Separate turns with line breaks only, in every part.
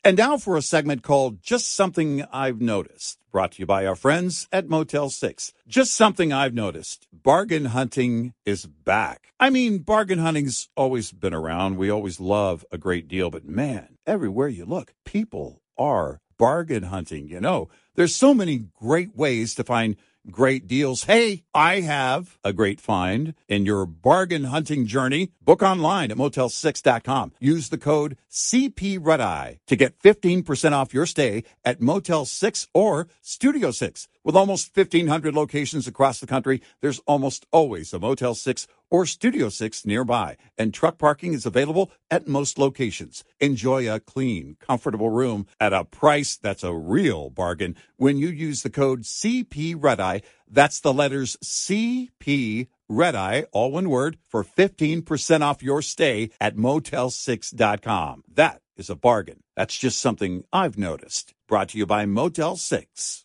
And now for a segment called Just Something I've Noticed, brought to you by our friends at Motel 6. Just something I've noticed. Bargain hunting is back. I mean, bargain hunting's always been around. We always love a great deal. But man, everywhere you look, people are bargain hunting. You know, there's so many great ways to find great deals. Hey, I have a great find in your bargain hunting journey. Book online at Motel6.com. Use the code CPRedEye to get 15% off your stay at Motel 6 or Studio 6. With almost 1,500 locations across the country, there's almost always a Motel 6 or Studio 6 nearby, and truck parking is available at most locations. Enjoy a clean, comfortable room at a price that's a real bargain when you use the code CPRedEye. That's the letters CP Redeye, all one word, for 15% off your stay at Motel6.com. That is a bargain. That's just something I've noticed. Brought to you by Motel 6.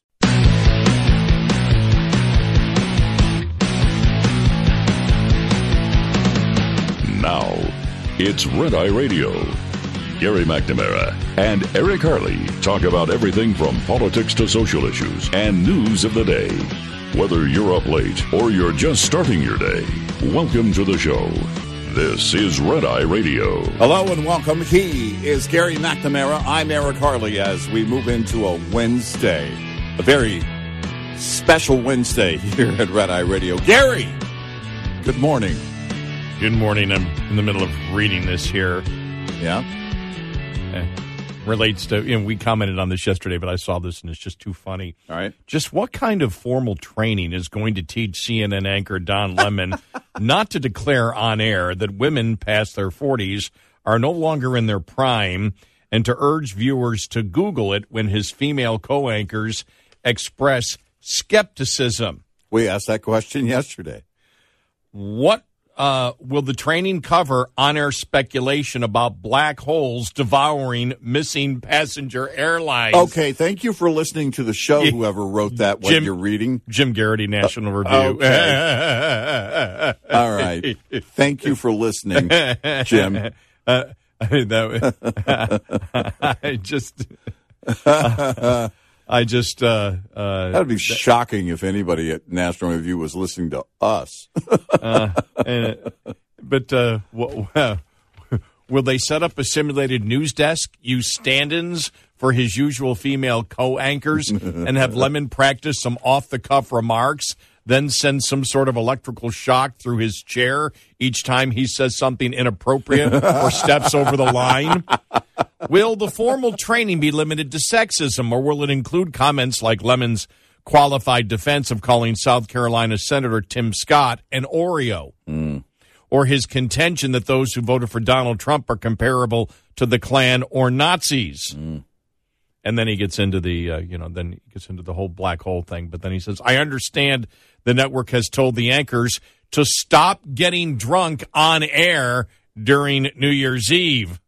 Now, it's Red Eye Radio. Gary McNamara and Eric Harley talk about everything from politics to social issues and news of the day. Whether you're up late or you're just starting your day, welcome to the show. This is Red Eye Radio.
Hello and welcome. He is Gary McNamara. I'm Eric Harley as we move into a Wednesday. A very special Wednesday here at Red Eye Radio. Gary, good morning.
Good morning. I'm in the middle of reading this here.
Yeah.
Relates to, we commented on this yesterday, but I saw this and it's just too funny.
All right.
Just what kind of formal training is going to teach CNN anchor Don Lemon not to declare on air that women past their 40s are no longer in their prime and to urge viewers to Google it when his female co-anchors express skepticism?
We asked that question yesterday.
What will the training cover on-air speculation about black holes devouring missing passenger airlines?
Okay, thank you for listening to the show, whoever wrote that, what you're reading.
Jim Garrity, National Review.
Okay. All right. Thank you for listening, Jim. That would be shocking if anybody at National Review was listening to us.
Will they set up a simulated news desk, use stand-ins for his usual female co-anchors, and have Lemon practice some off-the-cuff remarks, then send some sort of electrical shock through his chair each time he says something inappropriate or steps over the line? Will the formal training be limited to sexism, or will it include comments like Lemon's qualified defense of calling South Carolina Senator Tim Scott an Oreo? Or his contention that those who voted for Donald Trump are comparable to the Klan or Nazis? And then he gets into the whole black hole thing. But then he says, I understand the network has told the anchors to stop getting drunk on air during New Year's Eve.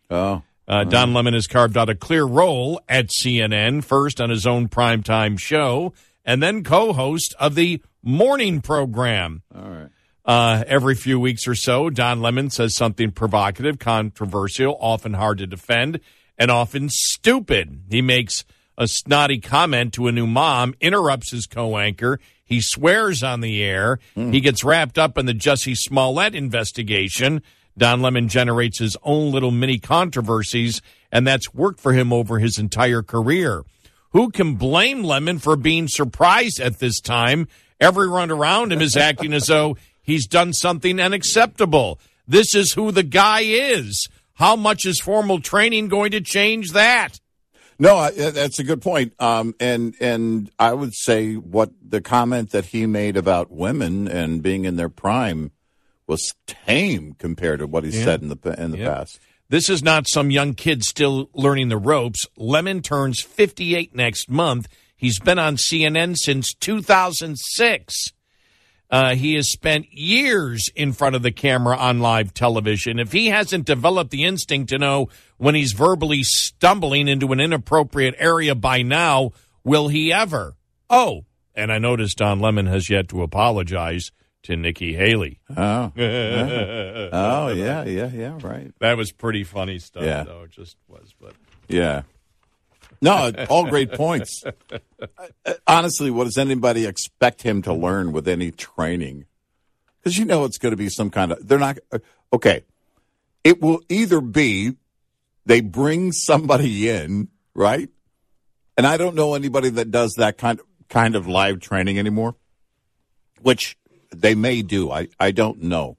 Don Lemon has carved out a clear role at CNN, first on his own primetime show, and then co-host of the morning program.
All right.
Every few weeks or so, Don Lemon says something provocative, controversial, often hard to defend, and often stupid. He makes a snotty comment to a new mom, interrupts his co-anchor. He swears on the air. He gets wrapped up in the Jussie Smollett investigation. Don Lemon generates his own little mini controversies, and that's worked for him over his entire career. Who can blame Lemon for being surprised at this time? Everyone around him is acting as though he's done something unacceptable. This is who the guy is. How much is formal training going to change that?
No, that's a good point. And I would say what the comment that he made about women and being in their prime was tame compared to what he said in the past.
This is not some young kid still learning the ropes. Lemon turns 58 next month. He's been on CNN since 2006. He has spent years in front of the camera on live television. If he hasn't developed the instinct to know when he's verbally stumbling into an inappropriate area by now, will he ever? Oh, and I noticed Don Lemon has yet to apologize to Nikki Haley.
Oh, yeah, right.
That was pretty funny stuff,
Yeah.
though. It just was, but
Yeah. No, all great points. Honestly, what does anybody expect him to learn with any training? Because you know it's going to be some kind of, they're not, okay. It will either be they bring somebody in, right? And I don't know anybody that does that kind of live training anymore, which they may do. I don't know.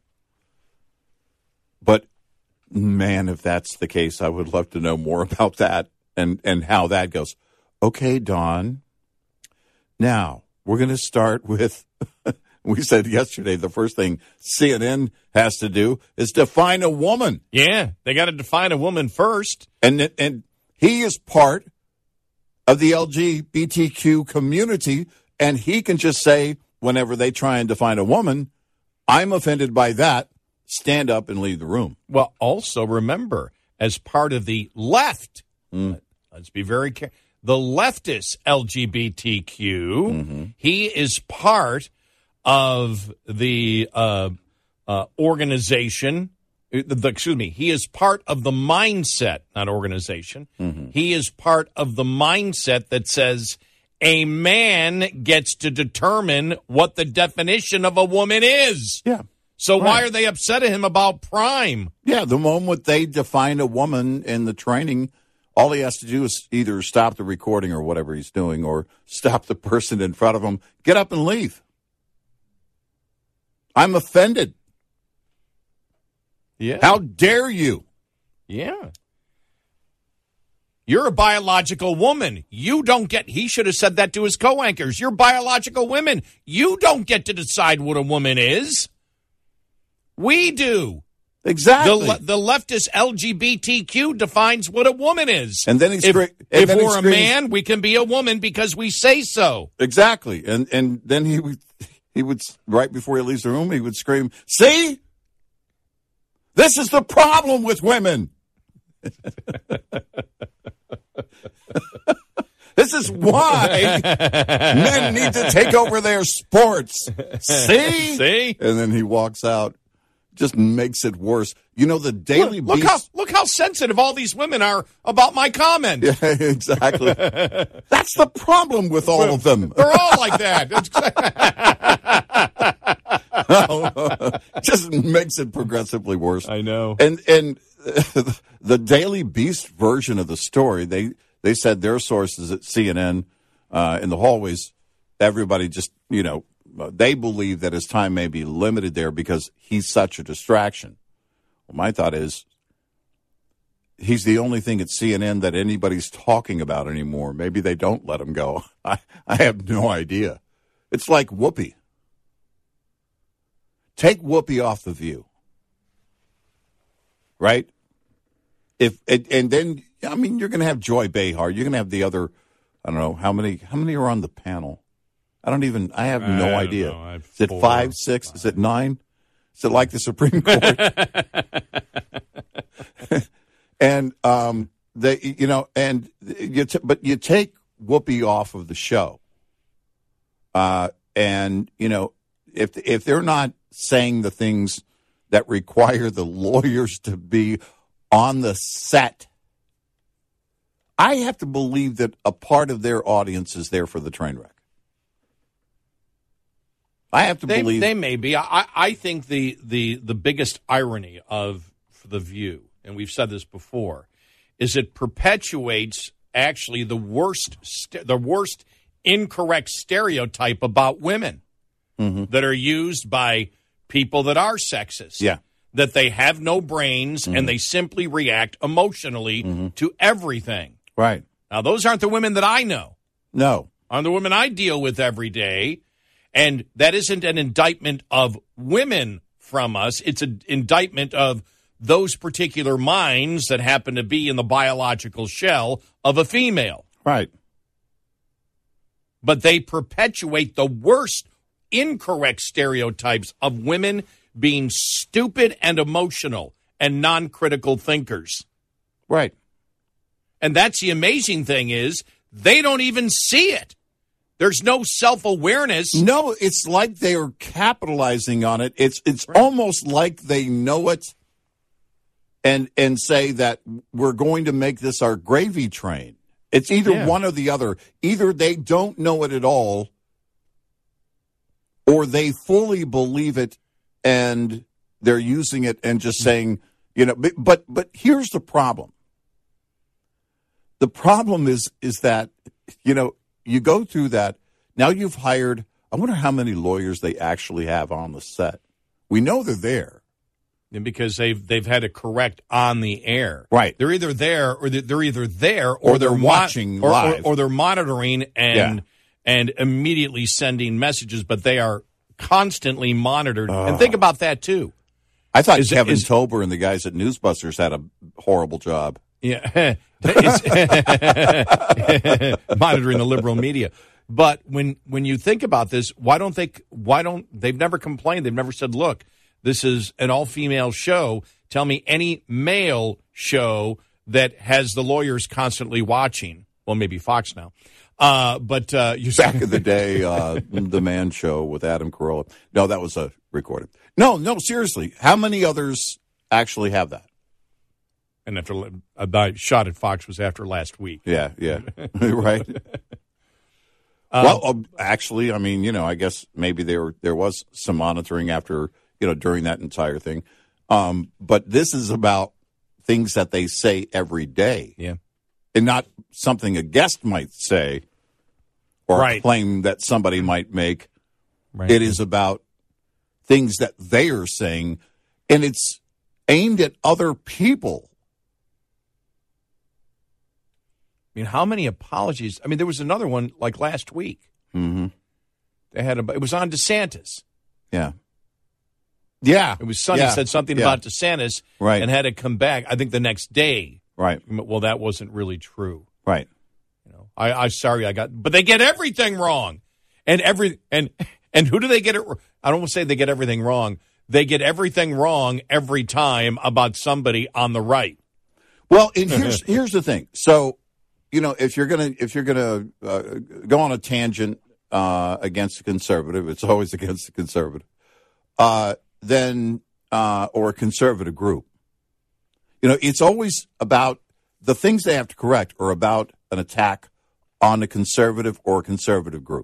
But, man, if that's the case, I would love to know more about that. And how that goes. Okay, Dawn. Now, we're going to start with, we said yesterday, the first thing CNN has to do is define a woman.
Yeah, they got to define a woman first.
And he is part of the LGBTQ community, and he can just say, whenever they try and define a woman, I'm offended by that, stand up and leave the room.
Well, also remember, as part of the left, let's be very careful. The leftist LGBTQ, he is part of the organization. He is part of the mindset, not organization. He is part of the mindset that says a man gets to determine what the definition of a woman is.
Yeah.
So why are they upset at him about Prime?
Yeah, the moment they define a woman in the training, all he has to do is either stop the recording or whatever he's doing, or stop the person in front of him, get up and leave. I'm offended.
Yeah.
How dare you?
Yeah. You're a biological woman. You don't get, he should have said that to his co-anchors. You're biological women. You don't get to decide what a woman is. We do.
Exactly.
The leftist LGBTQ defines what a woman is.
And then
if we're a man, we can be a woman because we say so.
Exactly. And then he would, right before he leaves the room, he would scream, "See? This is the problem with women." This is why men need to take over their sports. See?
See?
And then he walks out. Just makes it worse. You know, the Daily Beast.
Look how sensitive all these women are about my comment.
Yeah, exactly. That's the problem with all of them.
They're all like that.
Just makes it progressively worse.
I know.
And the Daily Beast version of the story, they said their sources at CNN in the hallways, everybody just, you know, they believe that his time may be limited there because he's such a distraction. Well, my thought is he's the only thing at CNN that anybody's talking about anymore. Maybe they don't let him go. I have no idea. It's like Whoopi. Take Whoopi off The View. Right? And then, I mean, you're going to have Joy Behar. You're going to have the other, I don't know, how many are on the panel? I have no idea. Is it 5, 6? Is it 9? Is it like the Supreme Court? And but you take Whoopi off of the show, and you know, if they're not saying the things that require the lawyers to be on the set, I have to believe that a part of their audience is there for the train wreck. I have to believe
they may be. I think the biggest irony of The View, and we've said this before, is it perpetuates actually the worst incorrect stereotype about women that are used by people that are sexist.
Yeah.
That they have no brains and they simply react emotionally to everything.
Right.
Now, those aren't the women that I know.
No.
Aren't the women I deal with every day. And that isn't an indictment of women from us. It's an indictment of those particular minds that happen to be in the biological shell of a female.
Right.
But they perpetuate the worst incorrect stereotypes of women being stupid and emotional and non-critical thinkers.
Right.
And that's the amazing thing is they don't even see it. There's no self-awareness.
No, it's like they are capitalizing on it. It's almost like they know it and say that we're going to make this our gravy train. It's either one or the other. Either they don't know it at all, or they fully believe it and they're using it and just saying, but here's the problem. The problem is that, you go through that. Now you've hired, I wonder how many lawyers they actually have on the set. We know they're there.
And because they've had to correct on the air.
Right.
They're either there or
they're watching live.
Or they're monitoring and immediately sending messages, but they are constantly monitored. And think about that, too.
I thought Kevin Tober and the guys at Newsbusters had a horrible job.
Yeah. Monitoring the liberal media. But when you think about this, they've never complained. They've never said, look, this is an all-female show. Tell me any male show that has the lawyers constantly watching. Well, maybe Fox now. But you
back in the day, the Man Show with Adam Carolla. No, that was recorded. No, seriously. How many others actually have that?
And after a shot at Fox was after last week.
Yeah, right. Well, actually, I mean, I guess maybe there was some monitoring after, during that entire thing. But this is about things that they say every day.
Yeah.
And not something a guest might say or a claim that somebody might make.
Right.
It is about things that they are saying, and it's aimed at other people.
I mean, how many apologies? I mean, there was another one like last week.
Mm-hmm.
It was on DeSantis.
Yeah. Yeah.
It was Sonny said something about DeSantis and had to come back, I think, the next day.
Right.
Well, that wasn't really true.
Right.
I'm sorry but they get everything wrong. And who do they get it? I don't want to say they get everything wrong. They get everything wrong every time about somebody on the right.
Well, and here's the thing. So, if you're gonna go on a tangent against a conservative, it's always against the conservative. Then or a conservative group. It's always about the things they have to correct or about an attack on a conservative or a conservative group.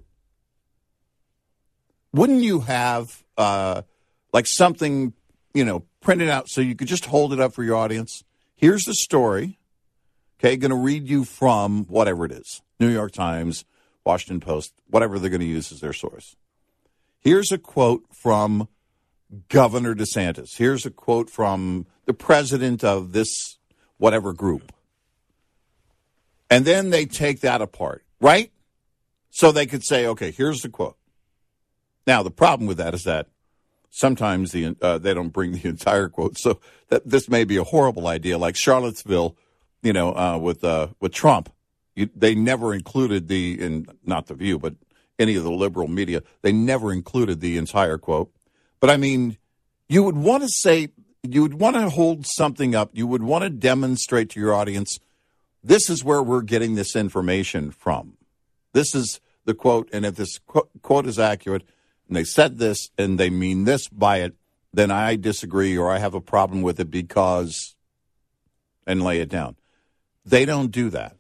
Wouldn't you have like something, printed out so you could just hold it up for your audience? Here's the story. Okay, going to read you from whatever it is, New York Times, Washington Post, whatever they're going to use as their source. Here's a quote from Governor DeSantis. Here's a quote from the president of this whatever group. And then they take that apart, right? So they could say, okay, here's the quote. Now, the problem with that is that sometimes they don't bring the entire quote. So this may be a horrible idea, like Charlottesville, with Trump. They never included not The View, but any of the liberal media, they never included the entire quote. But, I mean, you would want to hold something up. You would want to demonstrate to your audience, this is where we're getting this information from. This is the quote, and if this quote is accurate, and they said this, and they mean this by it, then I disagree or I have a problem with it because, and lay it down. They don't do that.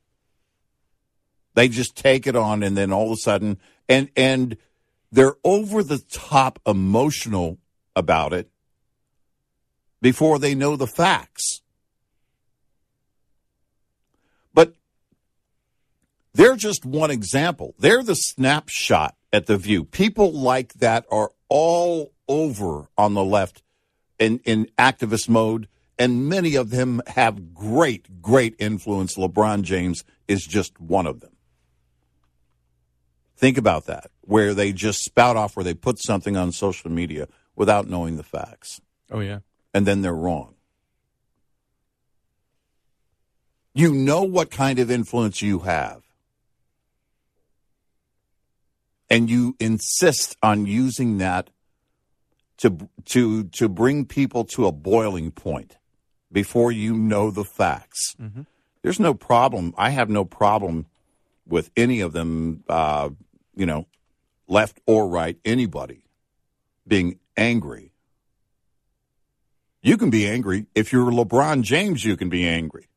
They just take it on, and then all of a sudden, and they're over the top emotional about it before they know the facts. But they're just one example. They're the snapshot at The View. People like that are all over on the left in activist mode, and many of them have great, great influence. LeBron James is just one of them. Think about that, where they just spout off, where they put something on social media without knowing the facts.
Oh, yeah.
And then they're wrong. You know what kind of influence you have. And you insist on using that to bring people to a boiling point before you know the facts. Mm-hmm. There's no problem. I have no problem with any of them, left or right, anybody being angry. You can be angry. If you're LeBron James, you can be angry.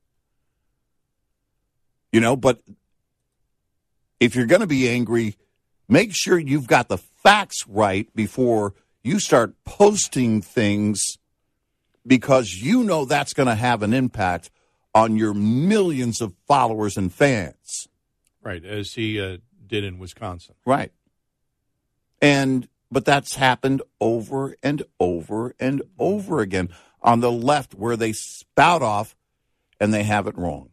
But if you're going to be angry, make sure you've got the facts right before you start posting things, because that's going to have an impact on your millions of followers and fans.
Right, as he did in Wisconsin.
Right. But that's happened over and over and over again on the left, where they spout off and they have it wrong.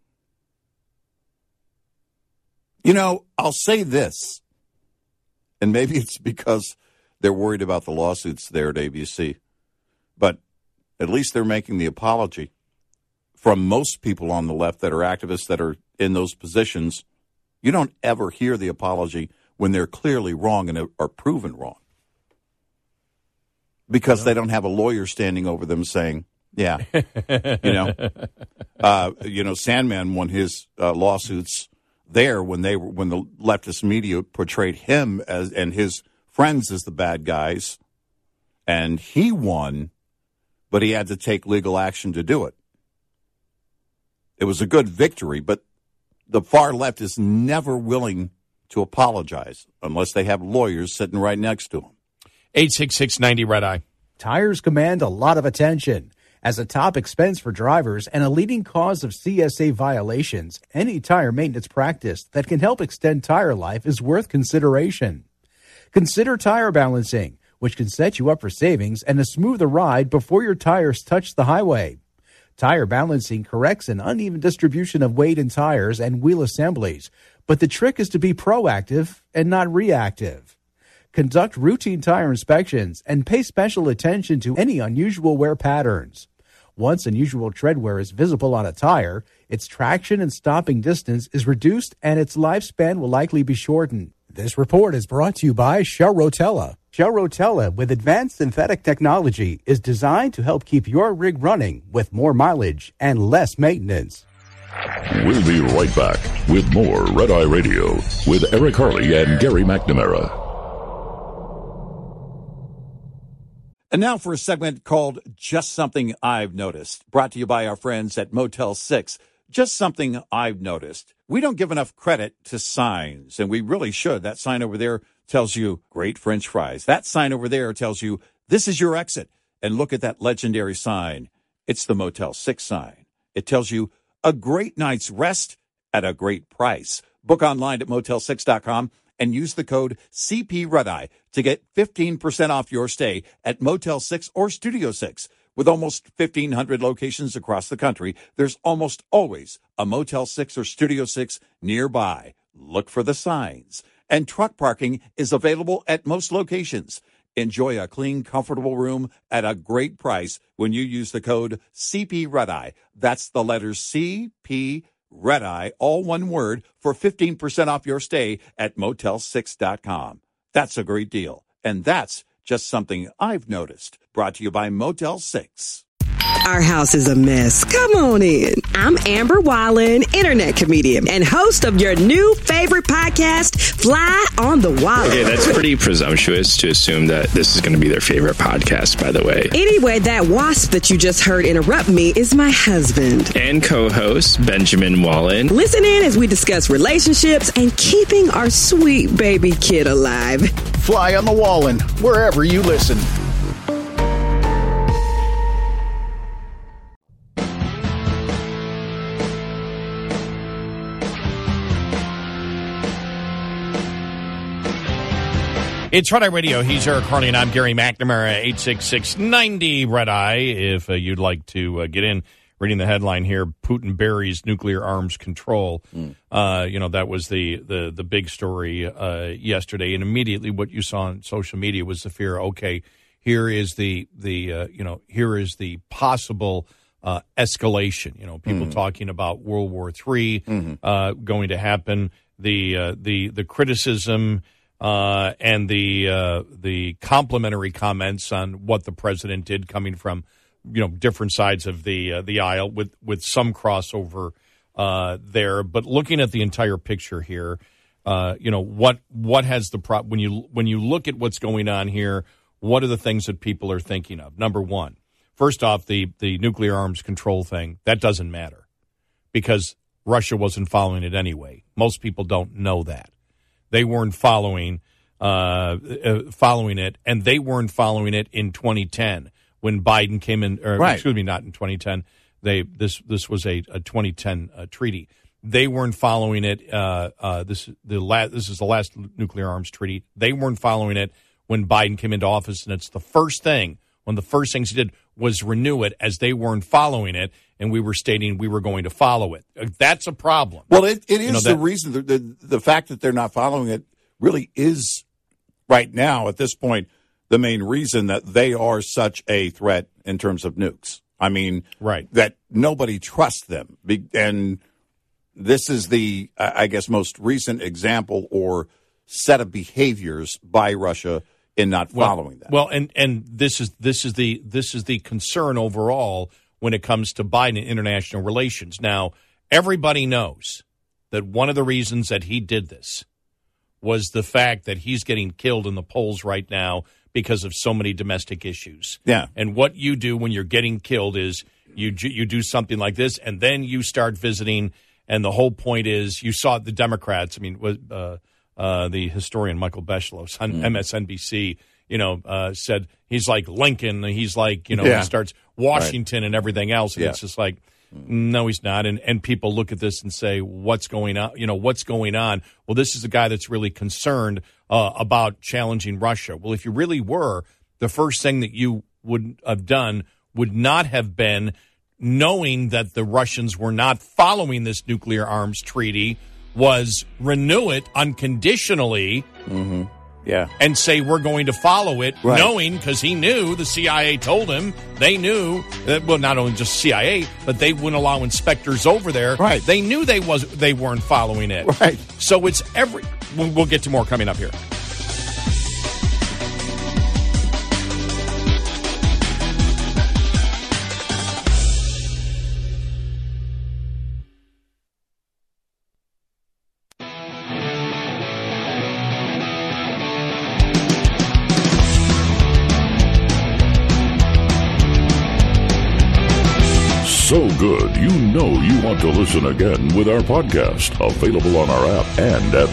I'll say this, and maybe it's because they're worried about the lawsuits there at ABC, but at least they're making the apology. From most people on the left that are activists that are in those positions, you don't ever hear the apology when they're clearly wrong and are proven wrong. Because they don't have a lawyer standing over them saying, yeah, Sandman won his lawsuits there when the leftist media portrayed him and his friends as the bad guys, and he won, but he had to take legal action to do it. It was a good victory, but the far left is never willing to apologize unless they have lawyers sitting right next to them.
866-90-RED-EYE.
Tires command a lot of attention. As a top expense for drivers and a leading cause of CSA violations, any tire maintenance practice that can help extend tire life is worth consideration. Consider tire balancing, which can set you up for savings and a smoother ride before your tires touch the highway. Tire balancing corrects an uneven distribution of weight in tires and wheel assemblies, but the trick is to be proactive and not reactive. Conduct routine tire inspections and pay special attention to any unusual wear patterns. Once unusual tread wear is visible on a tire, its traction and stopping distance is reduced and its lifespan will likely be shortened. This report is brought to you by Shell Rotella. Shell Rotella, with advanced synthetic technology, is designed to help keep your rig running with more mileage and less maintenance.
We'll be right back with more Red Eye Radio with Eric Harley and Gary McNamara.
And now for a segment called Just Something I've Noticed, brought to you by our friends at Motel 6. Just something I've noticed. We don't give enough credit to signs, and we really should. That sign over there tells you great French fries. That sign over there tells you this is your exit. And look at that legendary sign. It's the Motel 6 sign. It tells you a great night's rest at a great price. Book online at motel6.com and use the code CPRedEye to get 15% off your stay at Motel 6 or Studio 6. With almost 1,500 locations across the country, there's almost always a Motel 6 or Studio 6 nearby. Look for the signs. And truck parking is available at most locations. Enjoy a clean, comfortable room at a great price when you use the code CPRedEye. That's the letters CP Redeye, all one word, for 15% off your stay at motel6.com. That's a great deal. And that's just something I've noticed. Brought to you by Motel 6.
Our house is a mess. Come on in. I'm Amber Wallen, internet comedian and host of your new favorite podcast, Fly on the Wall.
Okay, that's pretty presumptuous to assume that this is going to be their favorite podcast, by the way.
Anyway, that wasp that you just heard interrupt me is my husband.
And co-host, Benjamin Wallen.
Listen in as we discuss relationships and keeping our sweet baby kid alive.
Fly on the Wallen, wherever you listen.
It's Red Eye Radio. He's Eric Harley, and I'm Gary McNamara, 866-90-RED-EYE. If you'd like to get in, reading the headline here, Putin buries nuclear arms control. That was the big story yesterday. And immediately what you saw on social media was the fear, okay, here is the possible escalation. People talking about World War III going to happen. The criticism and the complimentary comments on what the president did, coming from different sides of the aisle, with some crossover there. But looking at the entire picture here, what has the when you look at what's going on here, what are the things that people are thinking of? Number one, First off, the nuclear arms control thing, that doesn't matter because Russia wasn't following it anyway. Most people don't know that. They weren't following it, and they weren't following it in 2010 when Biden came in. Excuse me, not in 2010. This was a 2010 treaty. They weren't following it. This is the last nuclear arms treaty. They weren't following it when Biden came into office, and it's the first thing. One of the first things he did was renew it, as they weren't following it, and we were stating we were going to follow it. That's a problem.
Well, it is the reason. The fact that they're not following it really is, right now, at this point, the main reason that they are such a threat in terms of nukes. I mean,
right.
That nobody trusts them. And this is the, I guess, most recent example or set of behaviors by Russia in not following that.
Well, and this is the concern overall when it comes to Biden and international relations. Now, everybody knows that one of the reasons that he did this was the fact that he's getting killed in the polls right now because of so many domestic issues.
Yeah.
And what you do when you're getting killed is you do something like this, and then you start visiting. And the whole point is, you saw the Democrats. I mean, the historian Michael Beschloss on MSNBC, said he's like Lincoln. He's like, he starts Washington and everything else. And it's just like, no, he's not. And people look at this and say, what's going on? What's going on? Well, this is a guy that's really concerned about challenging Russia. Well, if you really were, the first thing that you would have done would not have been knowing that the Russians were not following this nuclear arms treaty, was renew it unconditionally.
Mm-hmm. Yeah.
And say we're going to follow it,
right.
Knowing, because he knew, the CIA told him, they knew, well, not only just CIA, but they wouldn't allow inspectors over there.
Right.
They knew they weren't following it.
Right.
So it's we'll get to more coming up here.
So good, you want to listen again with our podcast, available on our app and at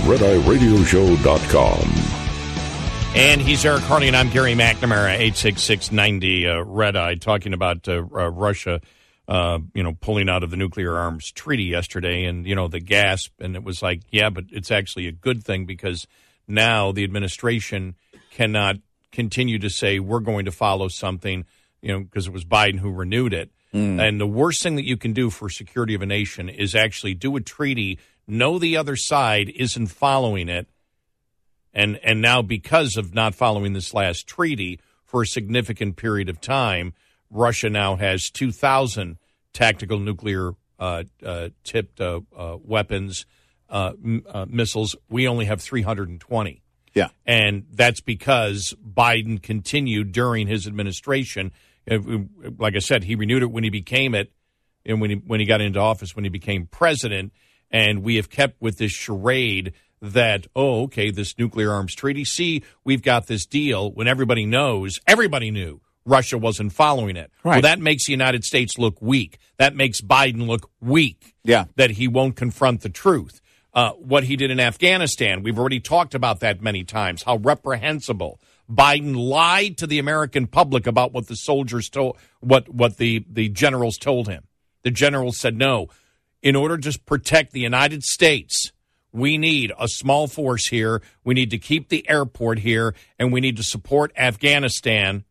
RedEyeRadio.com.
And he's Eric Harley, and I'm Gary McNamara, 86690 Red Eye, talking about Russia, pulling out of the nuclear arms treaty yesterday, and the gasp, and it was like, yeah, but it's actually a good thing because now the administration cannot continue to say we're going to follow something, because it was Biden who renewed it. And the worst thing that you can do for security of a nation is actually do a treaty, know the other side isn't following it, and now because of not following this last treaty for a significant period of time, Russia now has 2,000 tactical nuclear tipped weapons, missiles. We only have 320.
Yeah.
And that's because Biden continued during his administration. Like I said, he renewed it when he became it, and when he got into office, when he became president, and we have kept with this charade that, this nuclear arms treaty, see, we've got this deal, when everybody knew Russia wasn't following it.
Right.
Well, that makes the United States look weak. That makes Biden look weak.
Yeah.
That he won't confront the truth. What he did in Afghanistan, we've already talked about that many times, how reprehensible. Biden lied to the American public about what the soldiers told, what the generals told him. The generals said, no, in order to protect the United States, we need a small force here. We need to keep the airport here, and we need to support Afghanistan.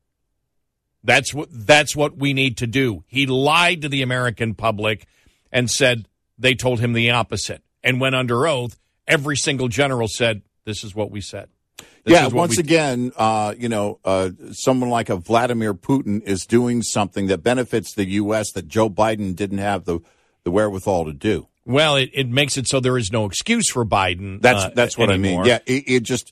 That's what we need to do. He lied to the American public and said they told him the opposite. And when under oath, every single general said, this is what we said.
Once again, someone like a Vladimir Putin is doing something that benefits the U.S. that Joe Biden didn't have the wherewithal to do.
Well, it makes it so there is no excuse for Biden.
That's what
anymore.
I mean. Yeah, it just,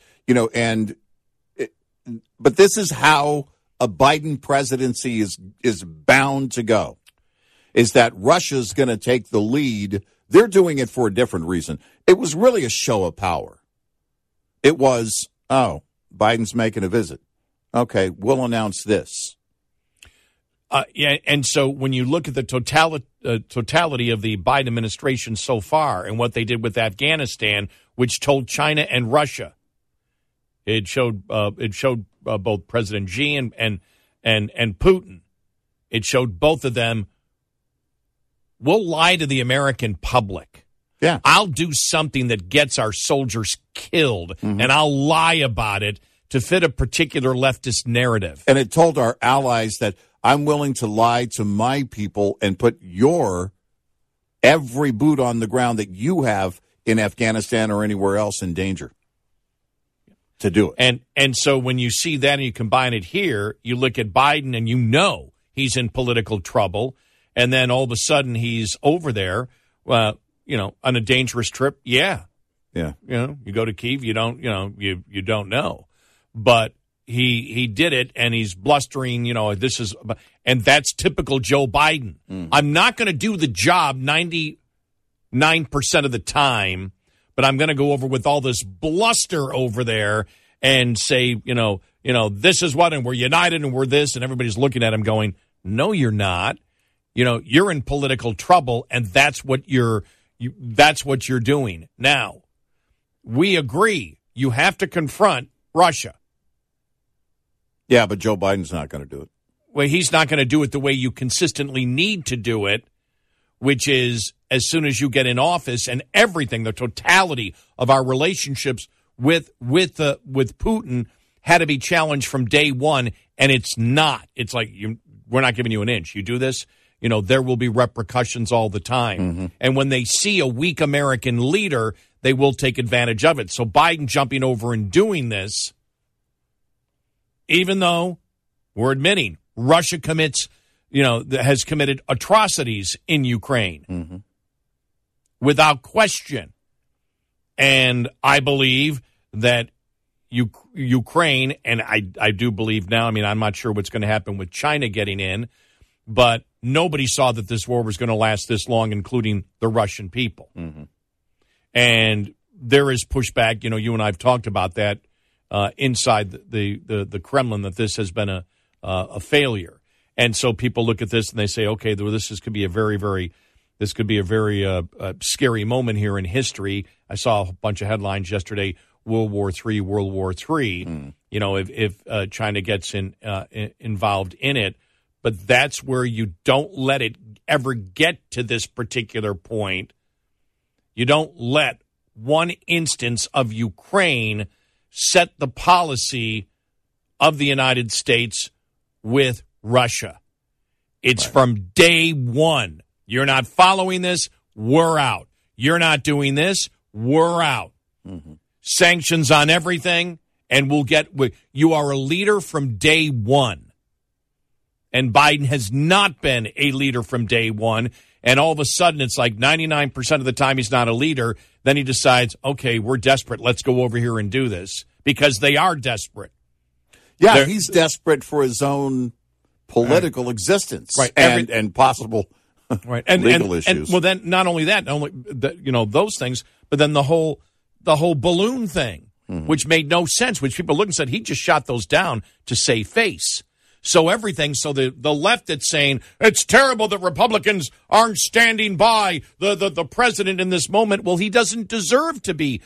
but this is how a Biden presidency is bound to go, is that Russia's going to take the lead. They're doing it for a different reason. It was really a show of power. It was, Biden's making a visit. Okay, we'll announce this.
Yeah, and so when you look at the totality of the Biden administration so far and what they did with Afghanistan, which told China and Russia, it showed both President Xi and Putin. It showed both of them. We'll lie to the American public.
Yeah,
I'll do something that gets our soldiers killed, and I'll lie about it to fit a particular leftist narrative.
And it told our allies that I'm willing to lie to my people and put your every boot on the ground that you have in Afghanistan or anywhere else in danger to do it.
And so when you see that and you combine it here, you look at Biden and you know he's in political trouble, and then all of a sudden he's over there, on a dangerous trip. Yeah. You go to Kyiv, you don't know. But he did it, and he's blustering, and that's typical Joe Biden. I'm not going to do the job 99% of the time, but I'm going to go over with all this bluster over there and say, this is what, and we're united, and we're this, and everybody's looking at him going, no, you're not. You're in political trouble, and that's what you're doing. Now, we agree you have to confront Russia.
Yeah, but Joe Biden's not going to do it.
Well, he's not going to do it the way you consistently need to do it, which is as soon as you get in office, and everything, the totality of our relationships with Putin had to be challenged from day one, and it's not. It's like we're not giving you an inch. You do this, there will be repercussions all the time. And when they see a weak American leader, they will take advantage of it. So Biden jumping over and doing this, even though we're admitting Russia has committed atrocities in Ukraine without question. And I believe that Ukraine, and I do believe now, I'm not sure what's going to happen with China getting in, but nobody saw that this war was going to last this long, including the Russian people. And there is pushback. You and I have talked about that inside the Kremlin, that this has been a failure. And so people look at this and they say, okay, this could be a very scary moment here in history. I saw a bunch of headlines yesterday, World War III. If China gets involved in it. But that's where you don't let it ever get to this particular point. You don't let one instance of Ukraine set the policy of the United States with Russia. It's from day one. You're not following this, we're out. You're not doing this, we're out. Sanctions on everything, and you are a leader from day one. And Biden has not been a leader from day one. And all of a sudden, it's like 99% of the time he's not a leader. Then he decides, okay, we're desperate. Let's go over here and do this. Because they are desperate.
Yeah, he's desperate for his own political existence.
Right.
And possible legal issues.
Well, then not only that, those things, but then the whole balloon thing, which made no sense, which people looked and said, he just shot those down to save face. So the left that's saying it's terrible that Republicans aren't standing by the president in this moment. Well, he doesn't deserve to be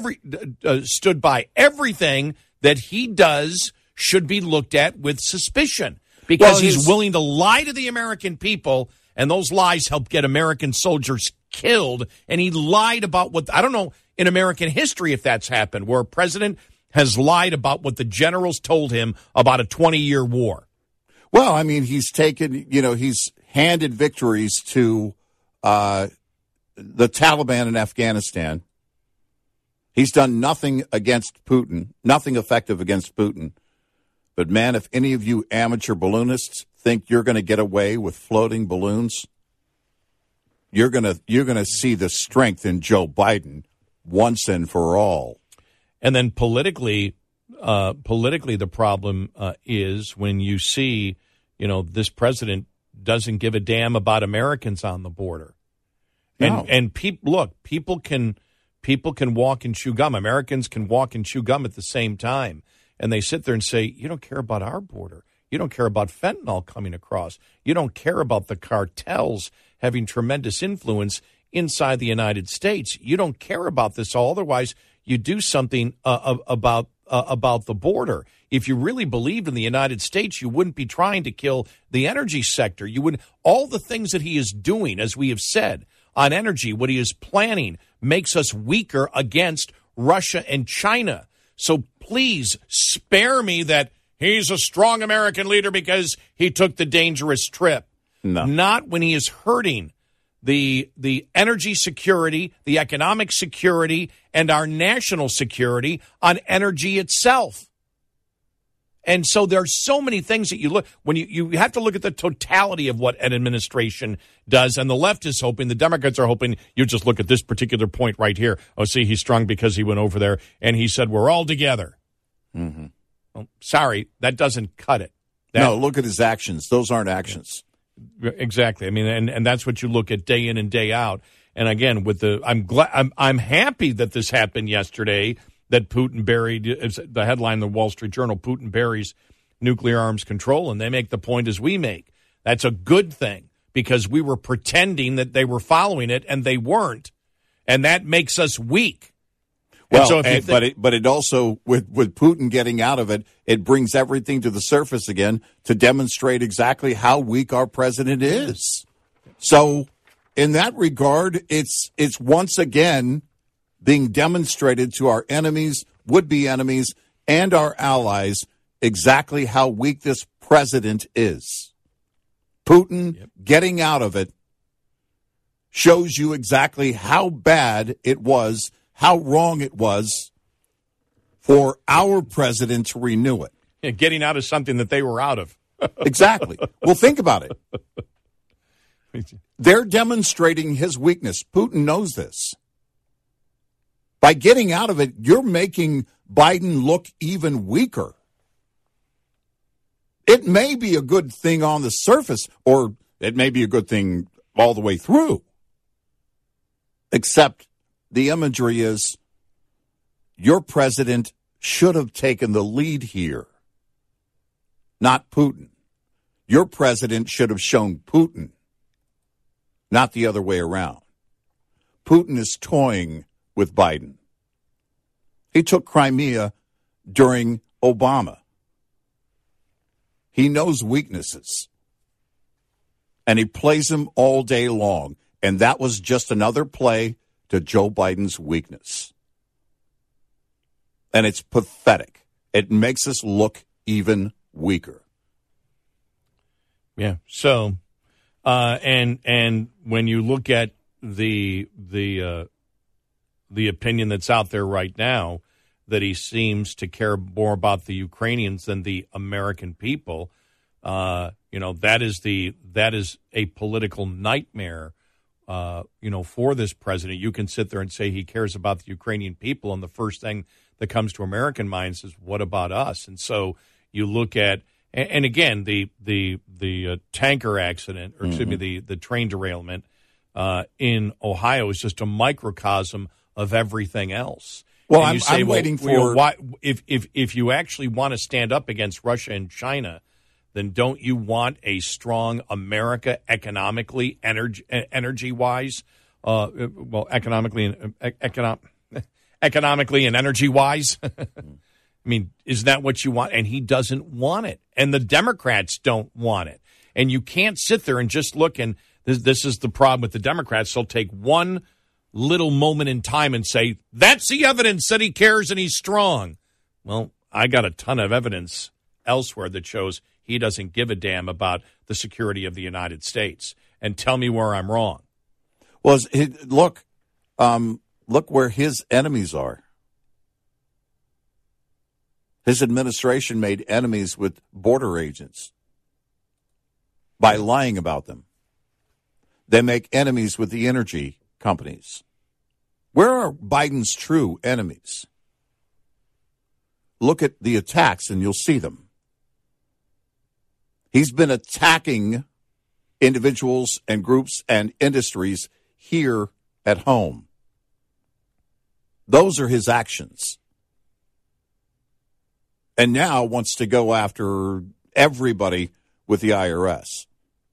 stood by. Everything that he does should be looked at with suspicion because he's willing to lie to the American people, and those lies help get American soldiers killed. And he lied about I don't know in American history if that's happened, where a president has lied about what the generals told him about a 20-year war.
Well, he's taken, he's handed victories to the Taliban in Afghanistan. He's done nothing against Putin, nothing effective against Putin. But, man, if any of you amateur balloonists think you're going to get away with floating balloons, you're going to see the strength in Joe Biden once and for all.
And then politically, the problem is when you see, this president doesn't give a damn about Americans on the border.
No.
And people can walk and chew gum. Americans can walk and chew gum at the same time. And they sit there and say, you don't care about our border. You don't care about fentanyl coming across. You don't care about the cartels having tremendous influence inside the United States. You don't care about this all. Otherwise, you do something about the border. If you really believed in the United States, you wouldn't be trying to kill the energy sector. You wouldn't. All the things that he is doing, as we have said, on energy, what he is planning, makes us weaker against Russia and China. So please spare me that he's a strong American leader because he took the dangerous trip.
No.
Not when he is hurting the energy security, the economic security, and our national security on energy itself. And so there are so many things that you look when you have to look at the totality of what an administration does. And the left is hoping, the Democrats are hoping, you just look at this particular point right here. Oh, see, he's strong because he went over there and he said, we're all together.
Mm-hmm.
Well, sorry, that doesn't cut it.
No, look at his actions. Those aren't actions.
Exactly. I mean, and that's what you look at day in and day out. And again, with I'm happy that this happened yesterday, that Putin buried, the headline in the Wall Street Journal, Putin buries nuclear arms control, and they make the point as we make. That's a good thing because we were pretending that they were following it, and they weren't, and that makes us weak.
Well, so but it also, with Putin getting out of it, it brings everything to the surface again to demonstrate exactly how weak our president is. So in that regard, it's once again being demonstrated to our enemies, would-be enemies, and our allies exactly how weak this president is. Putin getting out of it shows you exactly how bad it was, how wrong it was for our president to renew it.
Yeah, getting out of something that they were out of.
Exactly. Well, think about it. They're demonstrating his weakness. Putin knows this. By getting out of it, you're making Biden look even weaker. It may be a good thing on the surface, or it may be a good thing all the way through. Except the imagery is, your president should have taken the lead here, not Putin. Your president should have shown Putin, not the other way around. Putin is toying with Biden. He took Crimea during Obama. He knows weaknesses, and he plays them all day long, and that was just another play to Joe Biden's weakness. And it's pathetic. It makes us look even weaker.
Yeah. So, and when you look at the opinion that's out there right now, that he seems to care more about the Ukrainians than the American people, that is a political nightmare. For this president. You can sit there and say he cares about the Ukrainian people, and the first thing that comes to American minds is, what about us? And so you look at, and again, the tanker accident, or excuse me, the train derailment in Ohio is just a microcosm of everything else.
Well, I'm waiting for
why, if you actually want to stand up against Russia and China, then don't you want a strong America economically, energy-wise? Economically and energy-wise? I mean, is that what you want? And he doesn't want it. And the Democrats don't want it. And you can't sit there and just look, and this is the problem with the Democrats. They'll take one little moment in time and say, that's the evidence that he cares and he's strong. Well, I got a ton of evidence elsewhere that shows he doesn't give a damn about the security of the United States. And tell me where I'm wrong.
Well, look where his enemies are. His administration made enemies with border agents by lying about them. They make enemies with the energy companies. Where are Biden's true enemies? Look at the attacks and you'll see them. He's been attacking individuals and groups and industries here at home. Those are his actions. And now wants to go after everybody with the IRS.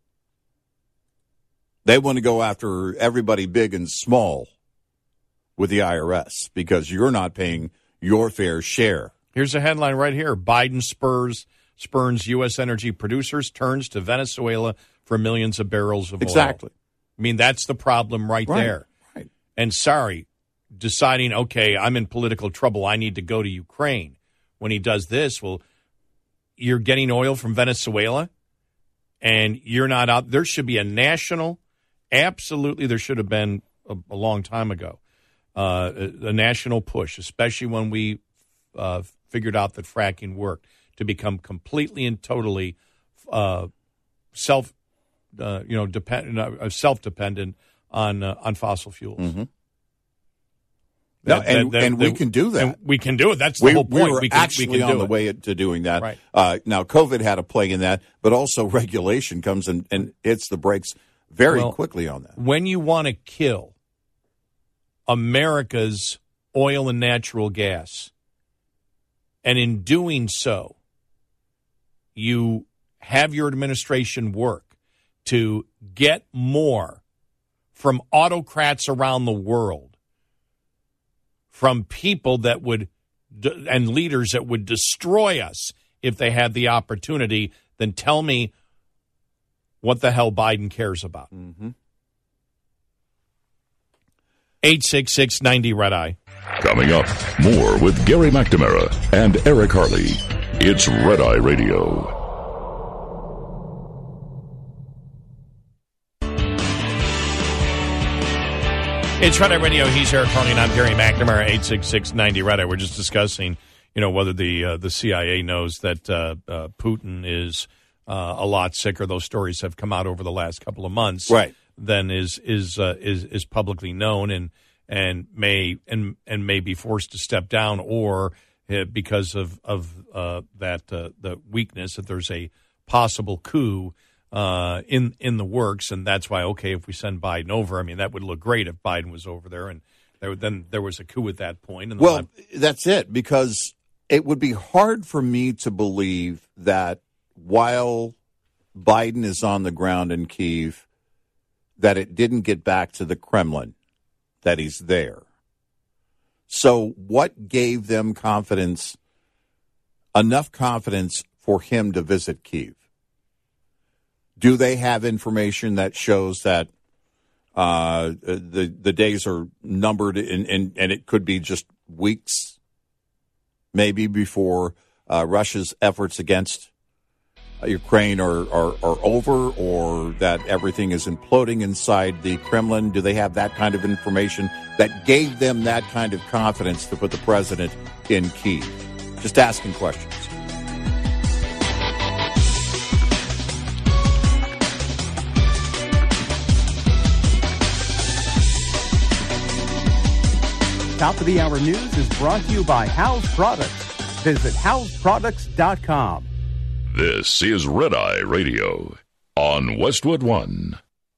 They want to go after everybody big and small with the IRS because you're not paying your fair share.
Here's a headline right here. Biden spurns U.S. energy producers, turns to Venezuela for millions of barrels of oil.
Exactly.
I mean, that's the problem right there.
Right.
And deciding, okay, I'm in political trouble, I need to go to Ukraine. When he does this, well, you're getting oil from Venezuela, and you're not out. There should be a national, absolutely, there should have been a long time ago, a national push, especially when we figured out that fracking worked, to become completely and totally self-dependent on fossil fuels.
Mm-hmm. And we can do that.
And we can do it. That's the whole point.
We can on the way to doing that.
Right.
Now, COVID had a play in that, but also regulation comes and hits the brakes very quickly on that.
When you want to kill America's oil and natural gas, and in doing so, you have your administration work to get more from autocrats around the world, from people that would and leaders that would destroy us if they had the opportunity, then tell me what the hell Biden cares about.
Mm-hmm.
866-90-RED-I.
Coming up, more with Gary McNamara and Eric Harley. It's Red Eye Radio.
It's Red Eye Radio. He's Eric Harley, and I'm Gary McNamara, 866-90-RED-I. We're just discussing, whether the CIA knows that Putin is a lot sicker. Those stories have come out over the last couple of months,
right?
Than is publicly known, and may be forced to step down, or because of the weakness that there's a possible coup in the works, and that's why, okay, if we send Biden over, I mean, that would look great if Biden was over there, and then there was a coup at that point. And
that's it, because it would be hard for me to believe that while Biden is on the ground in Kyiv, that it didn't get back to the Kremlin, that he's there. So what gave them enough confidence for him to visit Kyiv? Do they have information that shows that the days are numbered and it could be just weeks, maybe, before Russia's efforts against Ukraine are over, or that everything is imploding inside the Kremlin? Do they have that kind of information that gave them that kind of confidence to put the president in Kyiv? Just asking questions.
Top of the Hour News is brought to you by House Products. Visit houseproducts.com.
This is Red Eye Radio on Westwood One.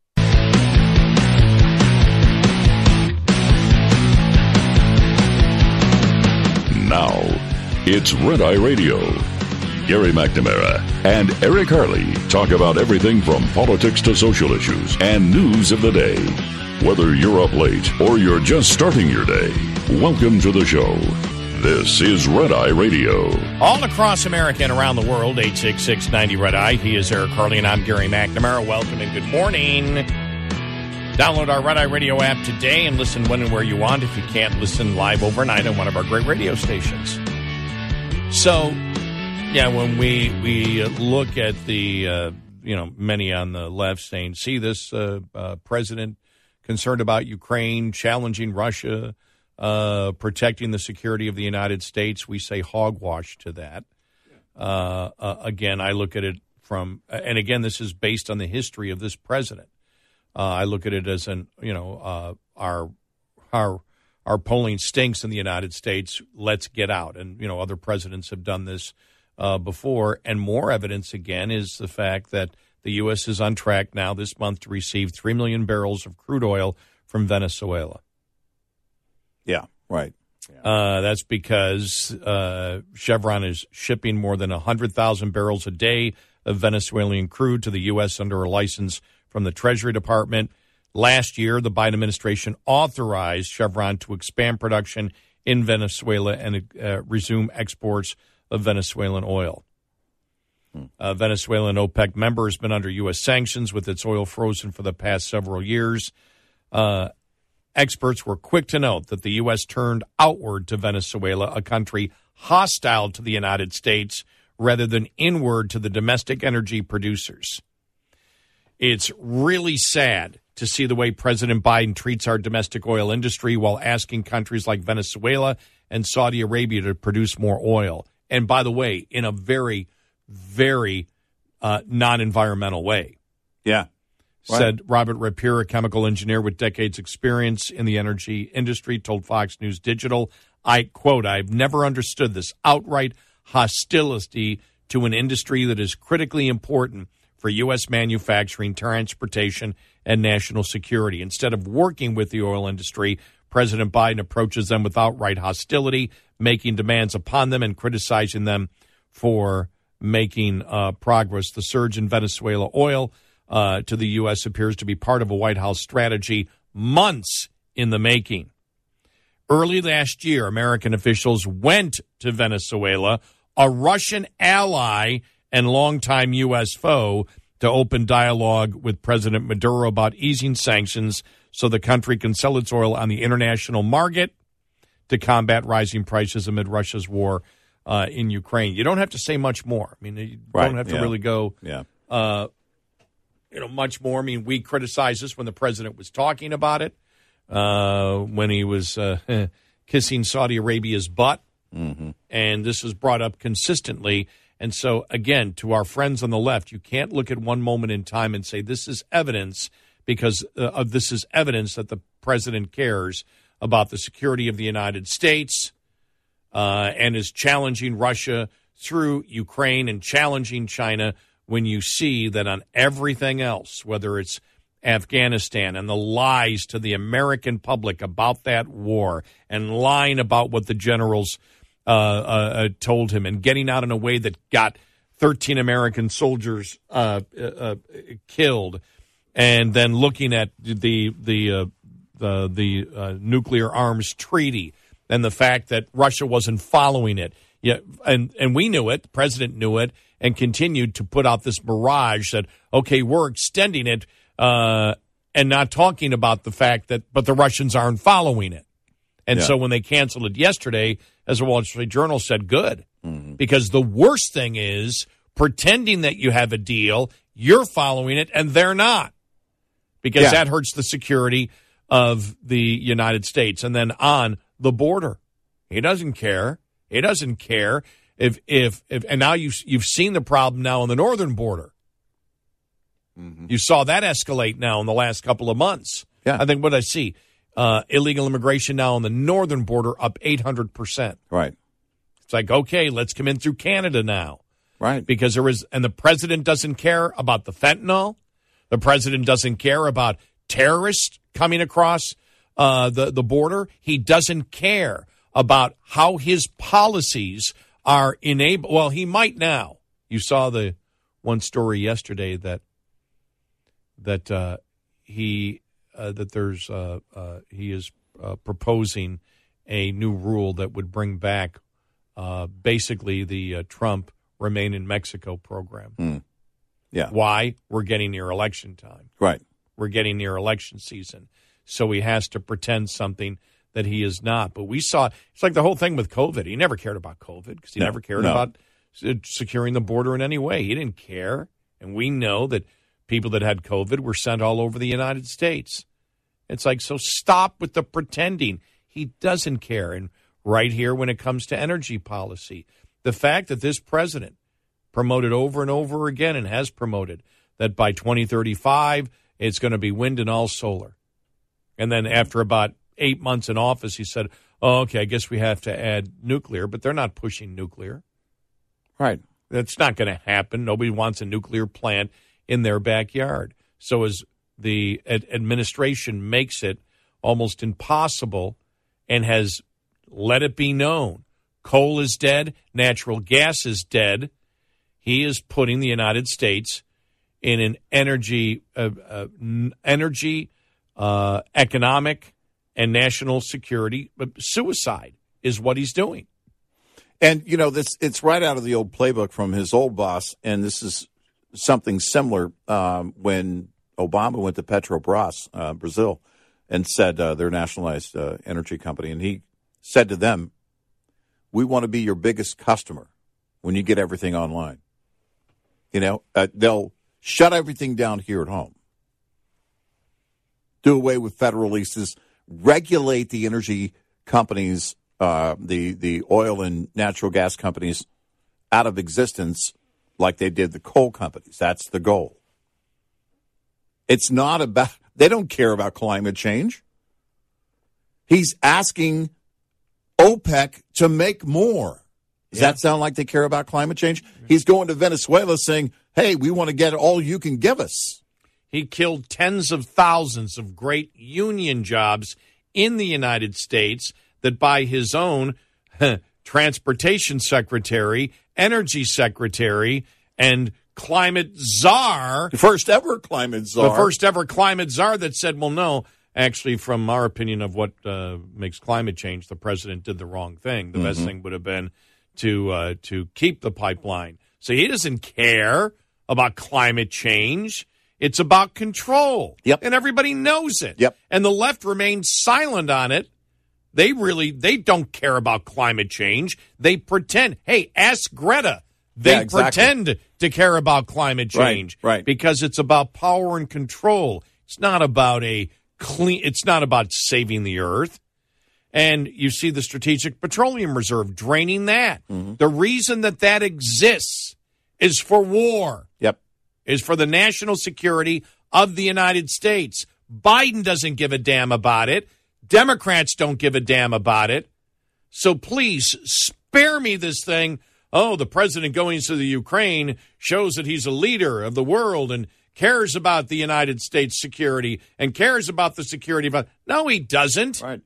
Now, it's Red Eye Radio. Gary McNamara and Eric Harley talk about everything from politics to social issues and news of the day. Whether you're up late or you're just starting your day, welcome to the show. This is Red Eye Radio.
All across America and around the world, 866-90-RED-I. He is Eric Harley, and I'm Gary McNamara. Welcome and good morning. Download our Red Eye Radio app today and listen when and where you want if you can't listen live overnight on one of our great radio stations. So, when we look at the, many on the left saying, see this president concerned about Ukraine, challenging Russia, protecting the security of the United States, we say hogwash to that. Again, I look at it from, and again, this is based on the history of this president. I look at it as our polling stinks in the United States. Let's get out. And other presidents have done this before. And more evidence again is the fact that the U.S. is on track now this month to receive 3 million barrels of crude oil from Venezuela.
Yeah, right.
That's because Chevron is shipping more than 100,000 barrels a day of Venezuelan crude to the U.S. under a license from the Treasury Department. Last year, the Biden administration authorized Chevron to expand production in Venezuela and resume exports of Venezuelan oil. Venezuelan OPEC member has been under U.S. sanctions with its oil frozen for the past several years. Experts were quick to note that the U.S. turned outward to Venezuela, a country hostile to the United States, rather than inward to the domestic energy producers. It's really sad to see the way President Biden treats our domestic oil industry while asking countries like Venezuela and Saudi Arabia to produce more oil. And by the way, in a very, very non-environmental way.
Yeah. Right.
Said Robert Rapier, a chemical engineer with decades experience in the energy industry, told Fox News Digital, I quote, I've never understood this outright hostility to an industry that is critically important for U.S. manufacturing, transportation, and national security. Instead of working with the oil industry, President Biden approaches them with outright hostility, making demands upon them and criticizing them for making progress. The surge in Venezuela oil to the U.S. appears to be part of a White House strategy months in the making. Early last year, American officials went to Venezuela, a Russian ally and longtime U.S. foe, to open dialogue with President Maduro about easing sanctions so the country can sell its oil on the international market to combat rising prices amid Russia's war in Ukraine. You don't have to say much more. I mean, you don't have to really go much more. I mean, we criticized this when the president was talking about it, when he was kissing Saudi Arabia's butt. Mm-hmm. And this is brought up consistently. And so, again, to our friends on the left, you can't look at one moment in time and say this is evidence because this is evidence that the president cares about the security of the United States and is challenging Russia through Ukraine and challenging China when you see that on everything else, whether it's Afghanistan and the lies to the American public about that war and lying about what the generals told him and getting out in a way that got 13 American soldiers killed, and then looking at the nuclear arms treaty and the fact that Russia wasn't following it. Yeah, and we knew it. The president knew it and continued to put out this mirage that, okay, we're extending it and not talking about the fact that, but the Russians aren't following it. And so when they canceled it yesterday, as the Wall Street Journal said, good. Mm-hmm. Because the worst thing is pretending that you have a deal, you're following it, and they're not. Because that hurts the security of the United States. And then on the border, he doesn't care. He doesn't care if and now you've seen the problem now on the northern border. Mm-hmm. You saw that escalate now in the last couple of months. Yeah. I think what I see. Illegal immigration now on the northern border up 800%.
Right.
It's like, okay, let's come in through Canada now.
Right.
Because and the president doesn't care about the fentanyl. The president doesn't care about terrorists coming across the border. He doesn't care about how his policies are enabled. Well, he might now. You saw the one story yesterday that he is proposing a new rule that would bring back basically the Trump Remain in Mexico program. Mm.
Yeah.
Why? We're getting near election time.
Right.
We're getting near election season. So he has to pretend something that he is not. But we saw, it's like the whole thing with COVID. He never cared about COVID because he never cared about securing the border in any way. He didn't care. And we know that people that had COVID were sent all over the United States. It's like, so stop with the pretending. He doesn't care. And right here when it comes to energy policy, the fact that this president promoted over and over again and has promoted that by 2035, it's going to be wind and all solar. And then after about 8 months in office, he said, oh, okay, I guess we have to add nuclear, but they're not pushing nuclear.
Right.
That's not going to happen. Nobody wants a nuclear plant in their backyard. So as the administration makes it almost impossible and has let it be known. Coal is dead. Natural gas is dead. He is putting the United States in an energy, economic, and national security suicide is what he's doing.
And, you know, it's right out of the old playbook from his old boss, and this is something similar when Obama went to Petrobras, Brazil, and said their nationalized energy company, and he said to them, we want to be your biggest customer when you get everything online. You know, they'll shut everything down here at home, do away with federal leases, regulate the energy companies, the oil and natural gas companies out of existence like they did the coal companies. That's the goal. It's not about, they don't care about climate change. He's asking OPEC to make more. Does that sound like they care about climate change? He's going to Venezuela saying, hey, we want to get all you can give us.
He killed tens of thousands of great union jobs in the United States that by his own transportation secretary, energy secretary, and climate czar.
The first ever climate czar.
The first ever climate czar that said, well, no, actually, from our opinion of what makes climate change, the president did the wrong thing. The best thing would have been to keep the pipeline. So he doesn't care about climate change. It's about control.
Yep.
And everybody knows it.
Yep.
And the left remains silent on it. They don't care about climate change. They pretend. Hey, ask Greta. They pretend to care about climate change.
Right.
Because it's about power and control. It's not about it's not about saving the earth. And you see the Strategic Petroleum Reserve draining that. Mm-hmm. The reason that exists is for war.
Yep.
Is for the national security of the United States. Biden doesn't give a damn about it. Democrats don't give a damn about it. So please spare me this thing. Oh, the president going to the Ukraine shows that he's a leader of the world and cares about the United States security and cares about the security of. No, he doesn't.
Right.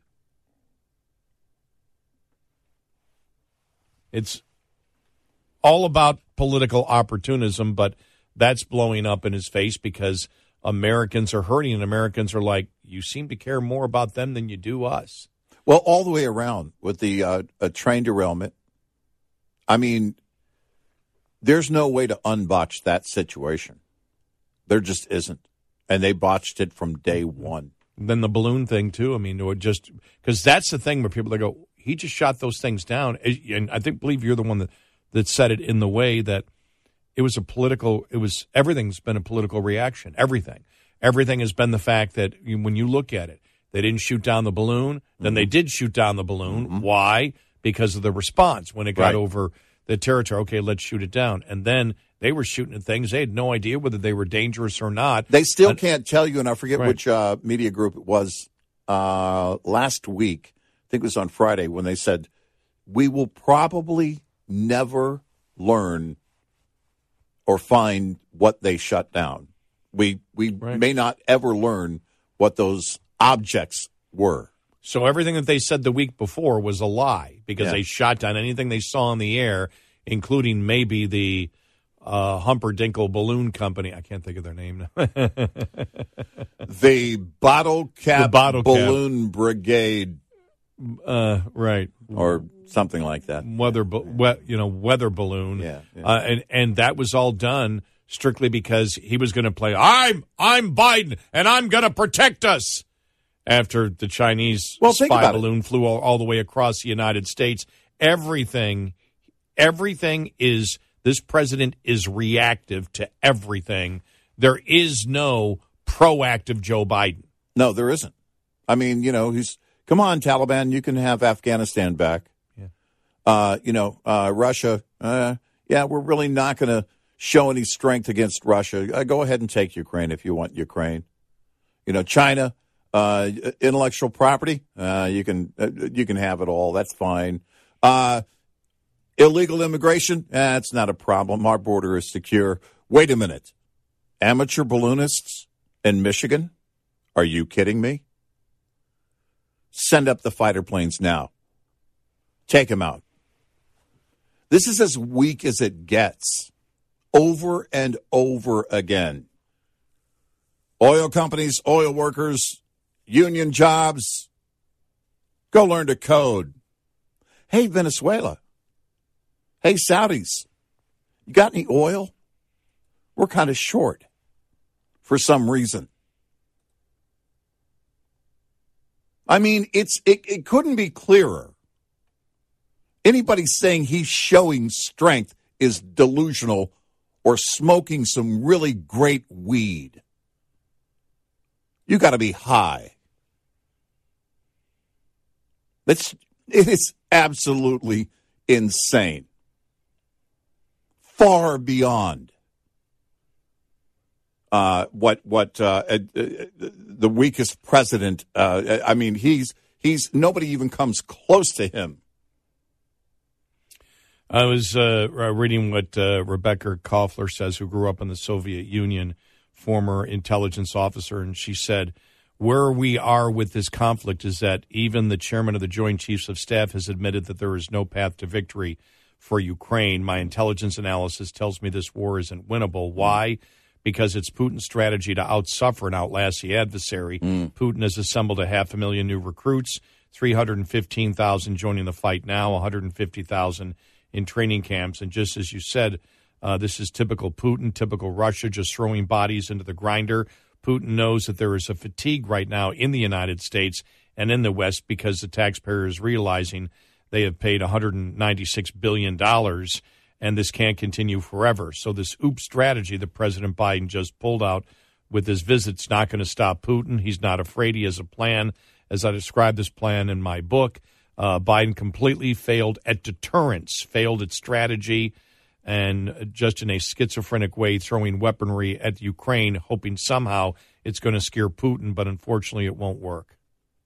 It's all about political opportunism, but that's blowing up in his face because Americans are hurting, and Americans are like, you seem to care more about them than you do us.
Well, all the way around with the train derailment. I mean, there's no way to unbotch that situation. There just isn't. And they botched it from day one.
Then the balloon thing, too. I mean, just because that's the thing where people they go, he just shot those things down. And I believe you're the one that said it in the way that it was everything's been a political reaction. Everything has been the fact that when you look at it, they didn't shoot down the balloon. Then they did shoot down the balloon. Mm-hmm. Why? Because of the response when it got over the territory. Okay, let's shoot it down. And then they were shooting at things. They had no idea whether they were dangerous or not.
They still can't tell you, and I forget which media group it was last week. I think it was on Friday when they said, we will probably never learn or find what they shut down. We may not ever learn what those objects were.
So everything that they said the week before was a lie because they shot down anything they saw in the air, including maybe the Humperdinkle Balloon Company. I can't think of their name now.
The Bottle Cap Balloon Brigade.
Right.
Or something like that.
Weather balloon.
Yeah.
And that was all done strictly because he was going to play, I'm Biden, and I'm going to protect us. After the Chinese spy balloon flew all the way across the United States. Everything is, this president is reactive to everything. There is no proactive Joe Biden.
No, there isn't. I mean, come on, Taliban, you can have Afghanistan back. Yeah. Russia, we're really not going to show any strength against Russia. Go ahead and take Ukraine if you want Ukraine. China. Intellectual property, you can have it all. That's fine. Illegal immigration, it's not a problem. Our border is secure. Wait a minute. Amateur balloonists in Michigan? Are you kidding me? Send up the fighter planes now. Take him out. This is as weak as it gets, over and over again. Oil companies, oil workers, union jobs, go learn to code. Hey, Venezuela. Hey, Saudis. You got any oil? We're kind of short for some reason. I mean, it couldn't be clearer. Anybody saying he's showing strength is delusional or smoking some really great weed. You got to be high. It is absolutely insane. Far beyond what the weakest president. I mean, he's nobody even comes close to him.
I was reading what Rebecca Koffler says, who grew up in the Soviet Union, former intelligence officer, and she said, where we are with this conflict is that even the chairman of the Joint Chiefs of Staff has admitted that there is no path to victory for Ukraine. My intelligence analysis tells me this war isn't winnable. Why? Because it's Putin's strategy to outsuffer and outlast the adversary. Putin has assembled 500,000 new recruits, 315,000 joining the fight now, 150,000 in training camps. And just as you said, this is typical Putin, typical Russia, just throwing bodies into the grinder. Putin knows that there is a fatigue right now in the United States and in the West because the taxpayer is realizing they have paid $196 billion, and this can't continue forever. So this OOPS strategy that President Biden just pulled out with his visit's not going to stop Putin. He's not afraid. He has a plan. As I described this plan in my book, Biden completely failed at deterrence, failed at strategy, and just in a schizophrenic way throwing weaponry at Ukraine, hoping somehow it's going to scare Putin, but unfortunately it won't work.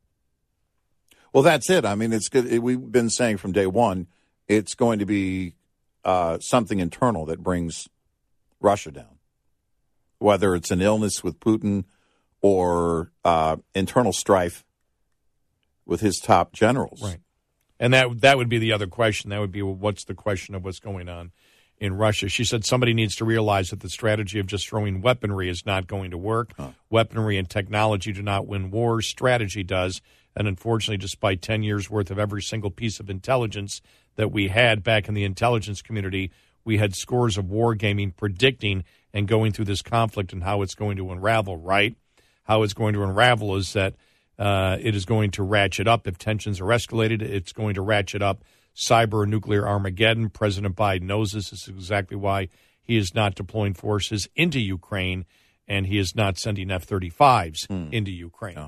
Well, that's it. I mean, it's good. We've been saying from day one, it's going to be something internal that brings Russia down, whether it's an illness with Putin or internal strife with his top generals.
Right. And that would be the other question. That would be, well, what's the question of what's going on in Russia? She said somebody needs to realize that the strategy of just throwing weaponry is not going to work. Weaponry and technology do not win wars. Strategy does. And unfortunately, despite 10 years' worth of every single piece of intelligence that we had back in the intelligence community, we had scores of wargaming predicting and going through this conflict and how it's going to unravel, right? How it's going to unravel is that it is going to ratchet up. If tensions are escalated, it's going to ratchet up cyber and nuclear Armageddon. President Biden knows this. This is exactly why he is not deploying forces into Ukraine, and he is not sending F-35s into Ukraine.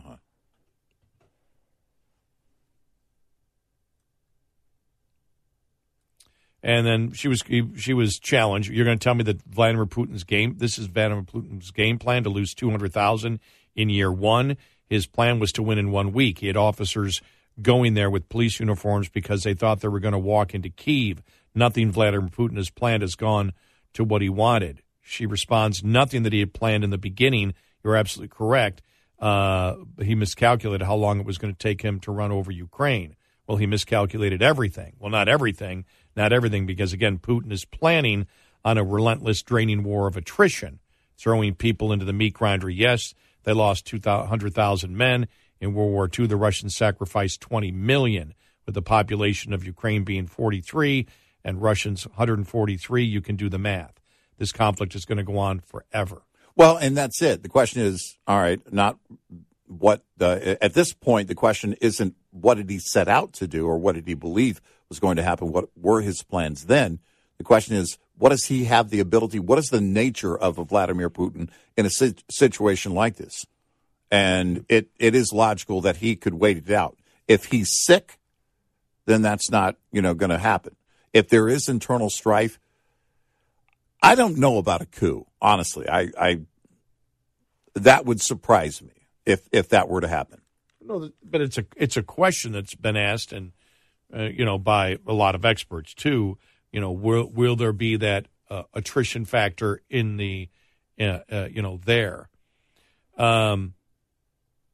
And then she was challenged. You're going to tell me that this is Vladimir Putin's game plan to lose 200,000 in year one. His plan was to win in 1 week. He had officers going there with police uniforms because they thought they were going to walk into Kyiv. Nothing Vladimir Putin has planned has gone to what he wanted. She responds, nothing that he had planned in the beginning. You're absolutely correct. He miscalculated how long it was going to take him to run over Ukraine. Well, he miscalculated everything. Well, not everything, because, again, Putin is planning on a relentless, draining war of attrition, throwing people into the meat grinder. Yes, they lost 200,000 men. In World War II, the Russians sacrificed 20 million, with the population of Ukraine being 43 and Russians 143. You can do the math. This conflict is going to go on forever.
Well, and that's it. The question is, all right, not what at this point, the question isn't what did he set out to do or what did he believe was going to happen? What were his plans then? The question is, what does he have the ability? What is the nature of a Vladimir Putin in a situation like this? And it is logical that he could wait it out. If he's sick, then that's not, going to happen. If there is internal strife, I don't know about a coup, honestly. I that would surprise me if that were to happen.
No, but it's a question that's been asked, and by a lot of experts too. Will there be that attrition factor in the there?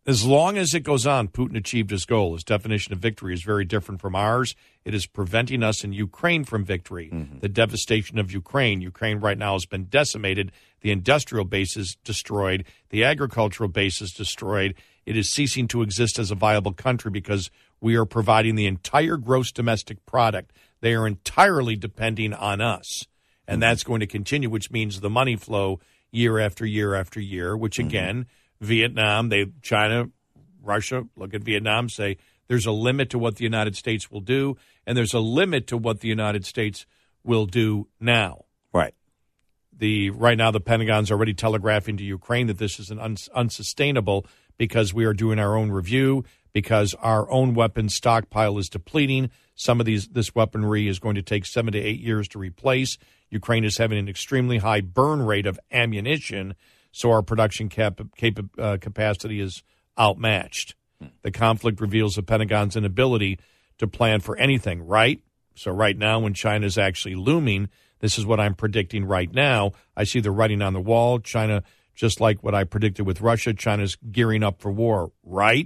As long as it goes on, Putin achieved his goal. His definition of victory is very different from ours. It is preventing us in Ukraine from victory. The devastation of Ukraine. Ukraine right now has been decimated. The industrial base is destroyed. The agricultural base is destroyed. It is ceasing to exist as a viable country because we are providing the entire gross domestic product. They are entirely depending on us. And that's going to continue, which means the money flow year after year after year, which again, Vietnam, China, Russia, look at Vietnam, say there's a limit to what the United States will do, and there's a limit to what the United States will do now.
Right.
Right now, the Pentagon's already telegraphing to Ukraine that this is unsustainable because we are doing our own review, because our own weapons stockpile is depleting. Some of this weaponry is going to take 7 to 8 years to replace. Ukraine is having an extremely high burn rate of ammunition, so our production capacity is outmatched. The conflict reveals the Pentagon's inability to plan for anything, right? So right now, when China is actually looming, this is what I'm predicting right now. I see the writing on the wall. China, just like what I predicted with Russia, China's gearing up for war, right?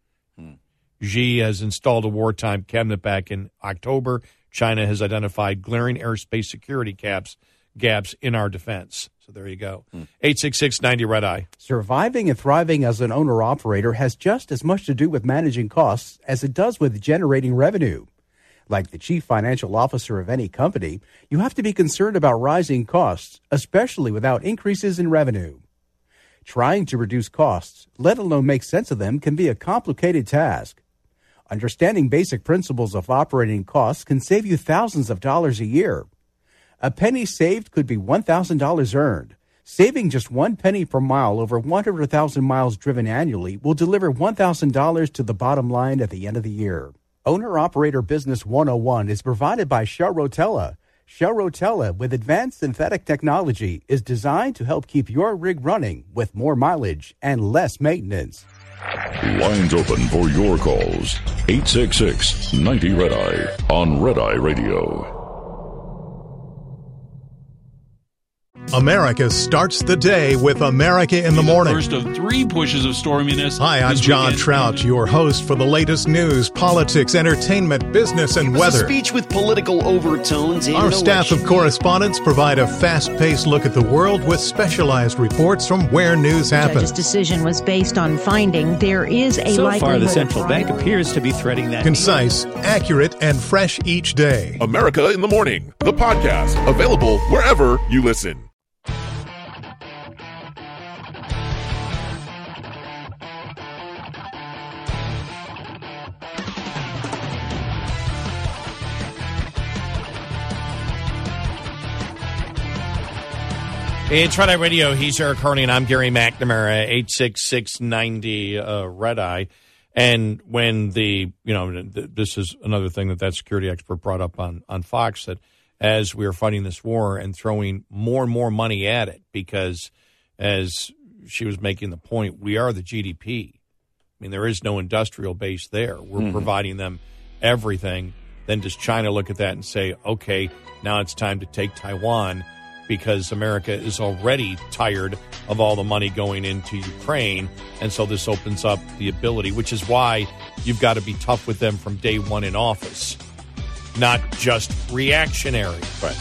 Xi has installed a wartime cabinet back in October. China has identified glaring airspace security gaps in our defense. So there you go. 866-90 Red Eye.
Surviving and thriving as an owner-operator has just as much to do with managing costs as it does with generating revenue. Like the chief financial officer of any company, you have to be concerned about rising costs, especially without increases in revenue. Trying to reduce costs, let alone make sense of them, can be a complicated task. Understanding basic principles of operating costs can save you thousands of dollars a year. A penny saved could be $1,000 earned. Saving just 1 penny per mile over 100,000 miles driven annually will deliver $1,000 to the bottom line at the end of the year. Owner-Operator Business 101 is provided by Shell Rotella. Shell Rotella, with advanced synthetic technology, is designed to help keep your rig running with more mileage and less maintenance.
Lines open for your calls. 866-90 Red Eye on Red Eye Radio.
America starts the day with America in the Morning.
First of 3 pushes of storminess.
Hi, I'm John Trout, your host for the latest news, politics, entertainment, business, and weather.
A speech with political overtones.
Our staff of correspondents provide a fast-paced look at the world with specialized reports from where news happens.
The judge's decision was based on finding there is a likelihood.
So far, the central bank appears to be threading that.
Concise, accurate, and fresh each day.
America in the Morning, the podcast, available wherever you listen.
It's Red Eye Radio. He's Eric Harney, and I'm Gary McNamara, 866-90 Red Eye. And when this is another thing that security expert brought up on Fox, that as we are fighting this war and throwing more and more money at it, because as she was making the point, we are the GDP. I mean, there is no industrial base there. We're providing them everything. Then does China look at that and say, okay, now it's time to take Taiwan, because America is already tired of all the money going into Ukraine. And so this opens up the ability, which is why you've got to be tough with them from day one in office, not just reactionary.
Right.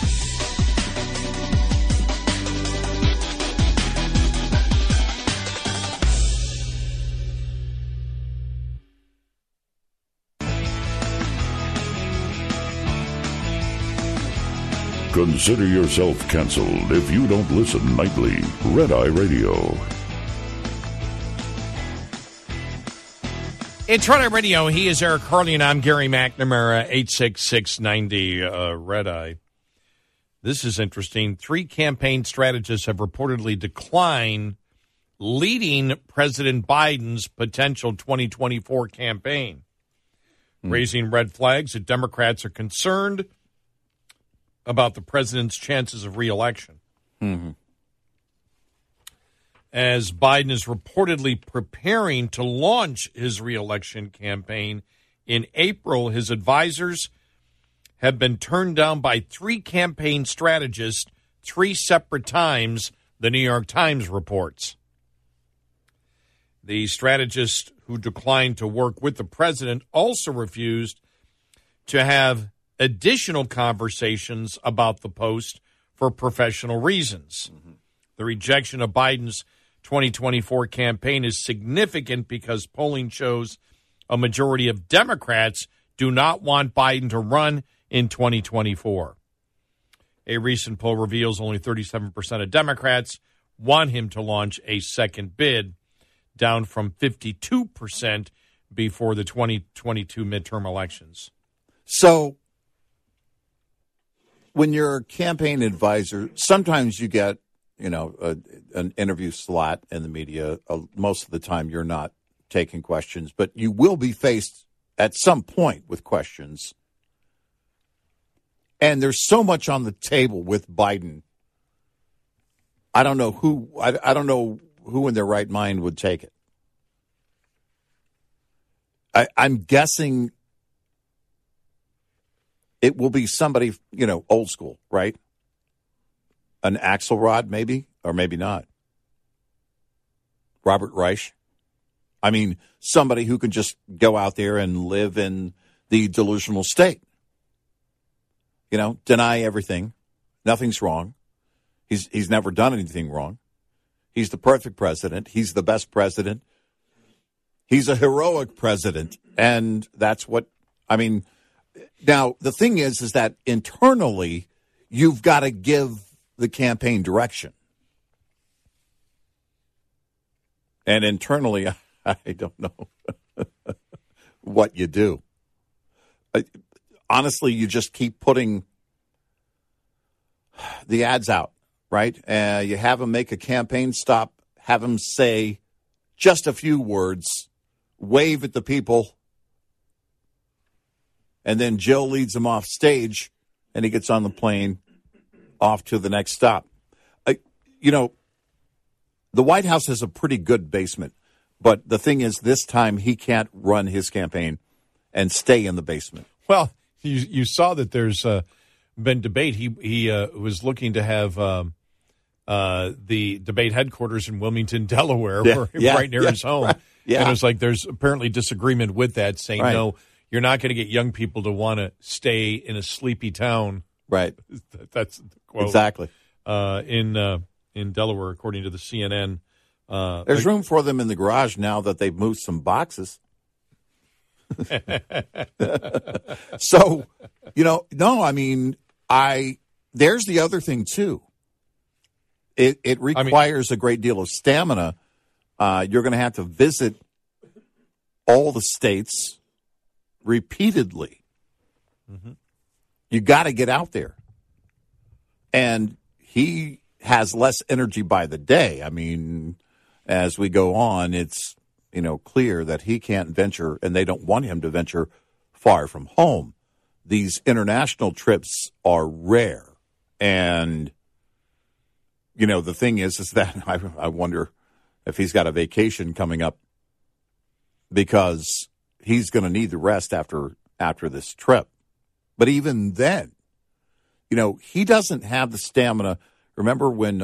Consider yourself canceled if you don't listen nightly. Red Eye Radio.
It's Red Eye Radio. He is Eric Harley, and I'm Gary McNamara, 866-90 Red Eye. This is interesting. 3 campaign strategists have reportedly declined leading President Biden's potential 2024 campaign, raising red flags that Democrats are concerned about the president's chances of re-election. As Biden is reportedly preparing to launch his re-election campaign in April, his advisors have been turned down by 3 campaign strategists 3 separate times, the New York Times reports. The strategist who declined to work with the president also refused to have additional conversations about the post for professional reasons. Mm-hmm. The rejection of Biden's 2024 campaign is significant because polling shows a majority of Democrats do not want Biden to run in 2024. A recent poll reveals only 37% of Democrats want him to launch a second bid, down from 52% before the 2022 midterm elections.
So when you're a campaign advisor, sometimes you get, an interview slot in the media. Most of the time you're not taking questions, but you will be faced at some point with questions. And there's so much on the table with Biden. I don't know who in their right mind would take it. I'm guessing it will be somebody, old school, right? An Axelrod, maybe, or maybe not. Robert Reich. I mean, somebody who can just go out there and live in the delusional state. Deny everything. Nothing's wrong. He's never done anything wrong. He's the perfect president. He's the best president. He's a heroic president. And that's what, now the thing is that internally you've got to give the campaign direction. And internally, I don't know what you do. Honestly, you just keep putting the ads out, right? You have them make a campaign stop, have them say just a few words, wave at the people, and then Jill leads him off stage, and he gets on the plane off to the next stop. The White House has a pretty good basement, but the thing is, this time he can't run his campaign and stay in the basement.
Well, you saw that there's been debate. He was looking to have the debate headquarters in Wilmington, Delaware, right near his home. Right. Yeah. And it was like there's apparently disagreement with that, saying, no, you're not going to get young people to want to stay in a sleepy town.
Right.
That's the quote.
Exactly.
In Delaware, according to the CNN.
There's room for them in the garage now that they've moved some boxes. So, there's the other thing too. It requires a great deal of stamina. You're going to have to visit all the states repeatedly. Mm-hmm. You got to get out there. And he has less energy by the day. As we go on, it's clear that he can't venture, and they don't want him to venture far from home. These international trips are rare. And, the thing is that I wonder if he's got a vacation coming up, because he's going to need the rest after this trip. But even then, he doesn't have the stamina. Remember when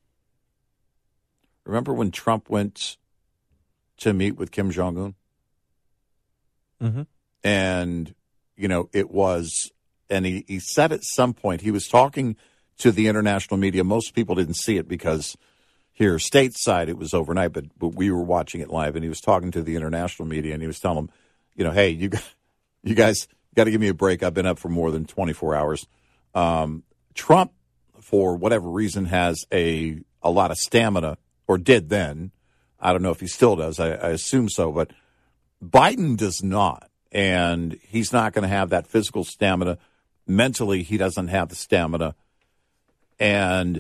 Trump went to meet with Kim Jong-un? Mm-hmm. And, it was, and he said at some point, he was talking to the international media. Most people didn't see it because here stateside it was overnight, but we were watching it live, and he was talking to the international media, and he was telling them, hey, you guys got to give me a break. I've been up for more than 24 hours. Trump, for whatever reason, has a lot of stamina, or did then. I don't know if he still does. I assume so. But Biden does not. And he's not going to have that physical stamina. Mentally, he doesn't have the stamina. And,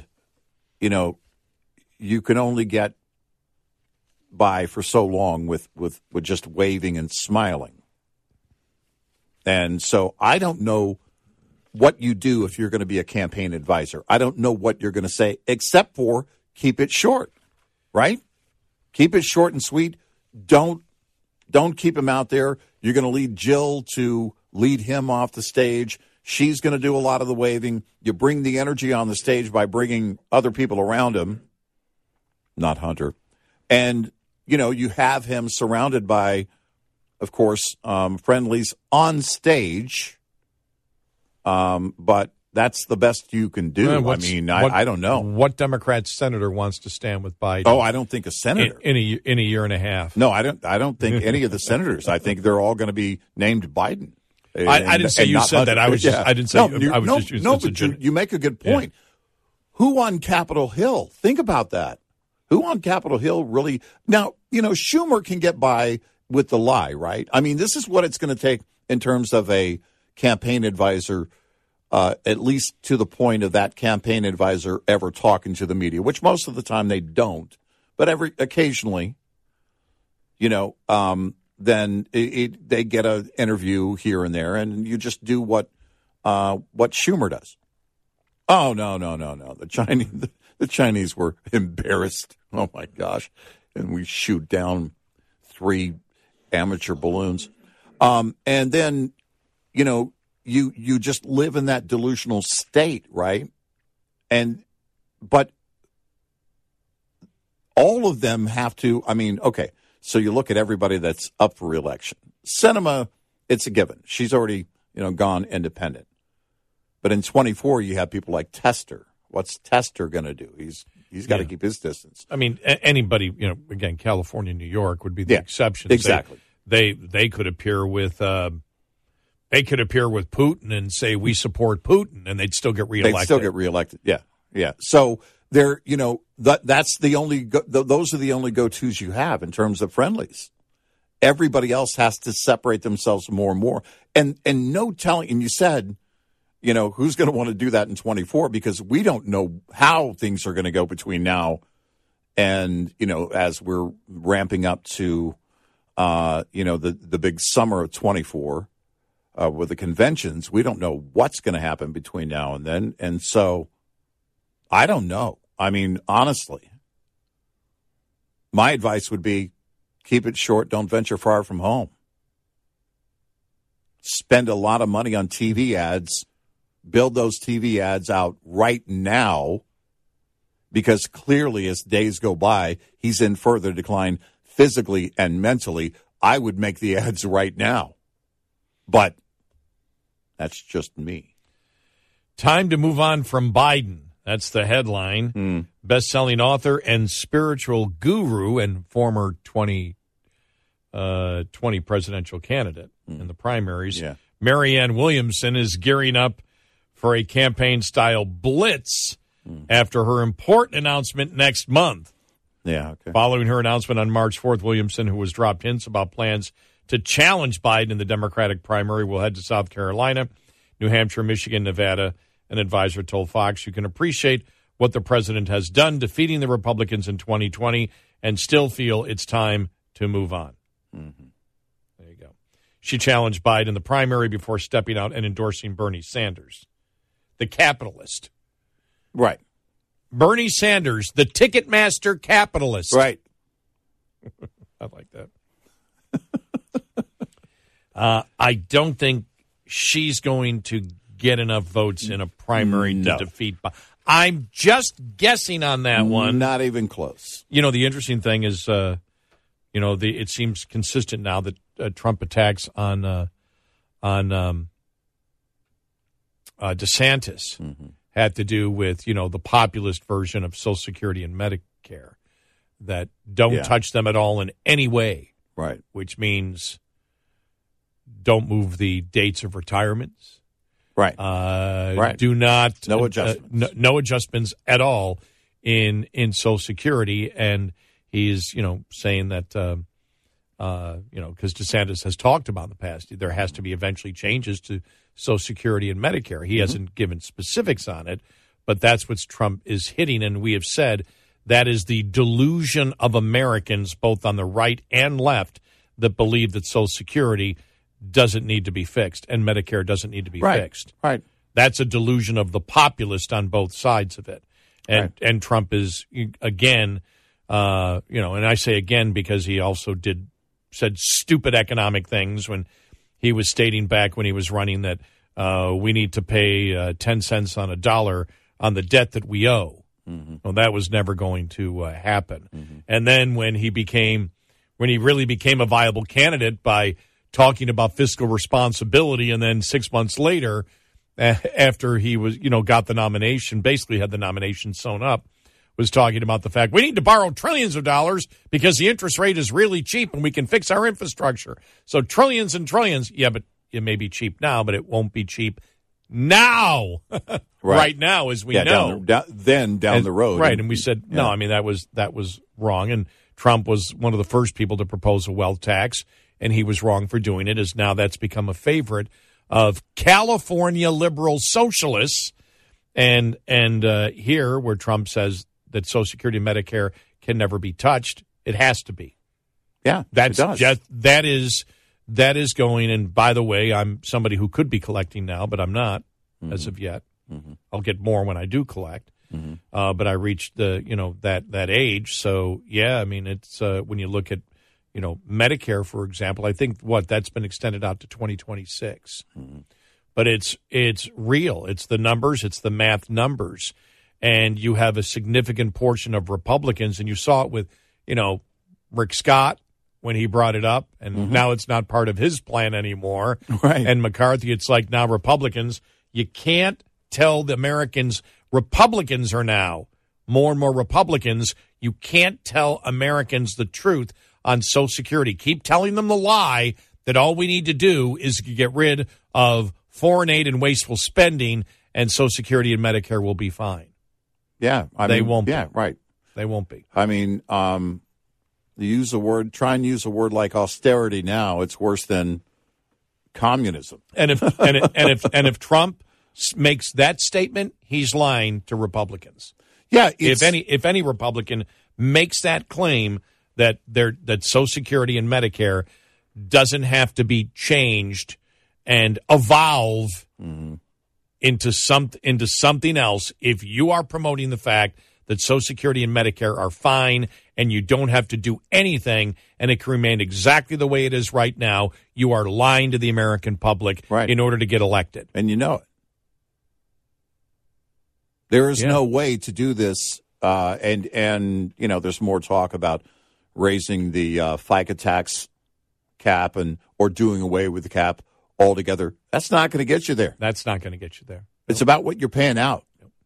you can only get by for so long with just waving and smiling. And so I don't know what you do if you're going to be a campaign advisor. I don't know what you're going to say, except for keep it short, right? Keep it short and sweet. Don't keep him out there. You're going to lead Jill to lead him off the stage. She's going to do a lot of the waving. You bring the energy on the stage by bringing other people around him, not Hunter. And you have him surrounded by, of course, friendlies on stage, but that's the best you can do. I don't know.
What Democrat senator wants to stand with Biden?
Oh, I don't think a senator.
In a year and a half.
No, I don't think any of the senators. I think they're all going to be named Biden.
I didn't say you said that. I was just. I didn't say. I was just using.
No, but you make a good point. Yeah. Who on Capitol Hill? Think about that. Who on Capitol Hill really? Now, Schumer can get by with the lie, right? I mean, this is what it's going to take in terms of a campaign advisor, at least to the point of that campaign advisor ever talking to the media, which most of the time they don't. But occasionally, then they get an interview here and there, and you just do what Schumer does. Oh, no. The Chinese were embarrassed. Oh, my gosh. And we shoot down 3 amateur balloons. And then, you just live in that delusional state, right? But all of them have to, okay, so you look at everybody that's up for re-election. Sinema, it's a given. She's already, gone independent. But in 24, you have people like Tester. What's Tester going to do? He's got to keep his distance.
Anybody, again, California, New York would be the exception.
Exactly.
They could appear with Putin and say we support Putin, and they'd still get reelected. Yeah. So they're, that's the only. Those are the only go-tos you have in terms of friendlies. Everybody else has to separate themselves more and more, and no telling. And you said, who's going to want to do that in 24 because we don't know how things are going to go between now and as we're ramping up to the big summer of 24 with the conventions. We don't know what's going to happen between now and then, and so I don't know. Honestly, my advice would be keep it short. Don't venture far from home. Spend a lot of money on TV ads. Build those TV ads out right now because clearly as days go by, he's in further decline physically and mentally. I would make the ads right now. But that's just me. Time to move on from Biden. That's the headline. Best-selling author and spiritual guru and former 2020 presidential candidate in the primaries. Yeah. Marianne Williamson is gearing up for a campaign-style blitz after her important announcement next month.
Yeah, okay.
Following her announcement on March 4th, Williamson, who has dropped hints about plans to challenge Biden in the Democratic primary, will head to South Carolina, New Hampshire, Michigan, Nevada. An advisor told Fox, you can appreciate what the president has done defeating the Republicans in 2020 and still feel it's time to move on. Mm-hmm. There you go. She challenged Biden in the primary before stepping out and endorsing Bernie Sanders, the capitalist.
Right.
Bernie Sanders, the Ticketmaster capitalist.
Right.
I like that. I don't think she's going to get enough votes in a primary to defeat Biden. I'm just guessing on that one.
Not even close.
The interesting thing is, it seems consistent now that Trump attacks on DeSantis had to do with, the populist version of Social Security and Medicare that don't touch them at all in any way.
Right.
Which means don't move the dates of retirements.
Right.
Right. Do not.
No adjustments.
No adjustments at all in Social Security. And he's, saying that, because DeSantis has talked about in the past, there has to be eventually changes to Social Security and Medicare. He hasn't given specifics on it, but that's what Trump is hitting. And we have said that is the delusion of Americans, both on the right and left, that believe that Social Security doesn't need to be fixed and Medicare doesn't need to be fixed.
Right.
That's a delusion of the populist on both sides of it. And Trump is, again, and I say again because he also said stupid economic things when he was stating back when he was running that we need to pay 10 cents on a dollar on the debt that we owe. Mm-hmm. Well, that was never going to happen. Mm-hmm. And then when he became when he really became a viable candidate by talking about fiscal responsibility, and then 6 months later, after he was, got the nomination, basically had the nomination sewn up, was talking about the fact we need to borrow trillions of dollars because the interest rate is really cheap and we can fix our infrastructure. So trillions and trillions. Yeah, but it may be cheap now, but it won't be cheap now. Right now, as we know.
Down the road.
Right. And we said, no, I mean, that was wrong. And Trump was one of the first people to propose a wealth tax, and he was wrong for doing it, as now that's become a favorite of California liberal socialists. And here, where Trump says that Social Security and Medicare can never be touched, it has to be.
Yeah,
that's
it does.
That is going. And by the way, I'm somebody who could be collecting now, but I'm not as of yet. Mm-hmm. I'll get more when I do collect. Mm-hmm. But I reached that age. So yeah, I mean, it's when you look at Medicare, for example, I think that's been extended out to 2026. Mm-hmm. But it's real. It's the numbers. It's the math numbers. And you have a significant portion of Republicans, and you saw it with, Rick Scott when he brought it up, and now it's not part of his plan anymore.
Right.
And McCarthy, it's like now Republicans, you can't tell the Americans, Republicans are now more and more Republicans. You can't tell Americans the truth on Social Security. Keep telling them the lie that all we need to do is get rid of foreign aid and wasteful spending, and Social Security and Medicare will be fine.
Yeah.
They won't
be.
Right. They won't be.
I mean, try and use a word like austerity now, it's worse than communism.
And if Trump makes that statement, he's lying to Republicans.
Yeah.
If any Republican makes that claim that Social Security and Medicare doesn't have to be changed and evolve into something else, if you are promoting the fact that Social Security and Medicare are fine and you don't have to do anything and it can remain exactly the way it is right now, you are lying to the American public in order to get elected.
And you know it. There is no way to do this, and there's more talk about raising the FICA tax cap or doing away with the cap altogether. That's not going to get you there.
That's not going to get you there.
It's about what you're paying out.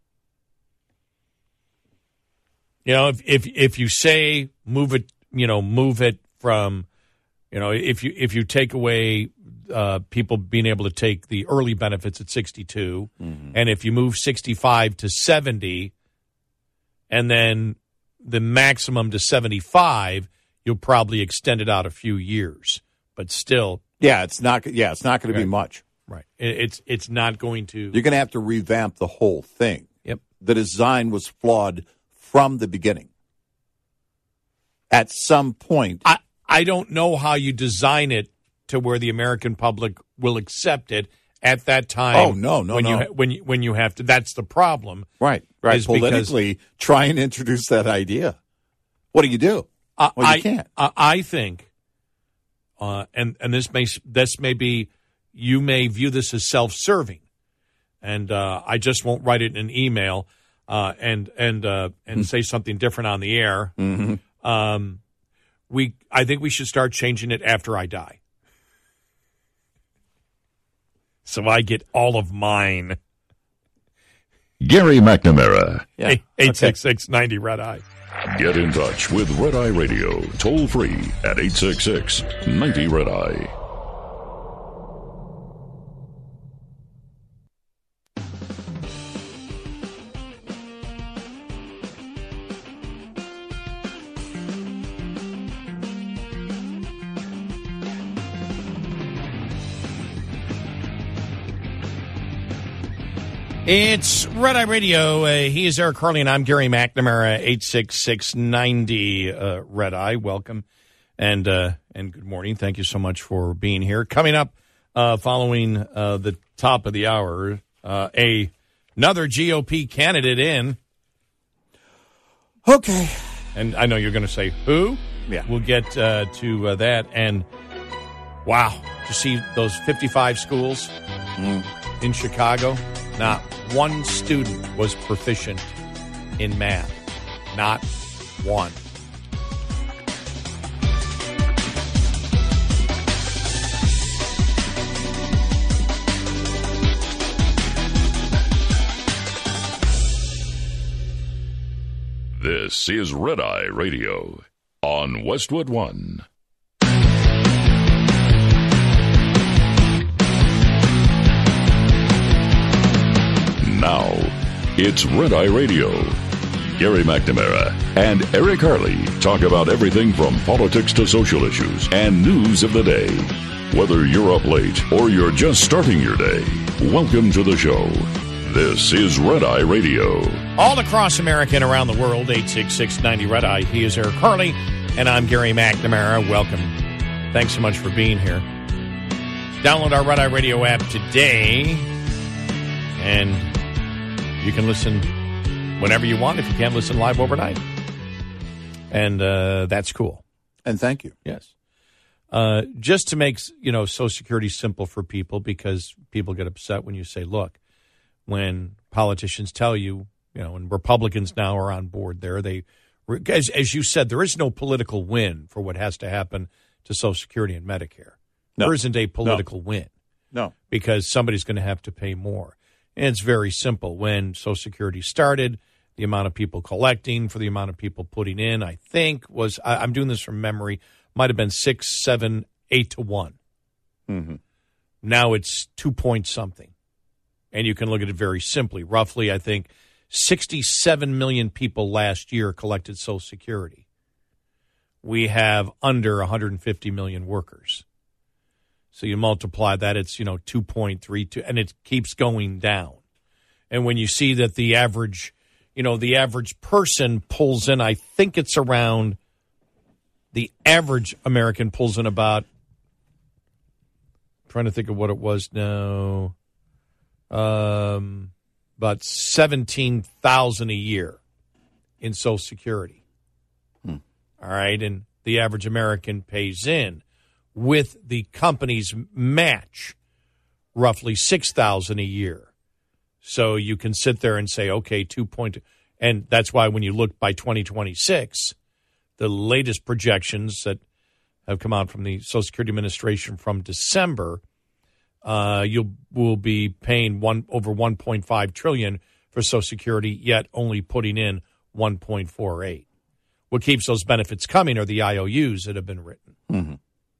If you say move it from, if you take away people being able to take the early benefits at 62, and if you move 65 to 70, and then the maximum to 75, you'll probably extend it out a few years. But still,
it's not going to be much.
Right. It's not going to.
You're going to have to revamp the whole thing.
Yep.
The design was flawed from the beginning. At some point,
I don't know how you design it to where the American public will accept it at that time.
Oh no!
When you have to, that's the problem.
Right. Politically, try and introduce that idea. What do you do? You can't.
I think, and this may be, you may view this as self-serving, and I just won't write it in an email and say something different on the air.
Mm-hmm.
I think we should start changing it after I die, so I get all of mine.
Gary McNamara.
866-90 Red Eye.
Get in touch with Red Eye Radio, toll free at 866-90 Red Eye.
It's Red Eye Radio. He is Eric Harley, and I'm Gary McNamara. 866-90 Red Eye. Welcome and good morning. Thank you so much for being here. Coming up, following the top of the hour, another GOP candidate in.
Okay.
And I know you're going to say who.
Yeah.
We'll get to that. And wow, did you see those 55 schools in Chicago? Not one student was proficient in math. Not one.
This is Red Eye Radio on Westwood One. Now, it's Red Eye Radio. Gary McNamara and Eric Harley talk about everything from politics to social issues and news of the day. Whether you're up late or you're just starting your day, welcome to the show. This is Red Eye Radio.
All across America and around the world, 866-90-RED-EYE. He is Eric Harley, and I'm Gary McNamara. Welcome. Thanks so much for being here. Download our Red Eye Radio app today, and you can listen whenever you want if you can't listen live overnight. And that's cool.
And thank you.
Yes. Just to make, Social Security simple for people, because people get upset when you say, look, when politicians tell you, and Republicans now are on board there, as you said, there is no political win for what has to happen to Social Security and Medicare. No. There isn't a political win.
No. Because
somebody's going to have to pay more. And it's very simple. When Social Security started, the amount of people collecting for the amount of people putting in, I think, was, I'm doing this from memory, might have been 6, 7, 8 to 1.
Mm-hmm.
Now it's 2 point something. And you can look at it very simply. Roughly, I think, 67 million people last year collected Social Security. We have under 150 million workers. So you multiply that, it's, 2.32, and it keeps going down. And when you see that the average person pulls in, I think it's around, the average American pulls in about, I'm trying to think of what it was now, about $17,000 a year in Social Security. All right, and the average American pays in with the company's match roughly $6,000 a year. So you can sit there and say, okay, 2.2, and that's why when you look by 2026, the latest projections that have come out from the Social Security Administration from December, you will be paying over $1.5 trillion for Social Security, yet only putting in $1.48. What keeps those benefits coming are the IOUs that have been written.
Mm-hmm.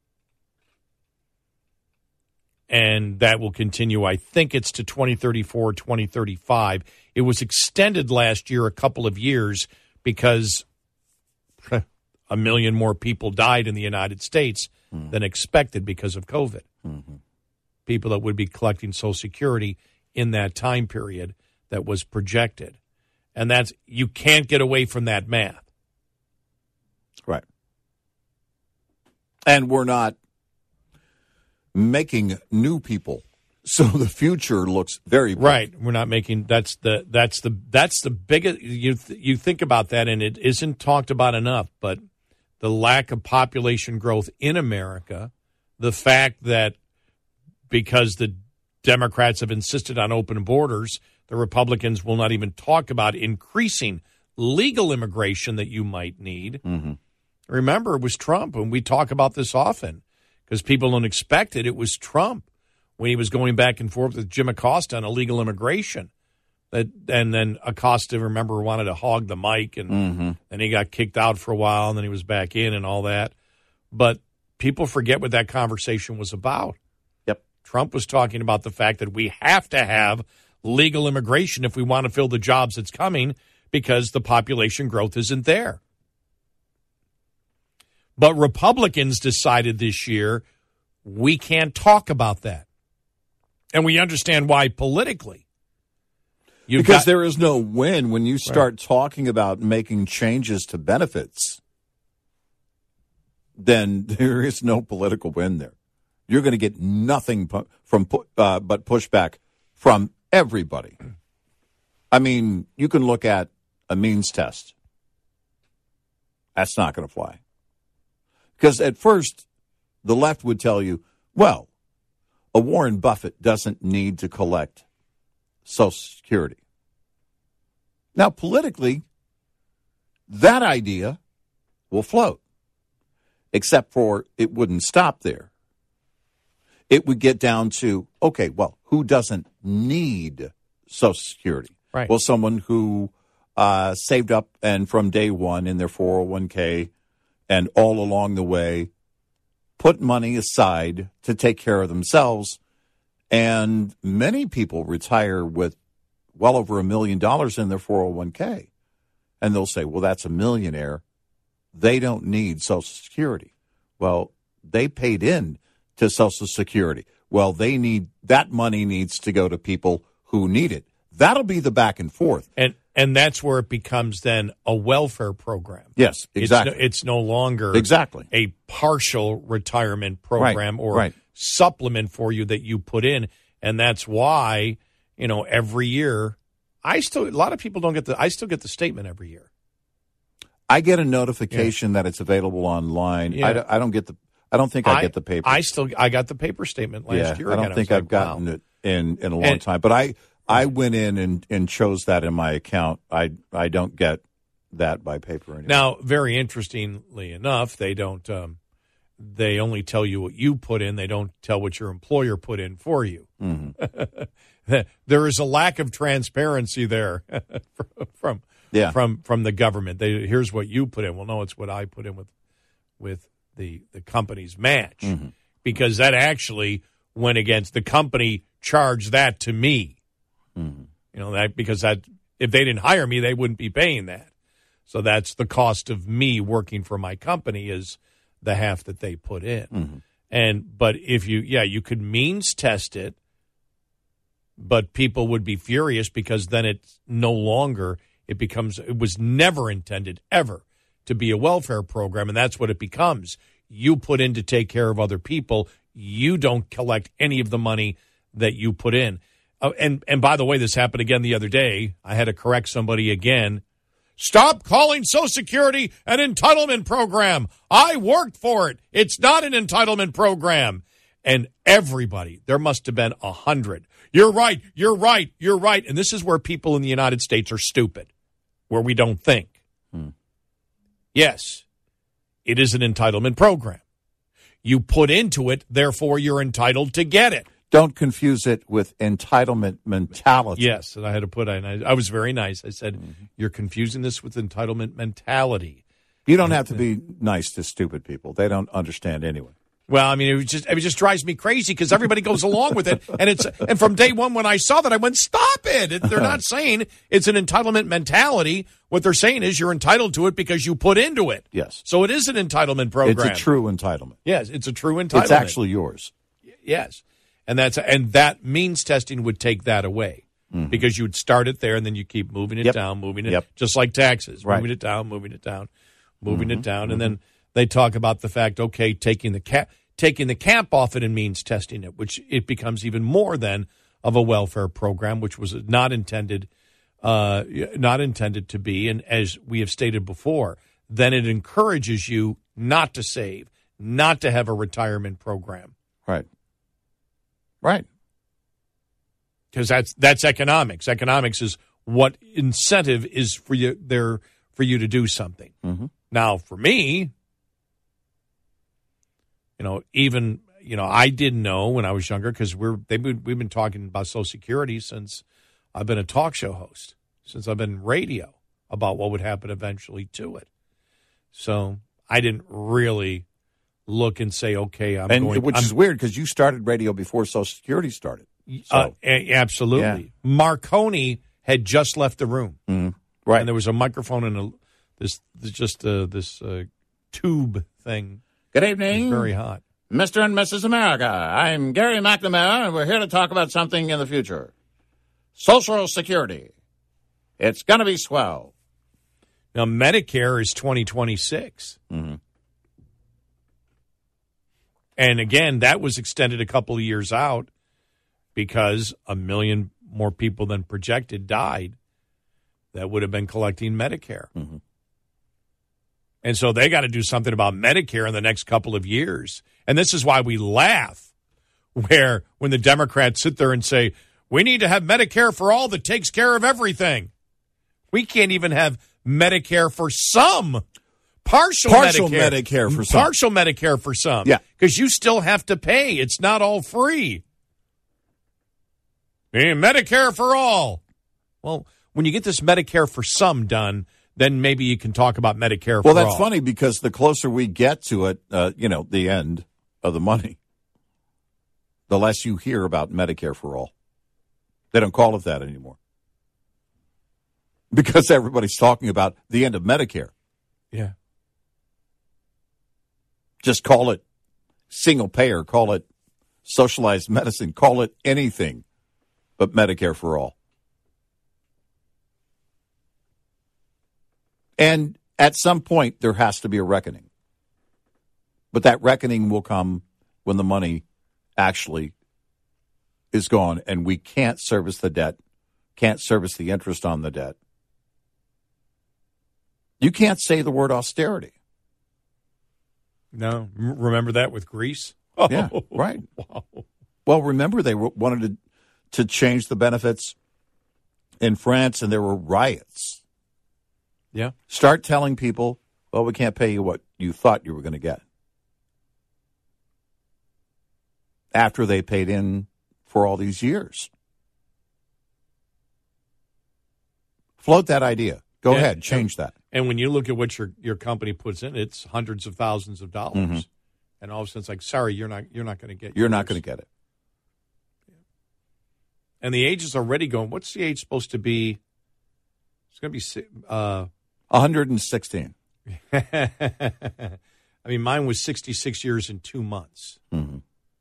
And that will continue. I think it's to 2034, 2035. It was extended last year a couple of years because 1 million more people died in the United States than expected because of COVID.
Mm-hmm.
People that would be collecting Social Security in that time period that was projected. And that's, you can't get away from that math.
Right. And we're not making new people, so the future looks very bright.
Right. We're not making, that's the biggest, you think about that, and it isn't talked about enough, but the lack of population growth in America, the fact that because the Democrats have insisted on open borders, the Republicans will not even talk about increasing legal immigration that you might need.
Mm-hmm.
Remember, it was Trump, and we talk about this often because people don't expect it. It was Trump when he was going back and forth with Jim Acosta on illegal immigration. And then Acosta, remember, wanted to hog the mic, and then he got kicked out for a while, and then he was back in and all that. But people forget what that conversation was about.
Yep.
Trump was talking about the fact that we have to have legal immigration if we want to fill the jobs that's coming because the population growth isn't there. But Republicans decided this year we can't talk about that. And we understand why politically.
Because there is no win when you start talking about making changes to benefits. Then there is no political win there. You're going to get nothing but pushback from everybody. I mean, you can look at a means test. That's not going to fly. Because at first, the left would tell you, well, a Warren Buffett doesn't need to collect Social Security. Now, politically, that idea will float, except for it wouldn't stop there. It would get down to, okay, well, who doesn't need Social Security?
Right.
Well, someone who saved up and from day one in their 401k and all along the way put money aside to take care of themselves. And many people retire with well over $1 million in their 401k. And they'll say, well, that's a millionaire. They don't need Social Security. Well, they paid in to Social Security. Well, that money needs to go to people who need it. That'll be the back and forth.
And that's where it becomes then a welfare program.
Yes, exactly.
It's no longer a partial retirement program or supplement for you that you put in. And that's why, every year, a lot of people don't get I still get the statement every year.
I get a notification that it's available online. Yeah. I don't think I get the paper.
I got the paper statement last year.
I don't think I've gotten it in a long time. But I went in and chose that in my account. I don't get that by paper anymore.
Now, very interestingly enough, they don't. They only tell you what you put in. They don't tell what your employer put in for you. Mm-hmm. There is a lack of transparency there from the government. Here's what you put in. Well, no, it's what I put in with the company's match, because that actually went against the company. Charged that to me. Mm-hmm. Because if they didn't hire me, they wouldn't be paying that. So that's the cost of me working for my company is the half that they put in. Mm-hmm. But if you could means test it, but people would be furious because then it's no longer, it was never intended ever to be a welfare program. And that's what it becomes. You put in to take care of other people. You don't collect any of the money that you put in. And by the way, this happened again the other day. I had to correct somebody again. Stop calling Social Security an entitlement program. I worked for it. It's not an entitlement program. And everybody, there must have been 100. You're right. You're right. You're right. And this is where people in the United States are stupid, where we don't think. Yes, it is an entitlement program. You put into it, therefore you're entitled to get it.
Don't confuse it with entitlement mentality.
Yes, and I had to put in. I was very nice. I said, you're confusing this with entitlement mentality.
You don't have to be nice to stupid people. They don't understand anyway.
Well, I mean, it just drives me crazy because everybody goes along with it, and from day one when I saw that, I went, stop it! They're not saying it's an entitlement mentality. What they're saying is you're entitled to it because you put into it.
Yes.
So it is an entitlement program.
It's a true entitlement.
Yes, it's a true entitlement.
It's actually yours.
Yes. And that means testing would take that away because you would start it there and then you keep moving it down, just like taxes, moving it down, moving it down, and then they talk about the fact, okay, taking the cap off it and means testing it, which it becomes even more than of a welfare program, which was not intended to be. And as we have stated before, then it encourages you not to save, not to have a retirement program.
Right.
Because that's economics. Economics is what incentive is for you to do something. Mm-hmm. Now, for me, I didn't know when I was younger because we've been talking about Social Security since I've been a talk show host, since I've been radio about what would happen eventually to it. So I didn't really look and say, okay,
which is weird because you started radio before Social Security started. So.
Absolutely. Yeah. Marconi had just left the room.
Mm-hmm. Right.
And there was a microphone and this tube thing.
Good evening.
It was very hot.
Mr. and Mrs. America. I'm Gary McNamara, and we're here to talk about something in the future. Social Security. It's going to be swell.
Now, Medicare is 2026.
Mm-hmm.
And again, that was extended a couple of years out because 1 million more people than projected died that would have been collecting Medicare.
Mm-hmm.
And so they got to do something about Medicare in the next couple of years. And this is why we laugh when the Democrats sit there and say, we need to have Medicare for all that takes care of everything. We can't even have Medicare for some. Partial
Medicare for some.
Partial Medicare for some.
Yeah.
Because you still have to pay. It's not all free. Medicare for all. Well, when you get this Medicare for some done, then maybe you can talk about Medicare for
all.
all.
Well, that's funny because the closer we get to it, the end of the money, the less you hear about Medicare for all. They don't call it that anymore because everybody's talking about the end of Medicare.
Yeah.
Just call it single payer, call it socialized medicine, call it anything but Medicare for all. And at some point, there has to be a reckoning. But that reckoning will come when the money actually is gone and we can't service the debt, can't service the interest on the debt. You can't say the word austerity.
No. Remember that with Greece?
Yeah, right.
Wow.
Well, remember they wanted to change the benefits in France, and there were riots.
Yeah.
Start telling people, well, we can't pay you what you thought you were going to get. After they paid in for all these years. Float that idea. Go ahead, change that.
And when you look at what your company puts in, it's hundreds of thousands of dollars.
Mm-hmm.
And all of a sudden it's like, sorry, you're not going to get
You're not going to get it.
And the age is already going. What's the age supposed to be? It's going to be
116.
I mean, mine was 66 years and 2 months.
Mm-hmm.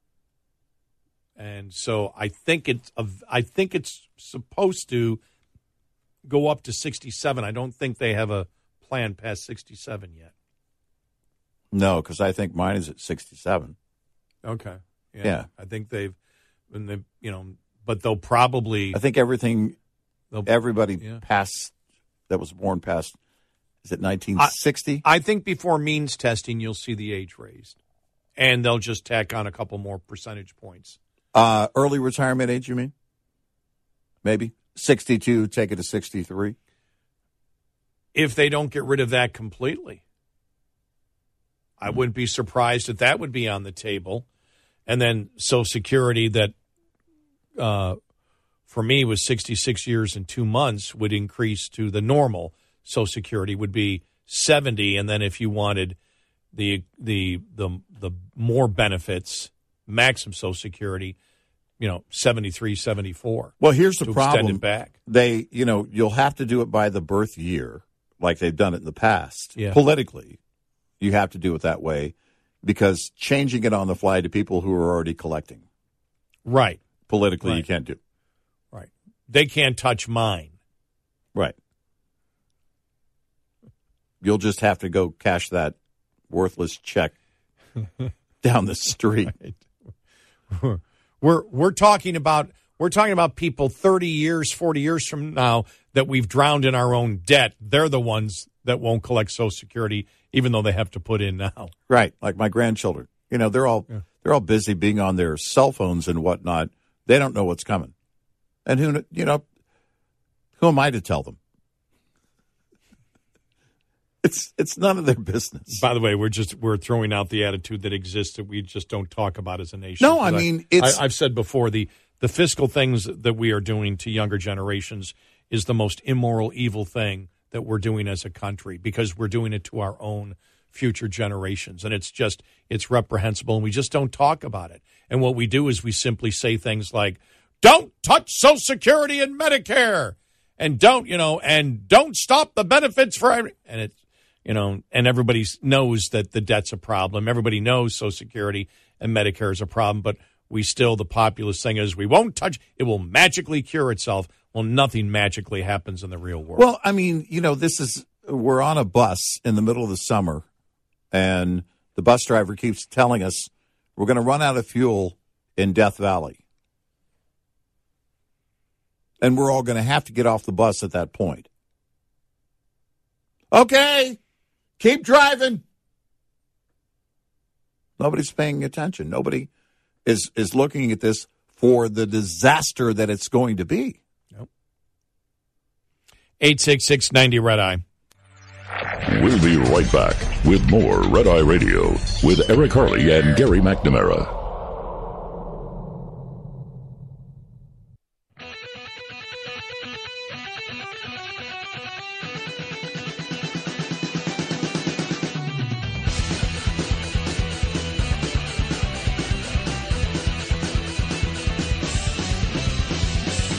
And so I think it's supposed to go up to 67. I don't think they have a plan past 67 yet.
No, because I think mine is at 67.
Okay.
Yeah.
I think but they'll probably.
I think everybody past that was born past, is it 1960?
I think before means testing, you'll see the age raised. And they'll just tack on a couple more percentage points.
Early retirement age, you mean? Maybe 62, take it to 63.
If they don't get rid of that completely, I wouldn't be surprised if that would be on the table. And then Social Security that, for me, was 66 years and 2 months would increase to the normal Social Security would be 70. And then if you wanted the more benefits, maximum Social Security, 73, 74.
Well, here's the
to
problem.
Extend it back.
You'll have to do it by the birth year, like they've done it in the past.
Yeah.
Politically, you have to do it that way because changing it on the fly to people who are already collecting.
Right.
Politically,
Right.
you can't do.
Right. They can't touch mine.
Right. You'll just have to go cash that worthless check down the street.
Right. We're talking about people 30 years, 40 years from now that we've drowned in our own debt. They're the ones that won't collect Social Security, even though they have to put in now.
Right, like my grandchildren. They're all busy being on their cell phones and whatnot. They don't know what's coming, and who am I to tell them? It's none of their business.
By the way, we're throwing out the attitude that exists that we just don't talk about as a nation.
No, I mean
I've said before the fiscal things that we are doing to younger generations is the most immoral, evil thing that we're doing as a country because we're doing it to our own future generations, and it's reprehensible, and we just don't talk about it. And what we do is we simply say things like, "Don't touch Social Security and Medicare," and don't stop the benefits for every. And it's. And everybody knows that the debt's a problem. Everybody knows Social Security and Medicare is a problem, but the populist thing is we won't touch, it will magically cure itself. Well, nothing magically happens in the real world.
Well, I mean, we're on a bus in the middle of the summer, and the bus driver keeps telling us we're going to run out of fuel in Death Valley. And we're all going to have to get off the bus at that point. Okay. Keep driving. Nobody's paying attention. Nobody is looking at this for the disaster that it's going to be.
Nope. 866-90-RED-EYE.
We'll be right back with more Red Eye Radio with Eric Harley and Gary McNamara.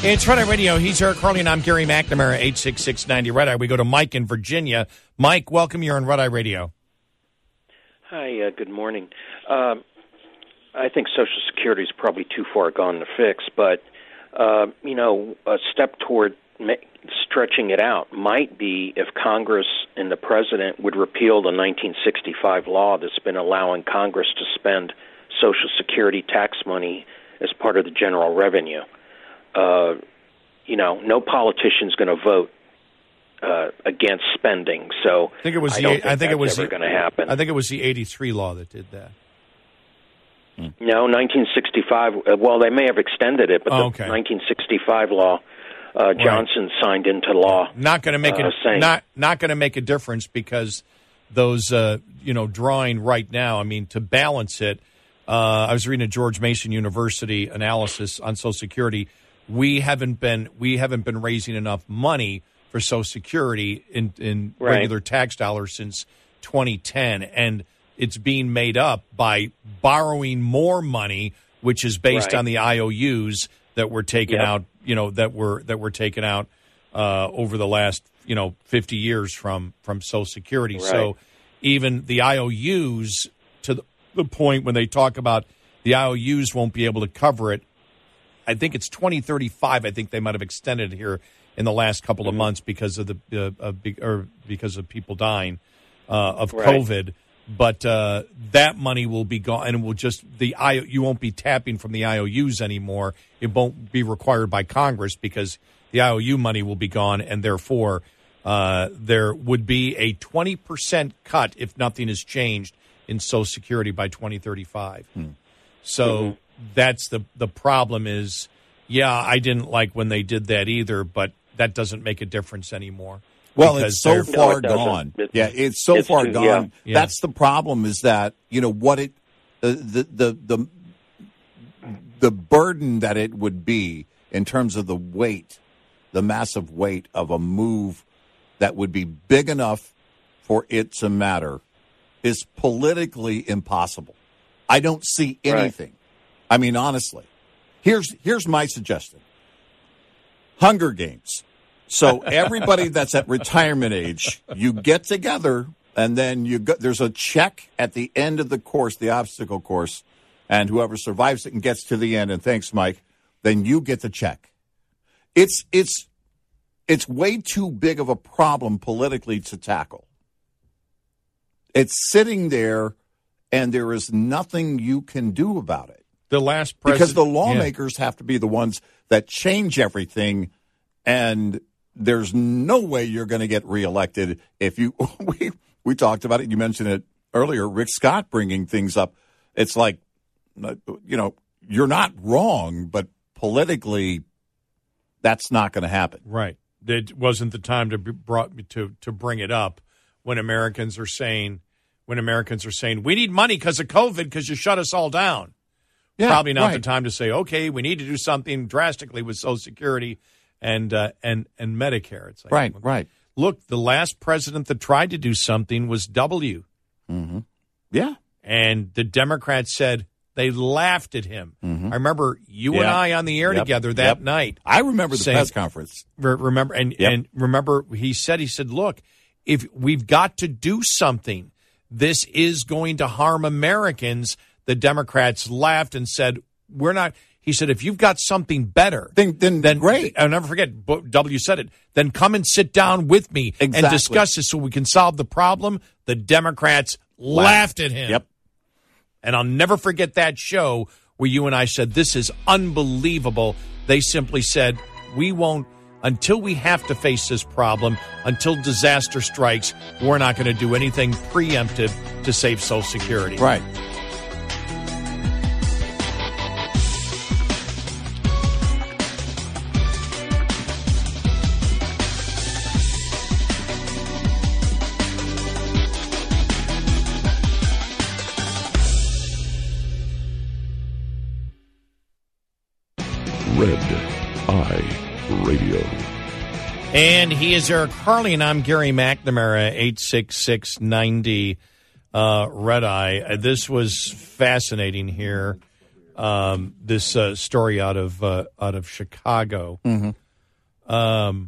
It's Red Eye Radio. He's Eric Harley, and I'm Gary McNamara, 86690 Red Eye. We go to Mike in Virginia. Mike, welcome. You're on Red Eye Radio.
Hi, good morning. I think Social Security is probably too far gone to fix, but, a step toward stretching it out might be if Congress and the President would repeal the 1965 law that's been allowing Congress to spend Social Security tax money as part of the general revenue. No politician's going to vote against spending. So
I think it was
never going to happen.
I think it was the 83 law that did that.
No, 1965. Well, they may have extended it, but the 1965 law, Johnson signed into law.
Not going to make not going to make a difference because those drawing right now. I mean, to balance it, I was reading a George Mason University analysis on Social Security. We haven't been raising enough money for Social Security in regular tax dollars since 2010, and it's being made up by borrowing more money, which is based on the IOUs that were taken out. That were taken out over the last 50 years from Social Security. Right. So even the IOUs, to the point when they talk about the IOUs won't be able to cover it. I think it's 2035. I think they might have extended it here in the last couple of months because of because of people dying of COVID. But that money will be gone, and it will you won't be tapping from the IOUs anymore. It won't be required by Congress because the IOU money will be gone, and therefore there would be a 20% cut if nothing has changed in Social Security by 2035. So that's the problem is, I didn't like when they did that either, but that doesn't make a difference anymore.
Well, it's so far gone. It's so far gone. Yeah. That's the problem is that, what it the burden that it would be in terms of the weight, the massive weight of a move that would be big enough for it to matter is politically impossible. I don't see anything. Right. I mean, honestly, here's my suggestion. Hunger Games. So everybody that's at retirement age, you get together, and then there's a check at the end of the course, the obstacle course, and whoever survives it and gets to the end, and thanks, Mike, then you get the check. It's way too big of a problem politically to tackle. It's sitting there, and there is nothing you can do about it.
The last
because the lawmakers have to be the ones that change everything, and there's no way you're going to get reelected if you. We talked about it. You mentioned it earlier. Rick Scott bringing things up. It's like, you're not wrong, but politically, that's not going to happen.
Right. It wasn't the time to bring it up when Americans are saying we need money because of COVID because you shut us all down. Yeah, probably not the time to say, okay, we need to do something drastically with Social Security and Medicare. It's like,
right.
Look, the last president that tried to do something was W.
Mm-hmm. Yeah.
And the Democrats said they laughed at him. Mm-hmm. I remember you and I on the air together that night.
I remember the press conference.
And remember he said, look, if we've got to do something, this is going to harm Americans. The Democrats laughed and said, we're not. He said, if you've got something better,
then great.
I'll never forget, W said it, then come and sit down with me and discuss this so we can solve the problem. The Democrats laughed at him.
Yep.
And I'll never forget that show where you and I said, this is unbelievable. They simply said, we won't, until we have to face this problem, until disaster strikes, we're not going to do anything preemptive to save Social Security.
Right.
Red Eye Radio.
And he is Eric Harley, and I'm Gary McNamara, 86690 Red Eye. This was fascinating here. this story out of Chicago.
Mm-hmm.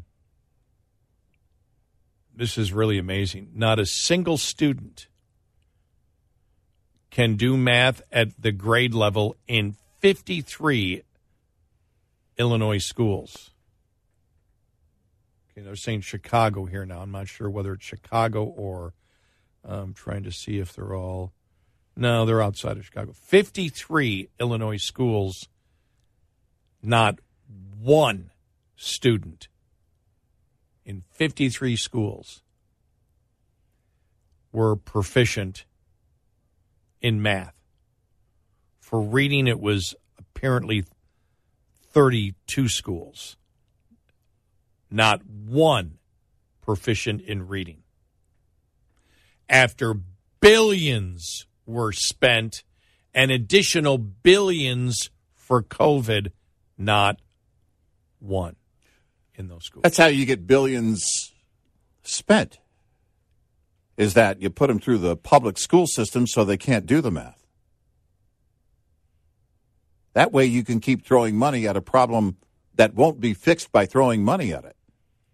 This is really amazing. Not a single student can do math at the grade level in 53 Illinois schools. Okay, they're saying Chicago here now. I'm not sure whether it's Chicago or I'm trying to see if they're all. No, they're outside of Chicago. 53 Illinois schools, not one student in 53 schools were proficient in math. For reading, it was apparently 32 schools. Not one proficient in reading. After billions were spent, and additional billions for COVID, not one in those schools.
That's how you get billions spent, is that you put them through the public school system so they can't do the math. That way you can keep throwing money at a problem that won't be fixed by throwing money at it.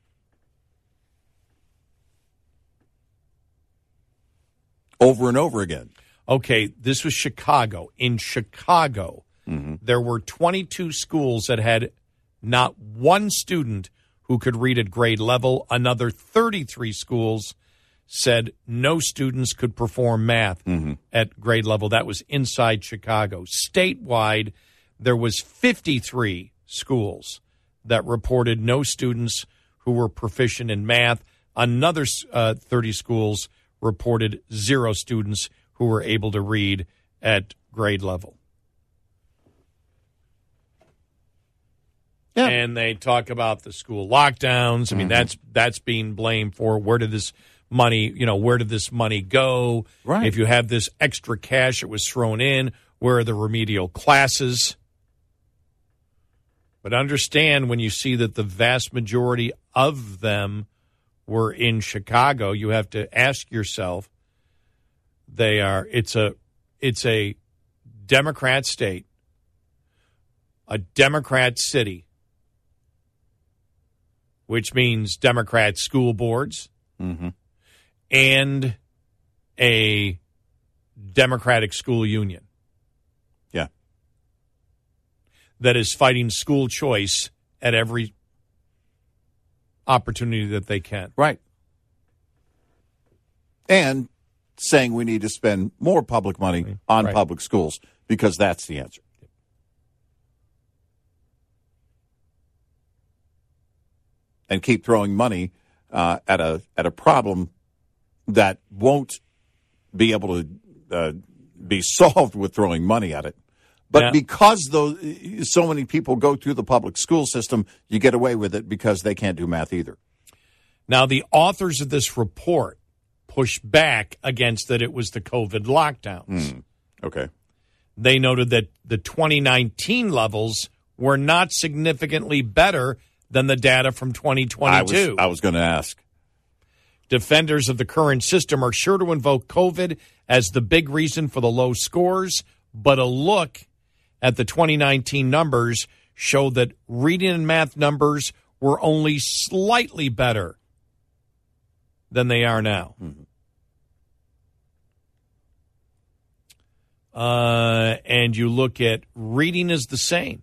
Over and over again.
Okay, this was Chicago. In Chicago, there were 22 schools that had not one student who could read at grade level. Another 33 schools said no students could perform math at grade level. That was inside Chicago. Statewide, there was 53 schools that reported no students who were proficient in math. Another 30 schools reported 0 students who were able to read at grade level. Yeah. And they talk about the school lockdowns. I mean, that's being blamed for where did this money go?
Right.
If you have this extra cash that was thrown in, where are the remedial classes? But understand, when you see that the vast majority of them were in Chicago, you have to ask yourself, it's a Democrat state, a Democrat city, which means Democrat school boards, and a Democratic school union.
Yeah.
That is fighting school choice at every opportunity that they can.
Right. And saying we need to spend more public money on public schools because that's the answer. And keep throwing money at a problem that won't be able to be solved with throwing money at it. But because so many people go through the public school system, you get away with it because they can't do math either.
Now, the authors of this report push back against that it was the COVID lockdowns.
Okay.
They noted that the 2019 levels were not significantly better than the data from 2022.
I was going to ask.
Defenders of the current system are sure to invoke COVID as the big reason for the low scores, but a look at the 2019 numbers show that reading and math numbers were only slightly better than they are now. And you look at reading is the same.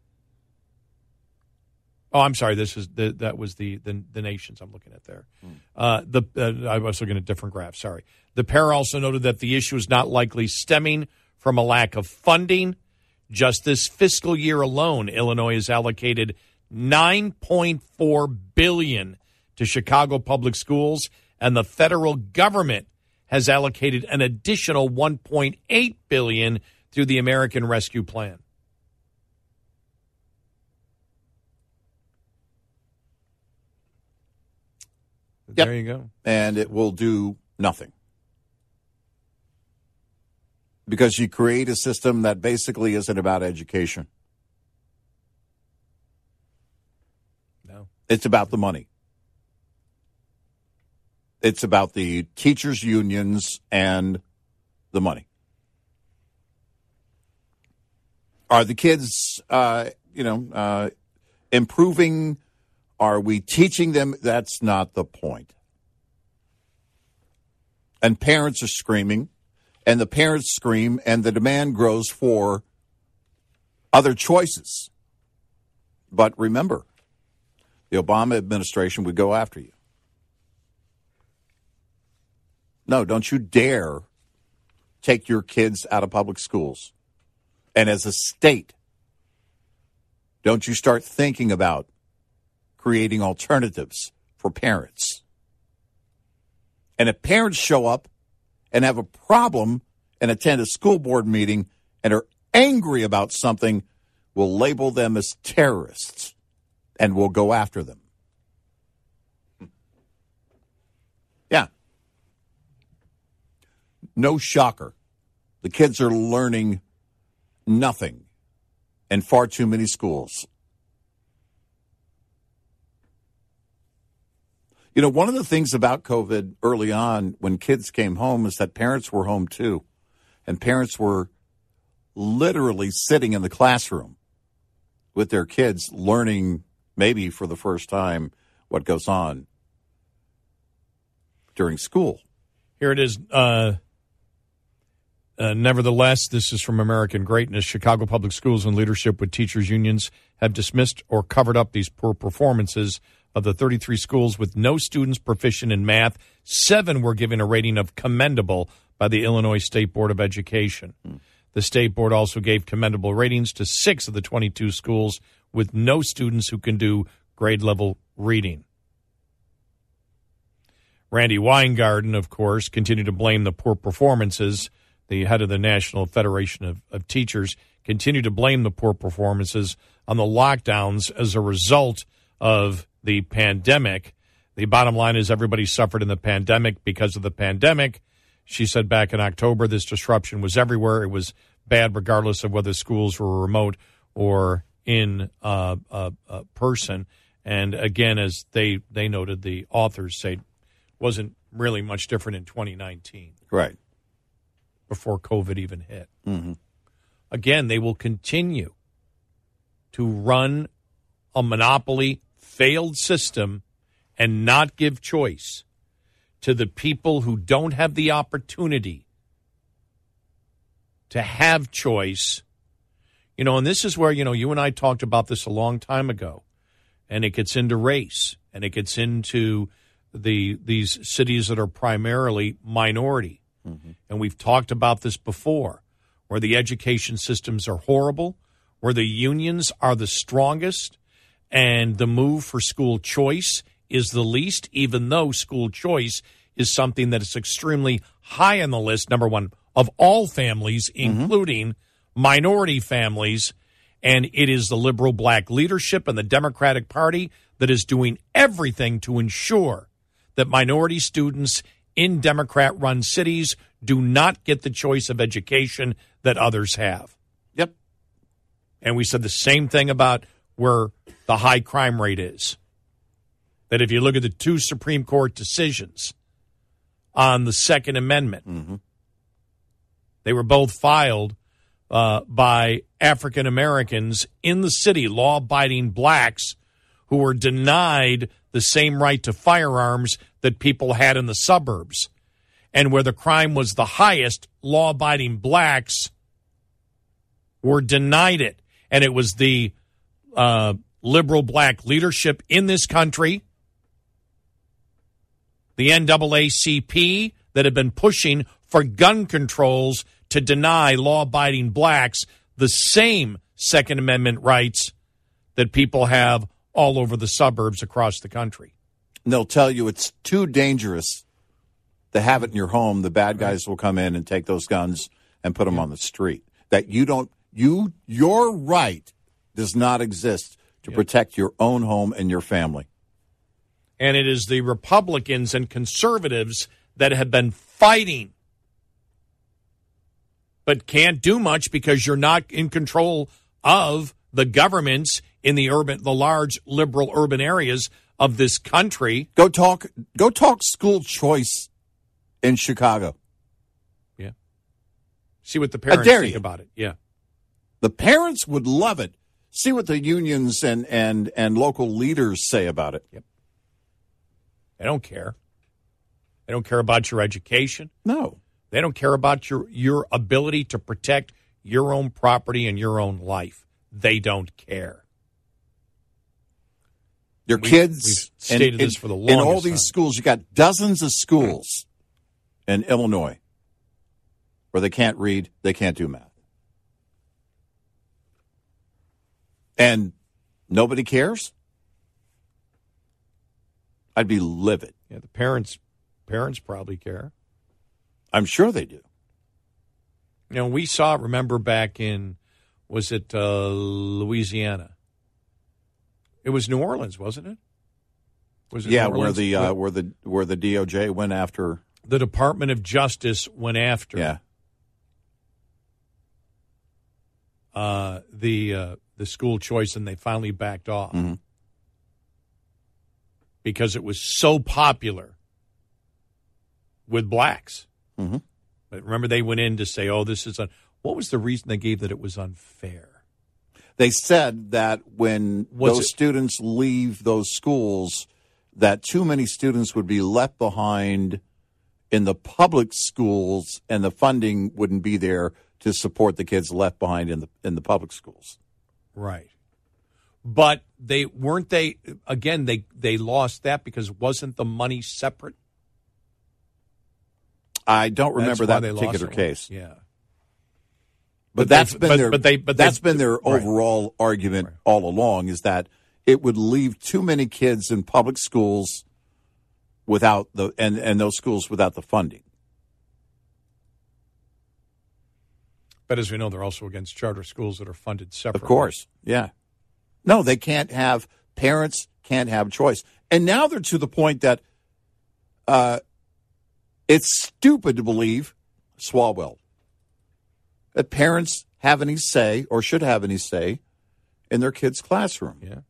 Oh, I'm sorry. That was the nations I'm looking at there. I was looking at different graphs. Sorry. The pair also noted that the issue is not likely stemming from a lack of funding. Just this fiscal year alone, Illinois has allocated $9.4 billion to Chicago public schools, and the federal government has allocated an additional $1.8 billion through the American Rescue Plan. There you go.
And it will do nothing. Because you create a system that basically isn't about education.
No.
It's about the money. It's about the teachers' unions and the money. Are the kids, improving? Are we teaching them? That's not the point. And parents are screaming, and the parents scream, and the demand grows for other choices. But remember, the Obama administration would go after you. No, don't you dare take your kids out of public schools. And as a state, don't you start thinking about creating alternatives for parents. And if parents show up and have a problem and attend a school board meeting and are angry about something, we'll label them as terrorists and we'll go after them. Yeah. No shocker. The kids are learning nothing in far too many schools. You know, one of the things about COVID early on when kids came home is that parents were home too. And parents were literally sitting in the classroom with their kids learning maybe for the first time what goes on during school.
Here it is. Nevertheless, this is from American Greatness. Chicago Public Schools, in leadership with teachers' unions, have dismissed or covered up these poor performances. Of the 33 schools with no students proficient in math, 7 were given a rating of commendable by the Illinois State Board of Education. The state board also gave commendable ratings to 6 of the 22 schools with no students who can do grade-level reading. Randy Weingarten, of course, continued to blame the poor performances. The head of the National Federation of Teachers continued to blame the poor performances on the lockdowns as a result of the pandemic. The bottom line is everybody suffered in the pandemic because of the pandemic. She said back in October this disruption was everywhere. It was bad regardless of whether schools were remote or in person. And again, as they noted, the authors say it wasn't really much different in 2019.
Right.
Before COVID even hit.
Mm-hmm.
Again, they will continue to run a monopoly failed system and not give choice to the people who don't have the opportunity to have choice. You know, and this is where, you and I talked about this a long time ago, and it gets into race, and it gets into these cities that are primarily minority. Mm-hmm. And we've talked about this before, where the education systems are horrible, where the unions are the strongest, and the move for school choice is the least, even though school choice is something that is extremely high on the list, number one, of all families, including minority families. And it is the liberal black leadership and the Democratic Party that is doing everything to ensure that minority students in Democrat-run cities do not get the choice of education that others have.
Yep.
And we said the same thing about where the high crime rate is. That if you look at the 2 Supreme Court decisions on the Second Amendment, they were both filed by African Americans in the city, law-abiding blacks who were denied the same right to firearms that people had in the suburbs. And where the crime was the highest, law-abiding blacks were denied it. And it was the liberal black leadership in this country, the NAACP, that have been pushing for gun controls to deny law-abiding blacks the same Second Amendment rights that people have all over the suburbs across the country.
And they'll tell you it's too dangerous to have it in your home. The bad guys will come in and take those guns and put them on the street. That your right does not exist to protect your own home and your family.
And it is the Republicans and conservatives that have been fighting, but can't do much because you're not in control of the governments in the large liberal urban areas of this country.
Go talk school choice in Chicago.
Yeah. See what the parents think about it. Yeah.
The parents would love it. See what the unions and local leaders say about it.
Yep. They don't care. They don't care about your education.
No.
They don't care about your ability to protect your own property and your own life. They don't care.
Your kids,
we've stated this for the longest
in all these
time.
schools, you got dozens of schools in Illinois where they can't read, they can't do math. And nobody cares? I'd be livid.
Yeah, the parents probably care.
I'm sure they do.
You know, we saw it, remember, back in, was it Louisiana? It was New Orleans, wasn't it? Was it
Yeah,
New
where
Orleans?
where the DOJ went after
The Department of Justice went after the school choice, and they finally backed off because it was so popular with blacks.
Mm-hmm.
But remember, they went in to say, "Oh, this is what was the reason they gave that it was unfair?"
They said that when those students leave those schools, that too many students would be left behind in the public schools, and the funding wouldn't be there to support the kids left behind in the public schools.
Right. But they weren't they again they lost that because wasn't the money separate?
I don't remember that particular case.
Yeah.
But that's been their overall argument all along, is that it would leave too many kids in public schools without and those schools without the funding.
But as we know, they're also against charter schools that are funded separately.
Of course, yeah. No, they can't have, parents can't have choice. And now they're to the point that it's stupid to believe, Swalwell, that parents have any say or should have any say in their kids' classroom.
Yeah.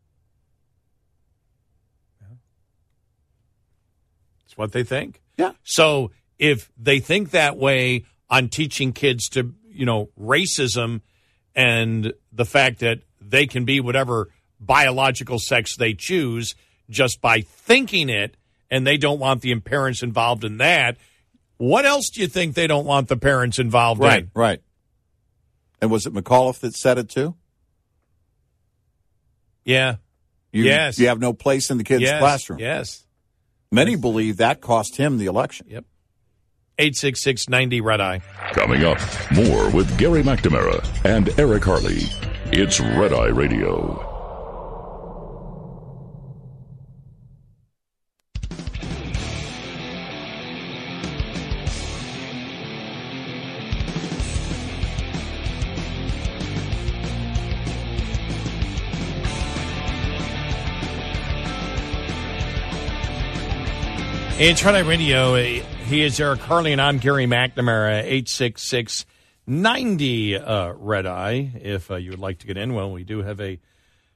It's what they think.
Yeah.
So if they think that way on teaching kids to, racism and the fact that they can be whatever biological sex they choose just by thinking it, and they don't want the parents involved in that, what else do you think they don't want the parents involved in?
Right. And was it McAuliffe that said it too?
Yeah.
Yes. You have no place in the kids' classroom.
Yes.
Many believe that cost him the election.
Yep. 866-90 Red Eye.
Coming up, more with Gary McNamara and Eric Harley. It's Red Eye Radio.
It's Red Eye Radio. He is Eric Harley, and I'm Gary McNamara. 866-90 Red Eye. If you would like to get in, well, we do have a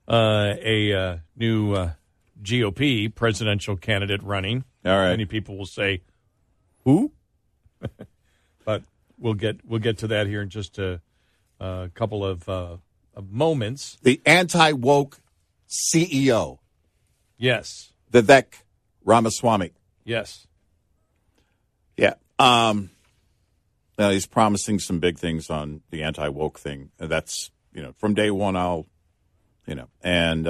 new GOP presidential candidate running.
All right.
Many people will say, "Who?" But we'll get to that here in just a couple of moments.
The anti-woke CEO.
Yes.
Vivek Ramaswamy.
Yes.
Yeah. He's promising some big things on the anti-woke thing. That's, from day one, and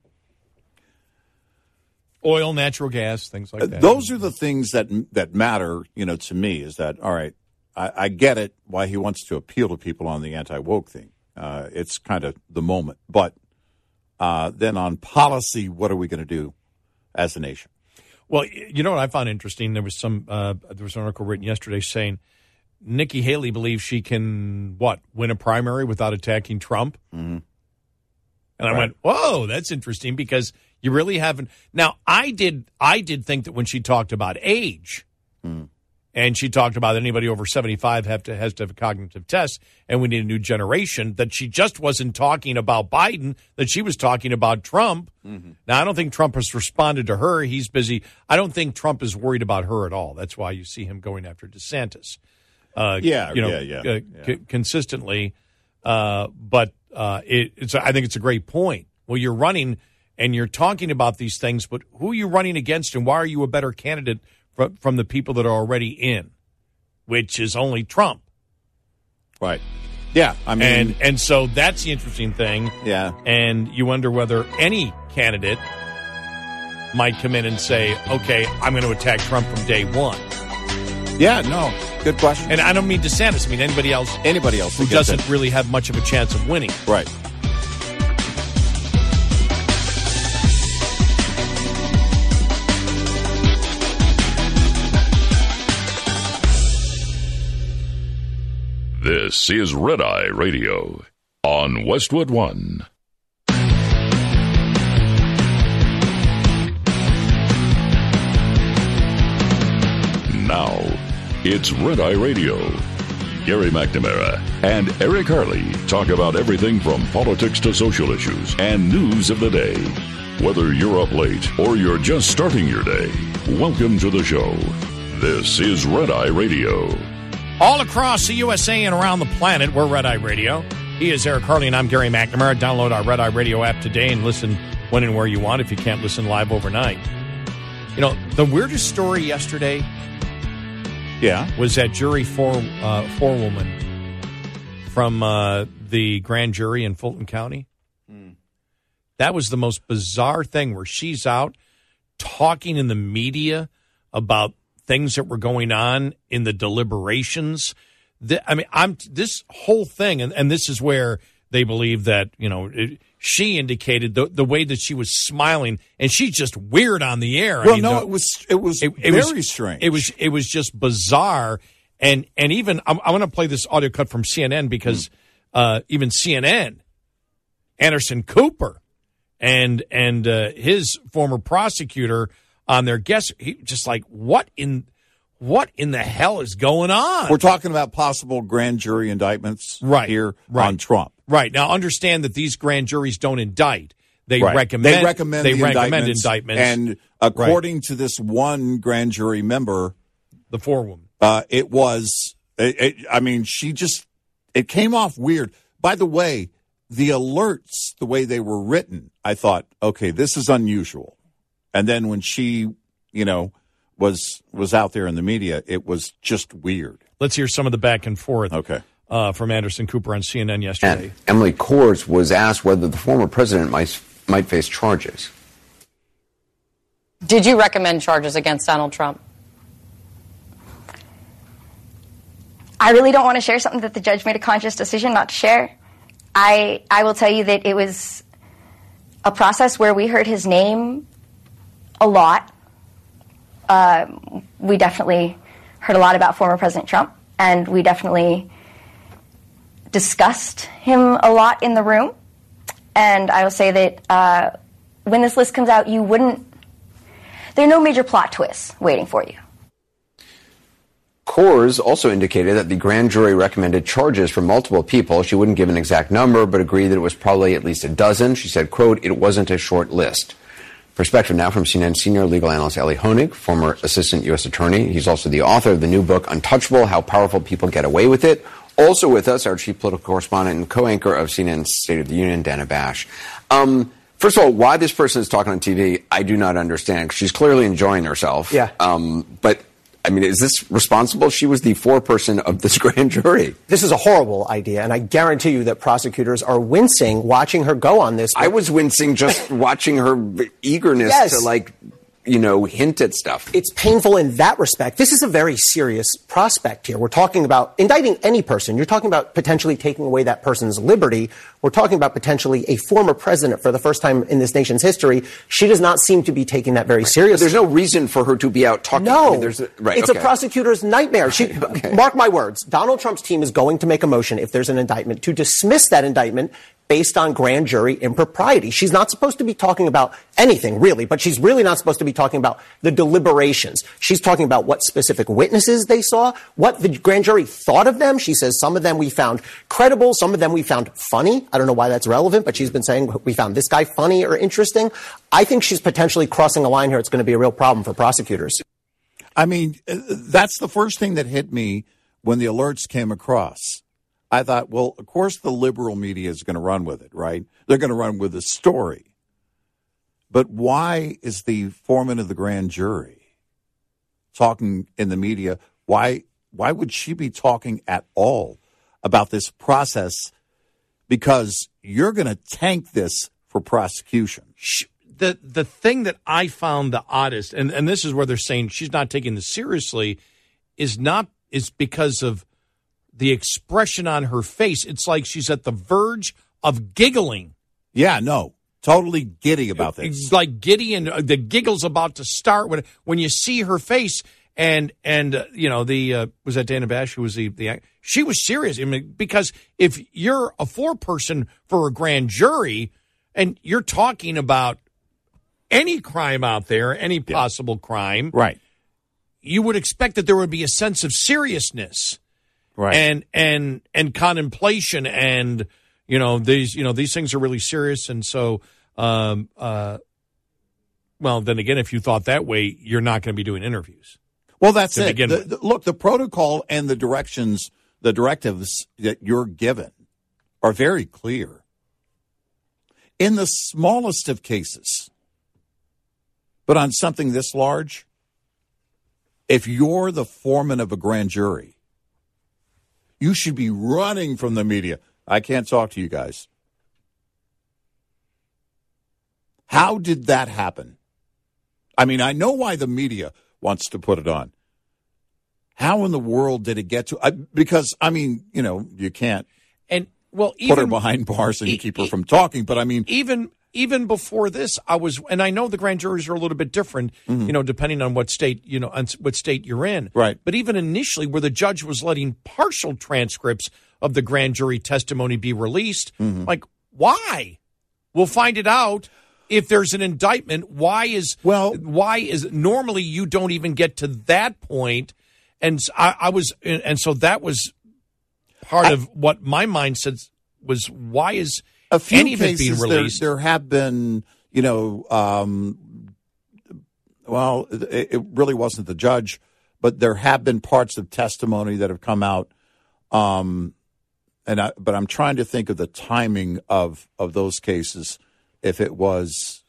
oil, natural gas, things like that.
Those are the things that matter, to me, is that, all right, I get it why he wants to appeal to people on the anti-woke thing. It's kind of the moment. But then on policy, what are we going to do as a nation?
Well, you know what I found interesting? There was an article written yesterday saying Nikki Haley believes she can, win a primary without attacking Trump?
Mm-hmm.
And I went, whoa, that's interesting, because you really haven't. Now, I did think that when she talked about age, and she talked about anybody over 75 has to have a cognitive test, and we need a new generation, that she just wasn't talking about Biden, that she was talking about Trump. Mm-hmm. Now, I don't think Trump has responded to her. He's busy. I don't think Trump is worried about her at all. That's why you see him going after DeSantis. Consistently. But I think it's a great point. Well, you're running and you're talking about these things, but who are you running against, and why are you a better candidate from the people that are already in, which is only Trump.
Right. Yeah. I mean,
and so that's the interesting thing.
Yeah.
And you wonder whether any candidate might come in and say, okay, I'm going to attack Trump from day one.
Yeah, no. Good question.
And I don't mean DeSantis. I mean anybody else who doesn't really have much of a chance of winning.
Right.
This is Red Eye Radio on Westwood One. Now, it's Red Eye Radio. Gary McNamara and Eric Harley talk about everything from politics to social issues and news of the day. Whether you're up late or you're just starting your day, welcome to the show. This is Red Eye Radio.
All across the USA and around the planet, we're Red Eye Radio. He is Eric Harley, and I'm Gary McNamara. Download our Red Eye Radio app today and listen when and where you want if you can't listen live overnight. You know, the weirdest story yesterday was that jury forewoman from the grand jury in Fulton County. That was the most bizarre thing, where she's out talking in the media about things that were going on in the deliberations. This whole thing, and this is where they believe that, you know, she indicated the way that she was smiling, and she's just weird on the air.
Well, it was very strange.
It was just bizarre, and even I'm going to play this audio cut from CNN because even CNN, Anderson Cooper, and his former prosecutor on their guest, he just like, what in the hell is going on?
We're talking about possible grand jury indictments on Trump.
Right. Now, understand that these grand juries don't indict. They recommend indictments.
And according to this one grand jury member,
the forewoman,
it came off weird. By the way, the alerts, the way they were written, I thought, okay, this is unusual. And then when she, was out there in the media, it was just weird.
Let's hear some of the back and forth.
Okay.
From Anderson Cooper on CNN yesterday.
And Emily Kohrs was asked whether the former president might face charges.
Did you recommend charges against Donald Trump?
I really don't want to share something that the judge made a conscious decision not to share. I will tell you that it was a process where we heard his name a lot. We definitely heard a lot about former President Trump, and we definitely discussed him a lot in the room. And I will say that when this list comes out, there are no major plot twists waiting for you.
Kohrs also indicated that the grand jury recommended charges for multiple people. She wouldn't give an exact number, but agreed that it was probably at least a dozen. She said, quote, "It wasn't a short list." Perspective now from CNN senior legal analyst Elie Honig, former assistant U.S. attorney. He's also the author of the new book, Untouchable, How Powerful People Get Away with It. Also with us, our chief political correspondent and co-anchor of CNN's State of the Union, Dana Bash. First of all, why this person is talking on TV, I do not understand. She's clearly enjoying herself.
Yeah.
But is this responsible? She was the foreperson of this grand jury.
This is a horrible idea, and I guarantee you that prosecutors are wincing watching her go on this.
I was wincing just watching her eagerness to, hint at stuff.
It's painful in that respect. This is a very serious prospect here. We're talking about indicting any person. You're talking about potentially taking away that person's liberty. We're talking about potentially a former president for the first time in this nation's history. She does not seem to be taking that very seriously.
There's no reason for her to be out talking.
No. It's a prosecutor's nightmare. Mark my words. Donald Trump's team is going to make a motion, if there's an indictment, to dismiss that indictment based on grand jury impropriety. She's not supposed to be talking about anything, really, but she's really not supposed to be talking about the deliberations. She's talking about what specific witnesses they saw, what the grand jury thought of them. She says some of them we found credible, some of them we found funny. I don't know why that's relevant, but she's been saying we found this guy funny or interesting. I think she's potentially crossing a line here. It's going to be a real problem for prosecutors.
I mean, that's the first thing that hit me when the alerts came across. I thought, well, of course the liberal media is going to run with it, right? They're going to run with the story. But why is the foreman of the grand jury talking in the media? Why would she be talking at all about this process? Because you're going to tank this for prosecution.
The thing that I found the oddest, and this is where they're saying she's not taking this seriously, is because of the expression on her face. It's like she's at the verge of giggling.
Yeah, no. Totally giddy about this.
It's like giddy, and the giggle's about to start when you see her face. And was that Dana Bash who was the she was serious. I mean, because if you're a foreperson for a grand jury and you're talking about any crime out there, any possible crime,
right,
you would expect that there would be a sense of seriousness,
right,
and contemplation, and these things are really serious, and so well, then again, if you thought that way, you're not going to be doing interviews.
Well, that's it. Look, the protocol and the directives that you're given are very clear. In the smallest of cases, but on something this large, if you're the foreman of a grand jury, you should be running from the media. I can't talk to you guys. How did that happen? I mean, I know why the media wants to put it on. How in the world did it get to? Because, I mean, you can't put her behind bars and keep her from talking. But, I mean,
even before this, and I know the grand juries are a little bit different, depending on what state, on what state you're in.
Right.
But even initially, where the judge was letting partial transcripts of the grand jury testimony be released, like, why? We'll find it out. If there's an indictment, why is normally you don't even get to that point? And so that was part of what my mind said was, why is
a few
any of it being released?
There have been, it really wasn't the judge, but there have been parts of testimony that have come out. But I'm trying to think of the timing of those cases. If it was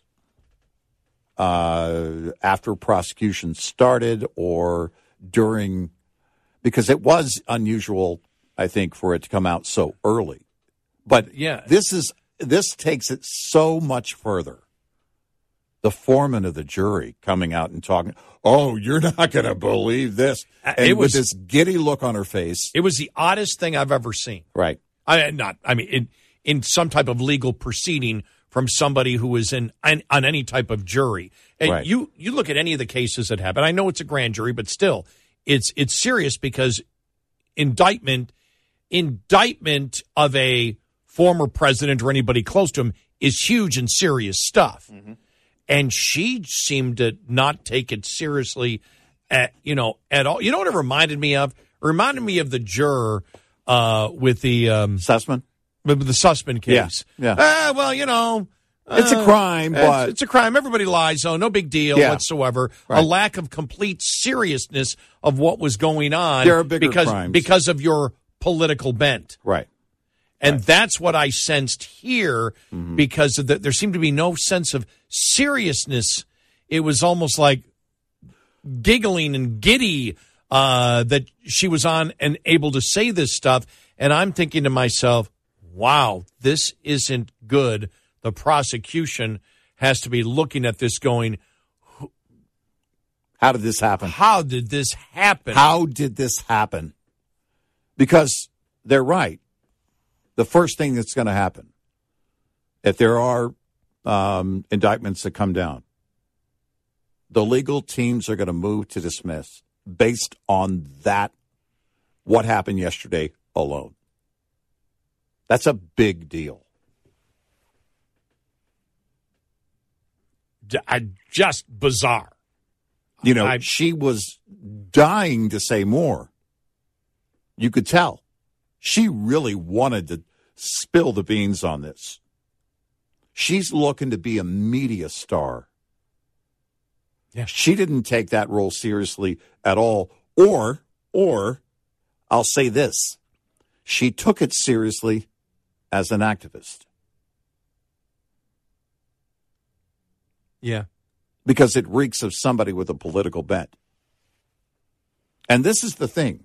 after prosecution started or during, because it was unusual, I think, for it to come out so early. But
yeah,
this takes it so much further. The foreman of the jury coming out and talking, oh, you're not going to believe this. And with this giddy look on her face.
It was the oddest thing I've ever seen.
Right.
In some type of legal proceeding from somebody who is on any type of jury. And
right.
You look at any of the cases that happen. I know it's a grand jury, but still, it's serious because indictment of a former president or anybody close to him is huge and serious stuff. Mm-hmm. And she seemed to not take it seriously at all. You know what it reminded me of? It reminded me of the juror with the
Sussman?
With the Sussman case.
Yeah.
It's
a crime, but
it's a crime. Everybody lies, so no big deal whatsoever.
Right.
A lack of complete seriousness of what was going on.
There are bigger crimes.
Because of your political bent.
Right.
And that's what I sensed here because there seemed to be no sense of seriousness. It was almost like giggling and giddy that she was on and able to say this stuff. And I'm thinking to myself, wow, this isn't good. The prosecution has to be looking at this going,
how did this happen?
How did this happen?
How did this happen? Because they're right. The first thing that's going to happen, if there are indictments that come down, the legal teams are going to move to dismiss based on that, what happened yesterday alone. That's a big deal.
Just bizarre.
She was dying to say more. You could tell. She really wanted to spill the beans on this. She's looking to be a media star.
Yeah.
She didn't take that role seriously at all. Or I'll say this. She took it seriously as an activist.
Yeah.
Because it reeks of somebody with a political bent. And this is the thing.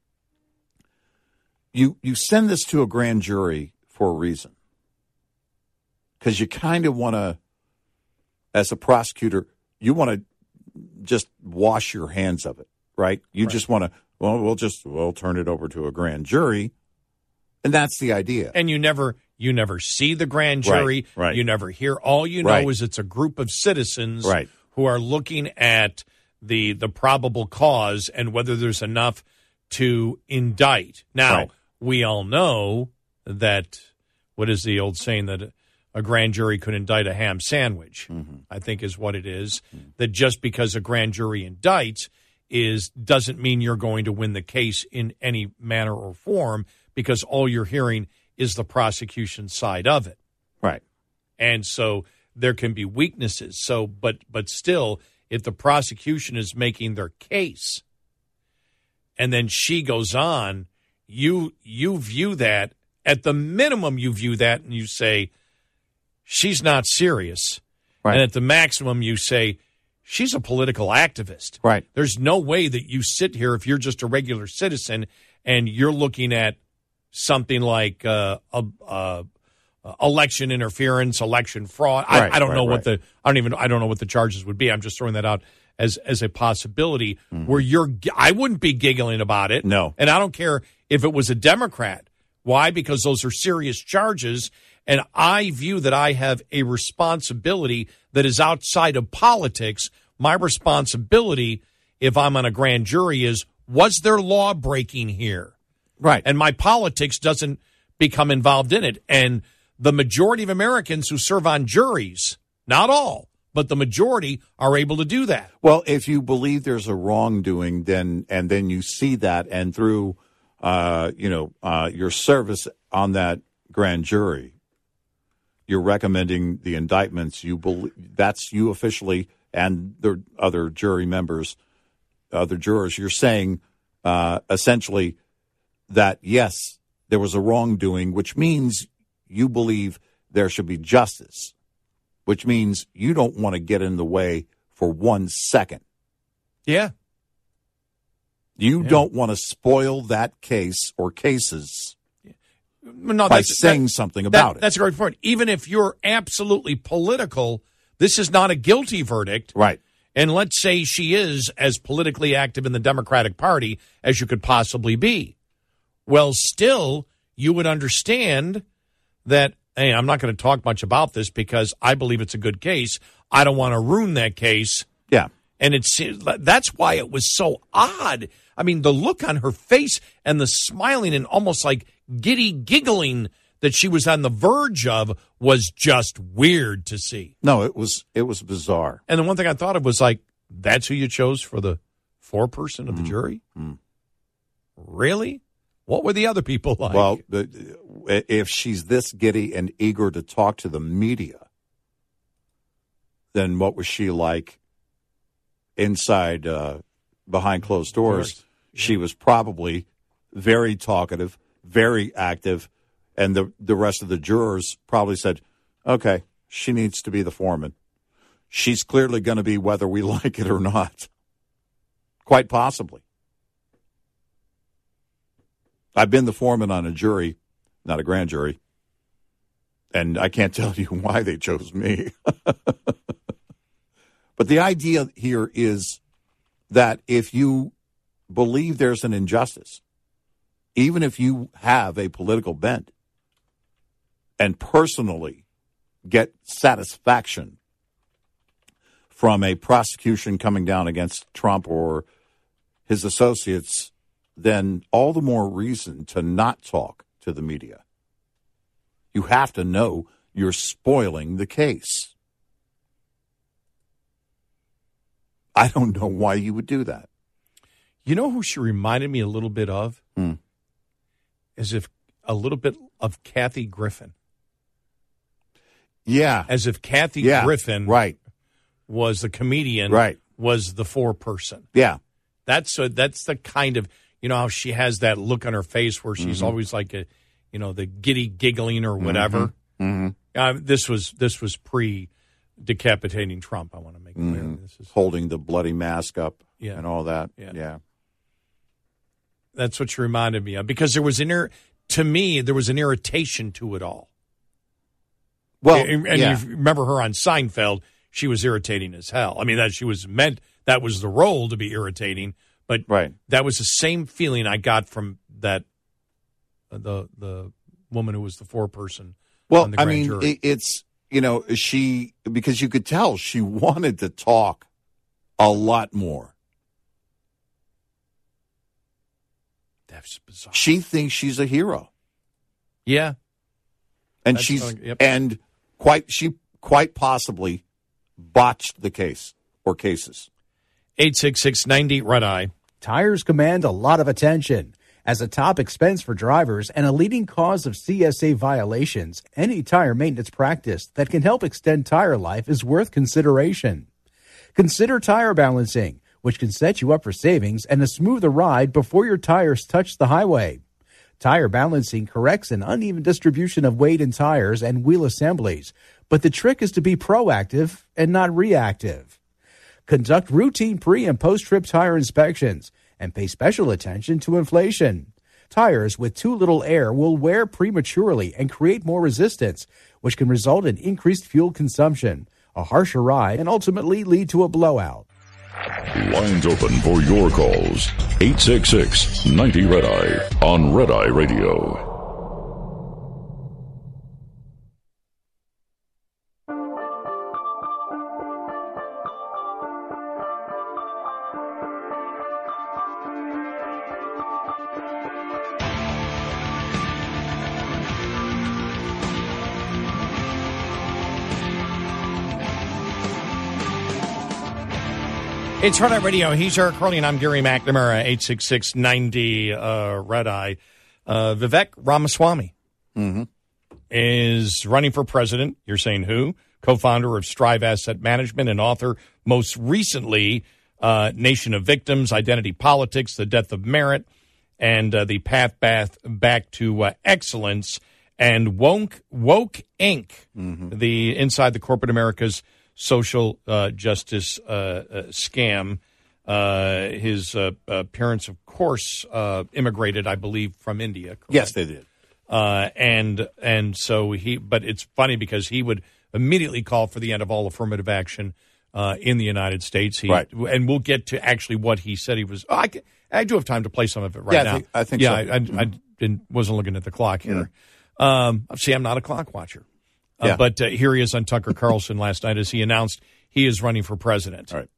You send this to a grand jury for a reason. Because you kind of want to, as a prosecutor, you want to just wash your hands of it, right? You just want to, we'll turn it over to a grand jury. And that's the idea.
And you never see the grand jury.
Right.
You never hear. All you know is it's a group of citizens who are looking at the probable cause and whether there's enough to indict. Now, we all know that, what is the old saying, that a grand jury could indict a ham sandwich, I think is what it is. That just because a grand jury indicts doesn't mean you're going to win the case in any manner or form, because all you're hearing is the prosecution side of it.
Right.
And so there can be weaknesses. So, but still, if the prosecution is making their case and then she goes on, you view that, at the minimum you view that and you say, she's not serious.
Right.
And at the maximum you say, she's a political activist.
Right.
There's no way that you sit here, if you're just a regular citizen and you're looking at something like election interference, election fraud. I don't know what I don't know what the charges would be. I'm just throwing that out as a possibility where I wouldn't be giggling about it.
No.
And I don't care if it was a Democrat. Why? Because those are serious charges. And I view that I have a responsibility that is outside of politics. My responsibility, if I'm on a grand jury, is, was there law breaking here?
Right.
And my politics doesn't become involved in it. And the majority of Americans who serve on juries, not all, but the majority, are able to do that.
Well, if you believe there's a wrongdoing, then you see that, and through your service on that grand jury, you're recommending the indictments. You believe that's you officially, and the other jury members, other jurors. You're saying essentially that, yes, there was a wrongdoing, which means you believe there should be justice, which means you don't want to get in the way for 1 second.
Yeah.
You don't want to spoil that case or cases
No,
by saying something about it.
That's a great point. Even if you're absolutely political, this is not a guilty verdict.
Right.
And let's say she is as politically active in the Democratic Party as you could possibly be. Well, still, you would understand that, hey, I'm not going to talk much about this because I believe it's a good case. I don't want to ruin that case.
Yeah.
And that's why it was so odd. I mean, the look on her face and the smiling and almost like giddy giggling that she was on the verge of was just weird to see.
No, it was bizarre.
And the one thing I thought of was like, that's who you chose for the foreperson of the jury? Really? What were the other people like?
Well, if she's this giddy and eager to talk to the media, then what was she like inside, behind closed doors? She was probably very talkative, very active, and the rest of the jurors probably said, okay, she needs to be the foreman. She's clearly going to be whether we like it or not. Quite possibly. I've been the foreman on a jury, not a grand jury, and I can't tell you why they chose me. But the idea here is that if you believe there's an injustice, even if you have a political bent and personally get satisfaction from a prosecution coming down against Trump or his associates, then all the more reason to not talk to the media. You have to know you're spoiling the case. I don't know why you would do that.
You know who she reminded me a little bit of? As if a little bit of Kathy Griffin.
Yeah.
As if Kathy Griffin was the comedian, was the foreperson.
Yeah.
That's the kind of, you know, how she has that look on her face where she's always like a, you know, the giddy giggling or whatever. This was pre-decapitating Trump. I want to make clear. This is
holding the bloody mask up and all that.
Yeah. That's what she reminded me of, because there was to me there was an irritation to it all. Well, and you remember her on Seinfeld. She was irritating as hell. I mean, that was the role to be irritating, but that was the same feeling I got from that the woman who was the foreperson.
Well,
on the grand jury.
It's, you know, because you could tell she wanted to talk a lot more.
That's bizarre.
She thinks she's a hero.
Yeah.
And and she quite possibly botched the case or cases.
866-90 Red Eye.
Tires command a lot of attention. As a top expense for drivers and a leading cause of CSA violations, any tire maintenance practice that can help extend tire life is worth consideration. Consider tire balancing, which can set you up for savings and a smoother ride before your tires touch the highway. Tire balancing corrects an uneven distribution of weight in tires and wheel assemblies, but the trick is to be proactive and not reactive. Conduct routine pre- and post-trip tire inspections and pay special attention to inflation. Tires with too little air will wear prematurely and create more resistance, which can result in increased fuel consumption, a harsher ride, and ultimately lead to a blowout.
Lines open for your calls. 866-90-RED-EYE on Red Eye Radio.
It's Red Eye Radio. He's Eric Curley, and I'm Gary McNamara, 866-90 Red Eye. Vivek Ramaswamy is running for president. You're saying who? Co-founder of Strive Asset Management and author, most recently, Nation of Victims, Identity Politics, The Death of Merit, and The Path Back to Excellence, and Woke Inc., the Inside the Corporate America's social justice scam. His parents, of course, immigrated, I believe, from India. Correct?
Yes, they did.
And so but it's funny because he would immediately call for the end of all affirmative action in the United States. And we'll get to actually what he said he was. I do have time to play some of it now.
I think so.
I wasn't looking at the clock here. See, I'm not a clock watcher. But here he is on Tucker Carlson last night as he announced he is running for president.
All right.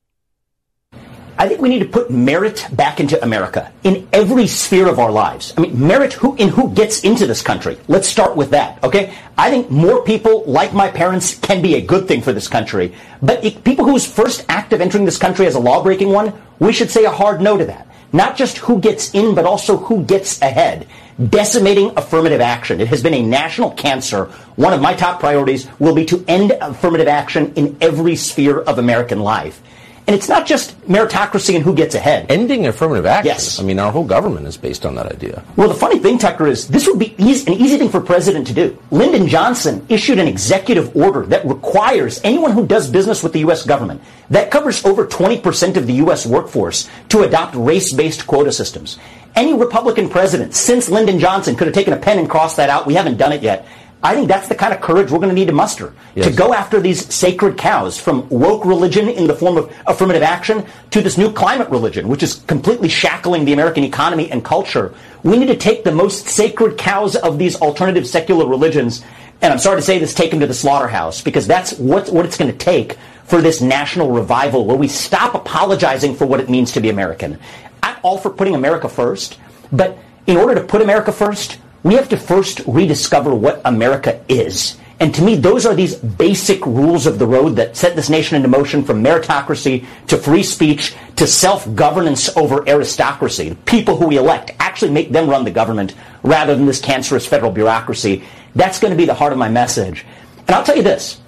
I think we need to put merit back into America in every sphere of our lives. I mean, merit in who gets into this country. Let's start with that, okay? I think more people like my parents can be a good thing for this country. But people whose first act of entering this country as a law-breaking one, we should say a hard no to that. Not just who gets in, but also who gets ahead. Decimating affirmative action. It has been a national cancer. One of my top priorities will be to end affirmative action in every sphere of American life. And it's not just meritocracy and who gets ahead.
Ending affirmative action.
Yes.
I mean, our whole government is based on that idea.
Well, the funny thing, Tucker, is this would be an easy thing for a president to do. Lyndon Johnson issued an executive order that requires anyone who does business with the U.S. government, that covers over 20% of the U.S. workforce, to adopt race-based quota systems. Any Republican president since Lyndon Johnson could have taken a pen and crossed that out. We haven't done it yet. I think that's the kind of courage we're going to need to muster to go after these sacred cows, from woke religion in the form of affirmative action to this new climate religion, which is completely shackling the American economy and culture. We need to take the most sacred cows of these alternative secular religions, and I'm sorry to say this, take them to the slaughterhouse, because that's what it's going to take for this national revival where we stop apologizing for what it means to be American. I'm all for putting America first, but in order to put America first, we have to first rediscover what America is. And to me, those are these basic rules of the road that set this nation into motion, from meritocracy to free speech to self-governance over aristocracy. The people who we elect, actually make them run the government rather than this cancerous federal bureaucracy. That's going to be the heart of my message. And I'll tell you this.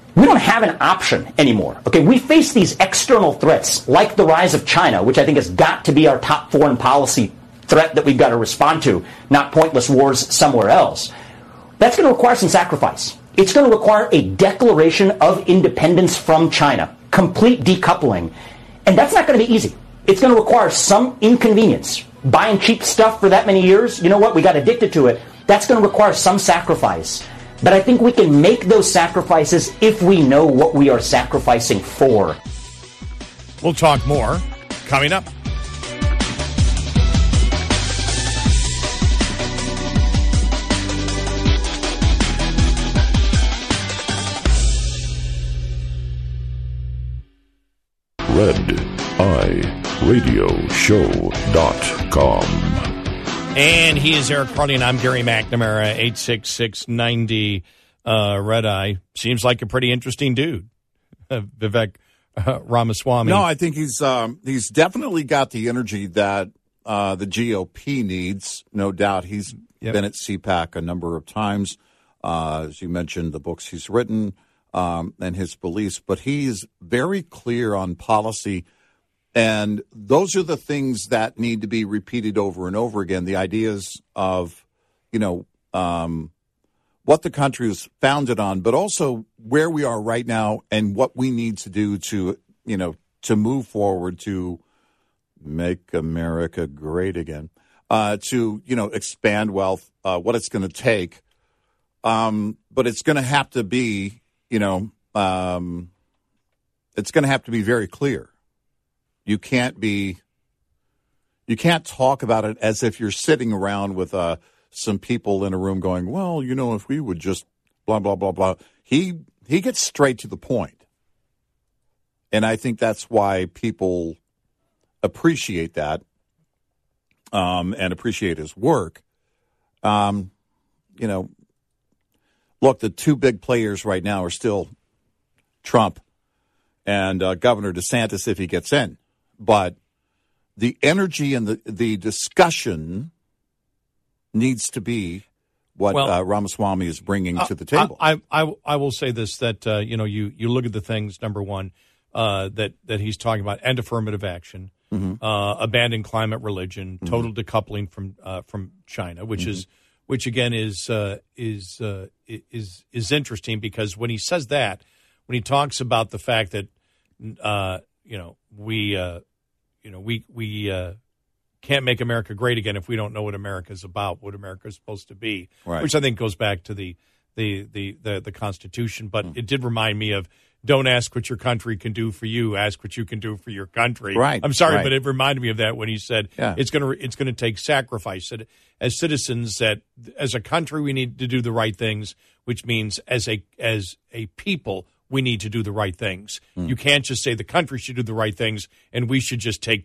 We don't have an option anymore. Okay, we face these external threats like the rise of China, which I think has got to be our top foreign policy threat that we've got to respond to, not pointless wars somewhere else. That's going to require some sacrifice. It's going to require a declaration of independence from China, complete decoupling. And that's not going to be easy. It's going to require some inconvenience. Buying cheap stuff for that many years, you know what? We got addicted to it. That's going to require some sacrifice. But I think we can make those sacrifices if we know what we are sacrificing for.
We'll talk more coming up.
RedEyeRadioShow.com.
And he is Eric Harley, and I'm Gary McNamara, 86690 Red Eye. Seems like a pretty interesting dude, Vivek Ramaswamy.
No, I think he's definitely got the energy that the GOP needs. No doubt, he's been at CPAC a number of times. As you mentioned, the books he's written and his beliefs, but he's very clear on policy. And those are the things that need to be repeated over and over again. The ideas of, what the country was founded on, but also where we are right now and what we need to do to move forward to make America great again, to expand wealth, what it's going to take. But it's going to have to be, it's going to have to be very clear. You can't talk about it as if you're sitting around with some people in a room going, well, if we would just blah, blah, blah, blah. He gets straight to the point. And I think that's why people appreciate that and appreciate his work. Look, the two big players right now are still Trump and Governor DeSantis if he gets in. But the energy and the discussion needs to be what Ramaswamy is bringing to the table.
I will say this, that, you look at the things, number one, that he's talking about, end affirmative action, abandon climate religion, total decoupling from China, which again is interesting, because when he says that, when he talks about the fact that, we can't make America great again if we don't know what America's about, what America's supposed to be,
right.
Which I think goes back to the Constitution. But it did remind me of, don't ask what your country can do for you, ask what you can do for your country.
Right.
I'm sorry,
right.
but it reminded me of that when he said it's going to take sacrifice. As citizens, that as a country we need to do the right things, which means as a people we need to do the right things. You can't just say the country should do the right things and we should just take.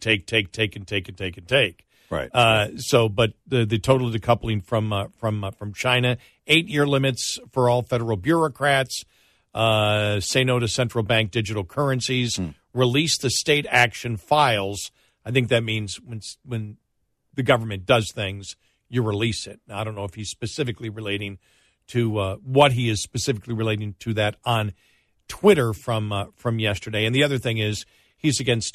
Right.
But the total decoupling from China, 8-year limits for all federal bureaucrats, say no to central bank digital currencies, release the state action files. I think that means when the government does things, you release it. Now, I don't know if he's specifically relating to what he is specifically relating to that on Twitter from yesterday. And the other thing is he's against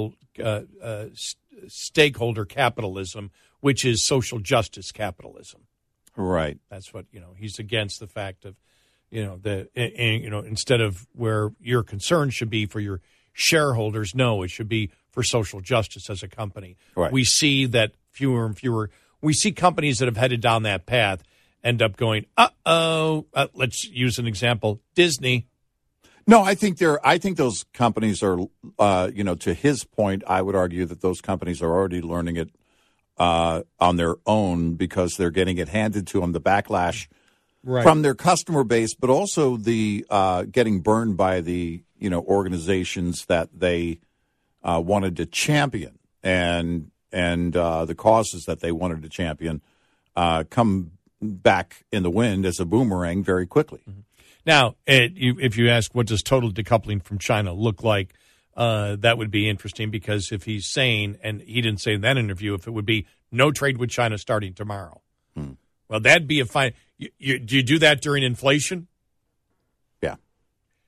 stakeholder capitalism, which is social justice capitalism.
Right.
That's what, he's against the fact of, instead of where your concern should be for your shareholders, no, it should be for social justice as a company.
Right.
We see that fewer and fewer, we see companies that have headed down that path end up going, let's use an example, Disney.
No, I think those companies are, to his point, I would argue that those companies are already learning it on their own, because they're getting it handed to them, the backlash from their customer base, but also the getting burned by the, organizations that they wanted to champion, and the causes that they wanted to champion come back in the wind as a boomerang very quickly.
Mm-hmm. Now, if you ask what does total decoupling from China look like, that would be interesting, because if he's saying, and he didn't say in that interview, if it would be no trade with China starting tomorrow, well, that'd be a fine. Do you do that during inflation?
Yeah.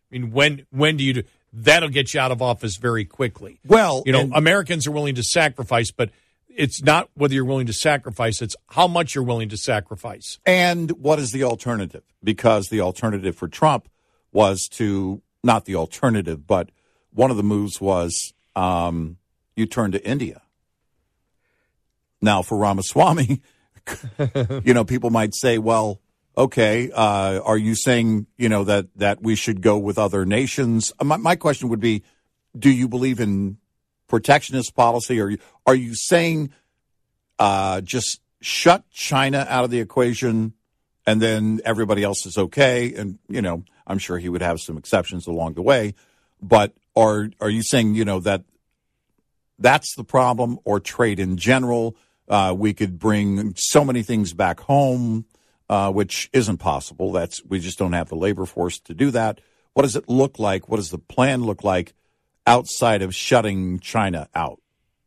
I mean, when do you do that'll get you out of office very quickly.
Well,
Americans are willing to sacrifice, but it's not whether you're willing to sacrifice, it's how much you're willing to sacrifice.
And what is the alternative? Because the alternative for Trump was not the alternative, but one of the moves was you turn to India. Now, for Ramaswamy, people might say, well, okay, are you saying, that we should go with other nations? My question would be, do you believe in protectionist policy? Or are you saying just shut China out of the equation and then everybody else is okay? And, I'm sure he would have some exceptions along the way. But are you saying, that that's the problem, or trade in general? We could bring so many things back home, which isn't possible. We just don't have the labor force to do that. What does it look like? What does the plan look like outside of shutting China out?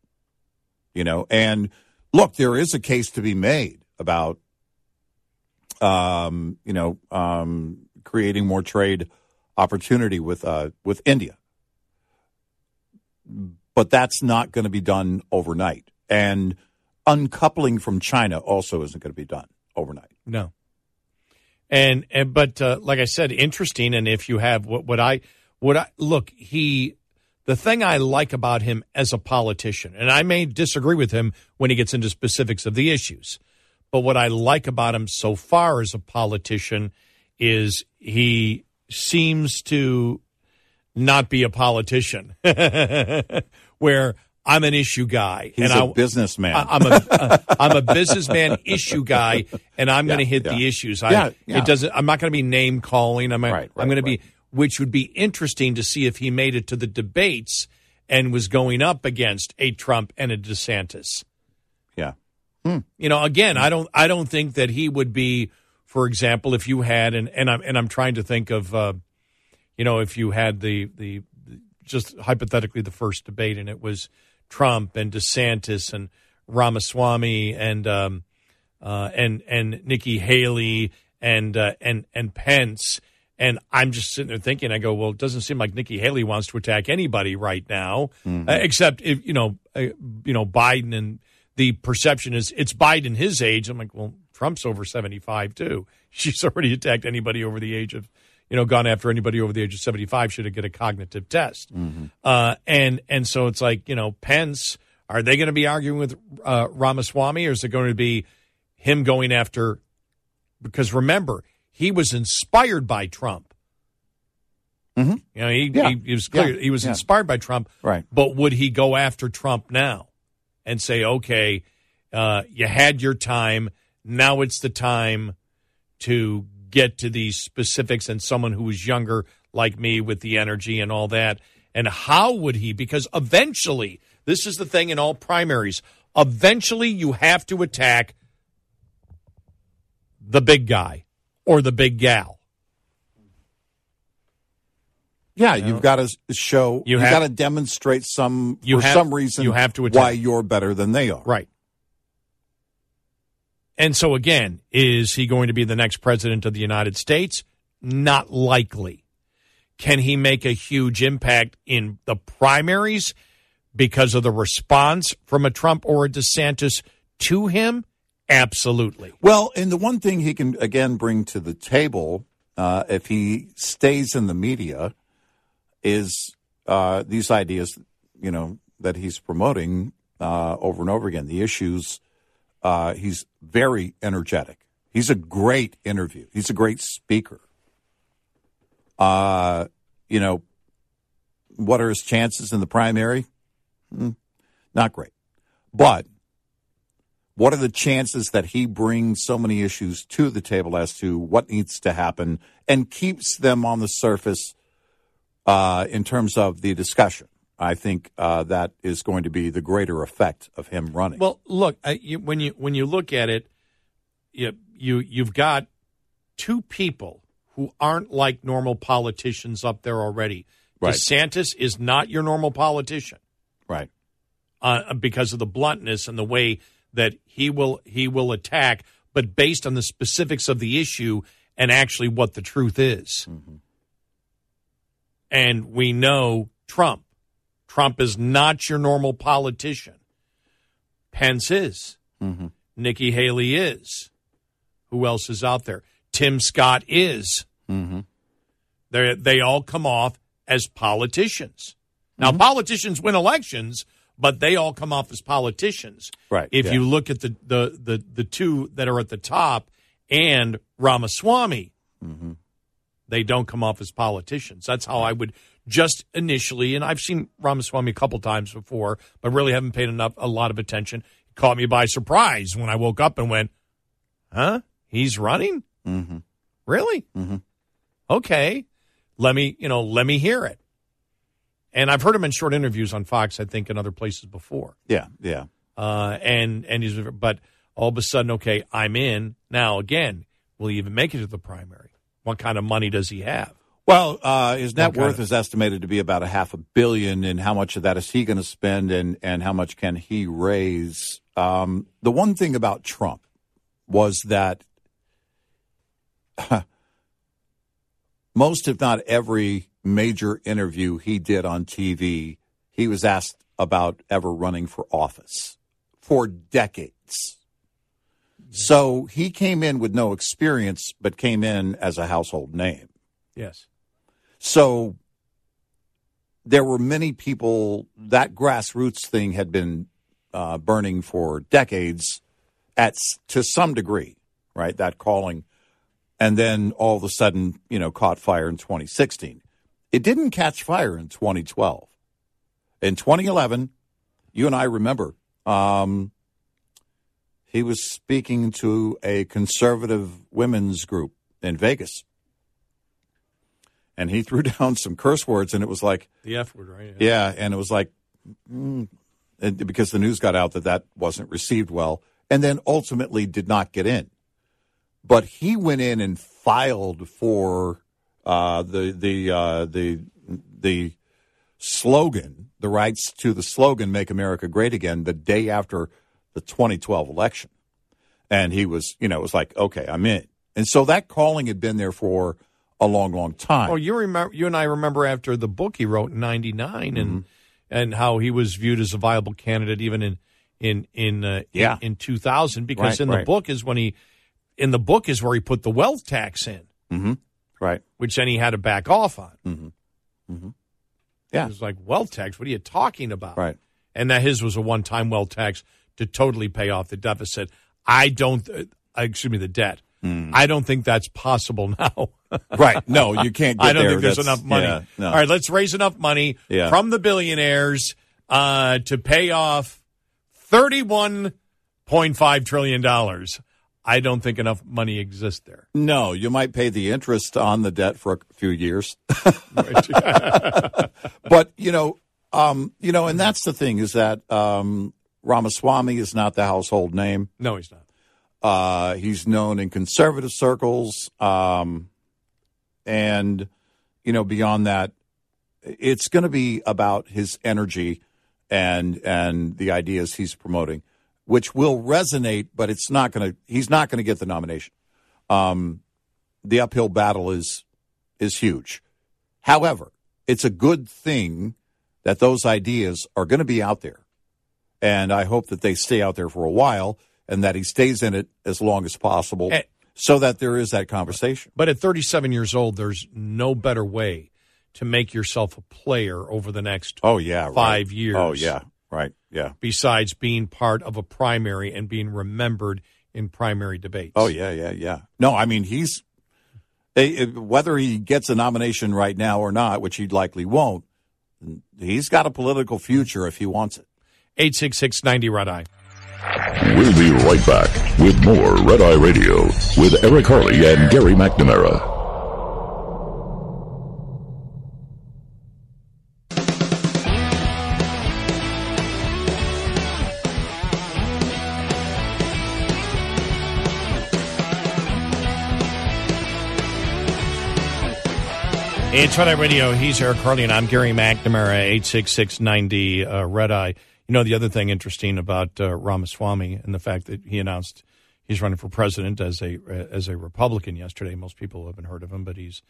And look, there is a case to be made about, creating more trade opportunity with India. But that's not going to be done overnight. And uncoupling from China also isn't going to be done overnight.
No. But like I said, interesting. And if you have the thing I like about him as a politician, and I may disagree with him when he gets into specifics of the issues, but what I like about him so far as a politician is he seems to not be a politician, where I'm an issue guy.
He's a businessman.
I'm a businessman issue guy, and I'm going to hit the issusues. I'm not going to be name calling. I'm going to be, which would be interesting to see if he made it to the debates and was going up against a Trump and a DeSantis.
Yeah.
Again, I don't think that he would be, for example, if you had, and I'm trying to think of, if you had the just hypothetically the first debate, and it was Trump and DeSantis and Ramaswamy and Nikki Haley and Pence, and I'm just sitting there thinking, I go, well, it doesn't seem like Nikki Haley wants to attack anybody right now, except if Biden, and the perception is it's Biden his age. I'm like, well, Trump's over 75 too. She's already attacked anybody over the age of, gone after anybody over the age of 75 should have get a cognitive test. And so it's like, Pence, are they going to be arguing with Ramaswamy, or is it going to be him going after, because remember, he was inspired by Trump. He was clear he was inspired by Trump,
right?
But would he go after Trump now and say, okay, you had your time, now it's the time to get to these specifics, and someone who was younger like me with the energy and all that? And how would he? Because eventually, this is the thing in all primaries, eventually you have to attack the big guy or the big gal.
Yeah, you've got to show, you've got to demonstrate some reason
you have to attack.
Why you're better than they are.
Right. And so, again, is he going to be the next president of the United States? Not likely. Can he make a huge impact in the primaries because of the response from a Trump or a DeSantis to him? Absolutely.
Well, and the one thing he can, again, bring to the table, if he stays in the media, is these ideas, that he's promoting over and over again, the issues. He's very energetic. He's a great interview. He's a great speaker. What are his chances in the primary? Not great. But what are the chances that he brings so many issues to the table as to what needs to happen and keeps them on the surface in terms of the discussion? I think that is going to be the greater effect of him running.
Well, look, when you look at it, you've got two people who aren't like normal politicians up there already. Right. DeSantis is not your normal politician,
right?
Because of the bluntness and the way that he will attack, but based on the specifics of the issue and actually what the truth is. And we know Trump. Trump is not your normal politician. Pence is.
Mm-hmm.
Nikki Haley is. Who else is out there? Tim Scott is.
Mm-hmm.
They all come off as politicians. Now, politicians win elections, but they all come off as politicians.
Right.
If you look at the two that are at the top and Ramaswamy, they don't come off as politicians. That's how I would just initially, and I've seen Ramaswamy a couple times before, but really haven't paid a lot of attention. It caught me by surprise when I woke up and went, huh? He's running?
Mm-hmm.
Really?
Mm-hmm.
Okay. Let me hear it. And I've heard him in short interviews on Fox, I think, and other places before.
Yeah.
And but all of a sudden, okay, I'm in. Now, again, will he even make it to the primary? What kind of money does he have?
Well, his net worth is estimated to be about $500 million, and how much of that is he going to spend, and how much can he raise? The one thing about Trump was that most, if not every, major interview he did on TV, he was asked about ever running for office for decades. So he came in with no experience, but came in as a household name.
Yes.
So there were many people, that grassroots thing had been burning for decades to some degree, right? That calling. And then all of a sudden, caught fire in 2016. It didn't catch fire in 2012. In 2011, you and I remember, he was speaking to a conservative women's group in Vegas. And he threw down some curse words, and it was like...
The F word, right?
Yeah, and it was like... because the news got out that wasn't received well, and then ultimately did not get in. But he went in and filed for the slogan, the rights to the slogan, Make America Great Again, the day after the 2012 election. And he was, it was like, okay, I'm in. And so that calling had been there for a long, long time.
Oh, you and I remember after the book he wrote in '99 and how he was viewed as a viable candidate even in 2000, because the book is when where he put the wealth tax in.
Mm-hmm. Right.
Which then he had to back off on.
Mm-hmm. Mm-hmm. Yeah.
It was like, wealth tax? What are you talking about?
Right.
And that his was a one-time wealth tax to totally pay off the deficit. The debt. I don't think that's possible now.
Right. No, you can't get
I don't
there.
think there's enough money.
Yeah, no.
All right, let's raise enough money from the billionaires to pay off $31.5 trillion. I don't think enough money exists there.
No, you might pay the interest on the debt for a few years. But, and that's the thing is that Ramaswamy is not the household name.
No, he's not.
He's known in conservative circles. And, beyond that, it's going to be about his energy and the ideas he's promoting, which will resonate, but he's not going to get the nomination. The uphill battle is huge. However, it's a good thing that those ideas are going to be out there. And I hope that they stay out there for a while and that he stays in it as long as possible so that there is that conversation.
But at 37 years old, there's no better way to make yourself a player over the next 5 years.
Oh, yeah. Right, yeah.
Besides being part of a primary and being remembered in primary debates.
Oh, yeah. No, I mean, whether he gets a nomination right now or not, which he likely won't, he's got a political future if he wants it.
866-90-RED-I.
We'll be right back with more Red Eye Radio with Eric Harley and Gary McNamara.
It's Red Eye Radio. He's Eric Harley, and I'm Gary McNamara, 866-90 Red Eye. The other thing interesting about Ramaswamy and the fact that he announced he's running for president as a Republican yesterday. Most people haven't heard of him, but he's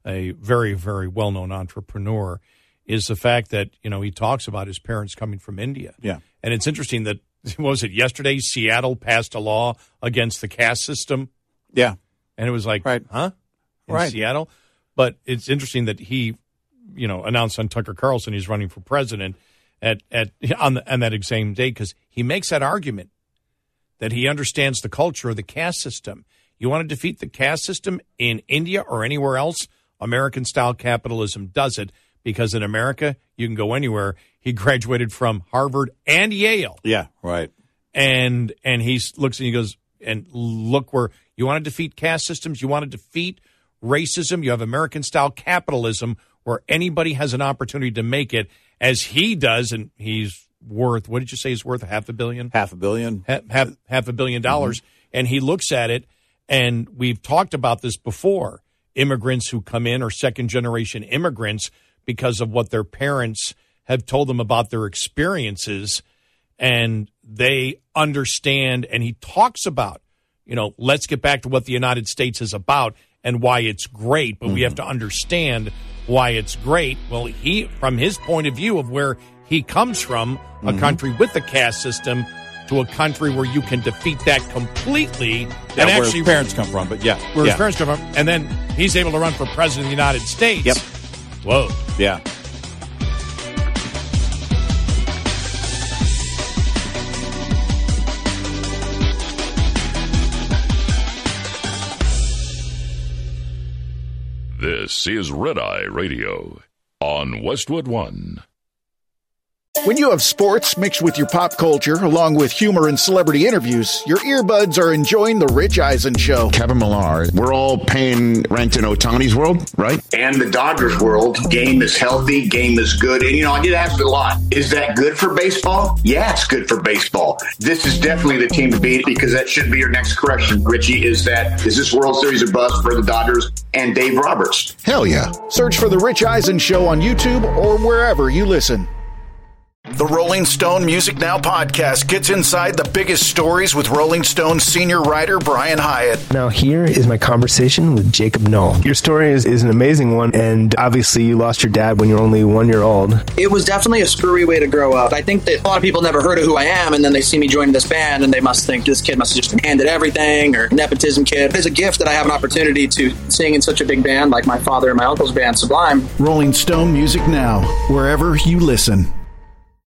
a very, very well-known entrepreneur, is the fact that, he talks about his parents coming from India.
Yeah.
And it's interesting that, what was it, yesterday, Seattle passed a law against the caste system?
Yeah.
And it was like, huh? In
Right.
Seattle? But it's interesting that he, announced on Tucker Carlson he's running for president on that same day, because he makes that argument that he understands the culture of the caste system. You want to defeat the caste system in India or anywhere else? American-style capitalism does it, because in America, you can go anywhere. He graduated from Harvard and Yale.
Yeah, right.
And he looks and he goes, and look where you want to defeat caste systems, you want to defeat racism, you have American-style capitalism where anybody has an opportunity to make it, as he does, and he's worth, what did you say he's worth, $500 million?
$500 million.
$500 million. Mm-hmm. And he looks at it, and we've talked about this before, immigrants who come in, or second-generation immigrants, because of what their parents have told them about their experiences, and they understand, and he talks about, let's get back to what the United States is about and why it's great, but we have to understand why it's great. Well, from his point of view of where he comes from, a country with a caste system, to a country where you can defeat that completely.
Yeah,
and
where
actually,
his parents come from, but yeah.
Where his parents come from, and then he's able to run for president of the United States.
Yep.
Whoa.
Yeah.
This is Red Eye Radio on Westwood One.
When you have sports mixed with your pop culture, along with humor and celebrity interviews, your earbuds are enjoying The Rich Eisen Show.
Kevin Millar, we're all paying rent in Ohtani's world, right?
And the Dodgers world. Game is healthy, game is good. And, I get asked a lot, is that good for baseball? Yeah, it's good for baseball. This is definitely the team to beat, because that should be your next correction, Richie, is this World Series a bust for the Dodgers and Dave Roberts?
Hell yeah. Search for The Rich Eisen Show on YouTube or wherever you listen. The Rolling Stone Music Now podcast gets inside the biggest stories with Rolling Stone senior writer Brian Hyatt.
Now here is my conversation with Jacob Knoll. Your story is an amazing one, and obviously you lost your dad when you were only 1 year old.
It was definitely a screwy way to grow up. I think that a lot of people never heard of who I am, and then they see me joining this band, and they must think this kid must have just been handed everything, or nepotism kid. It's a gift that I have an opportunity to sing in such a big band like my father and my uncle's band, Sublime.
Rolling Stone Music Now, wherever you listen.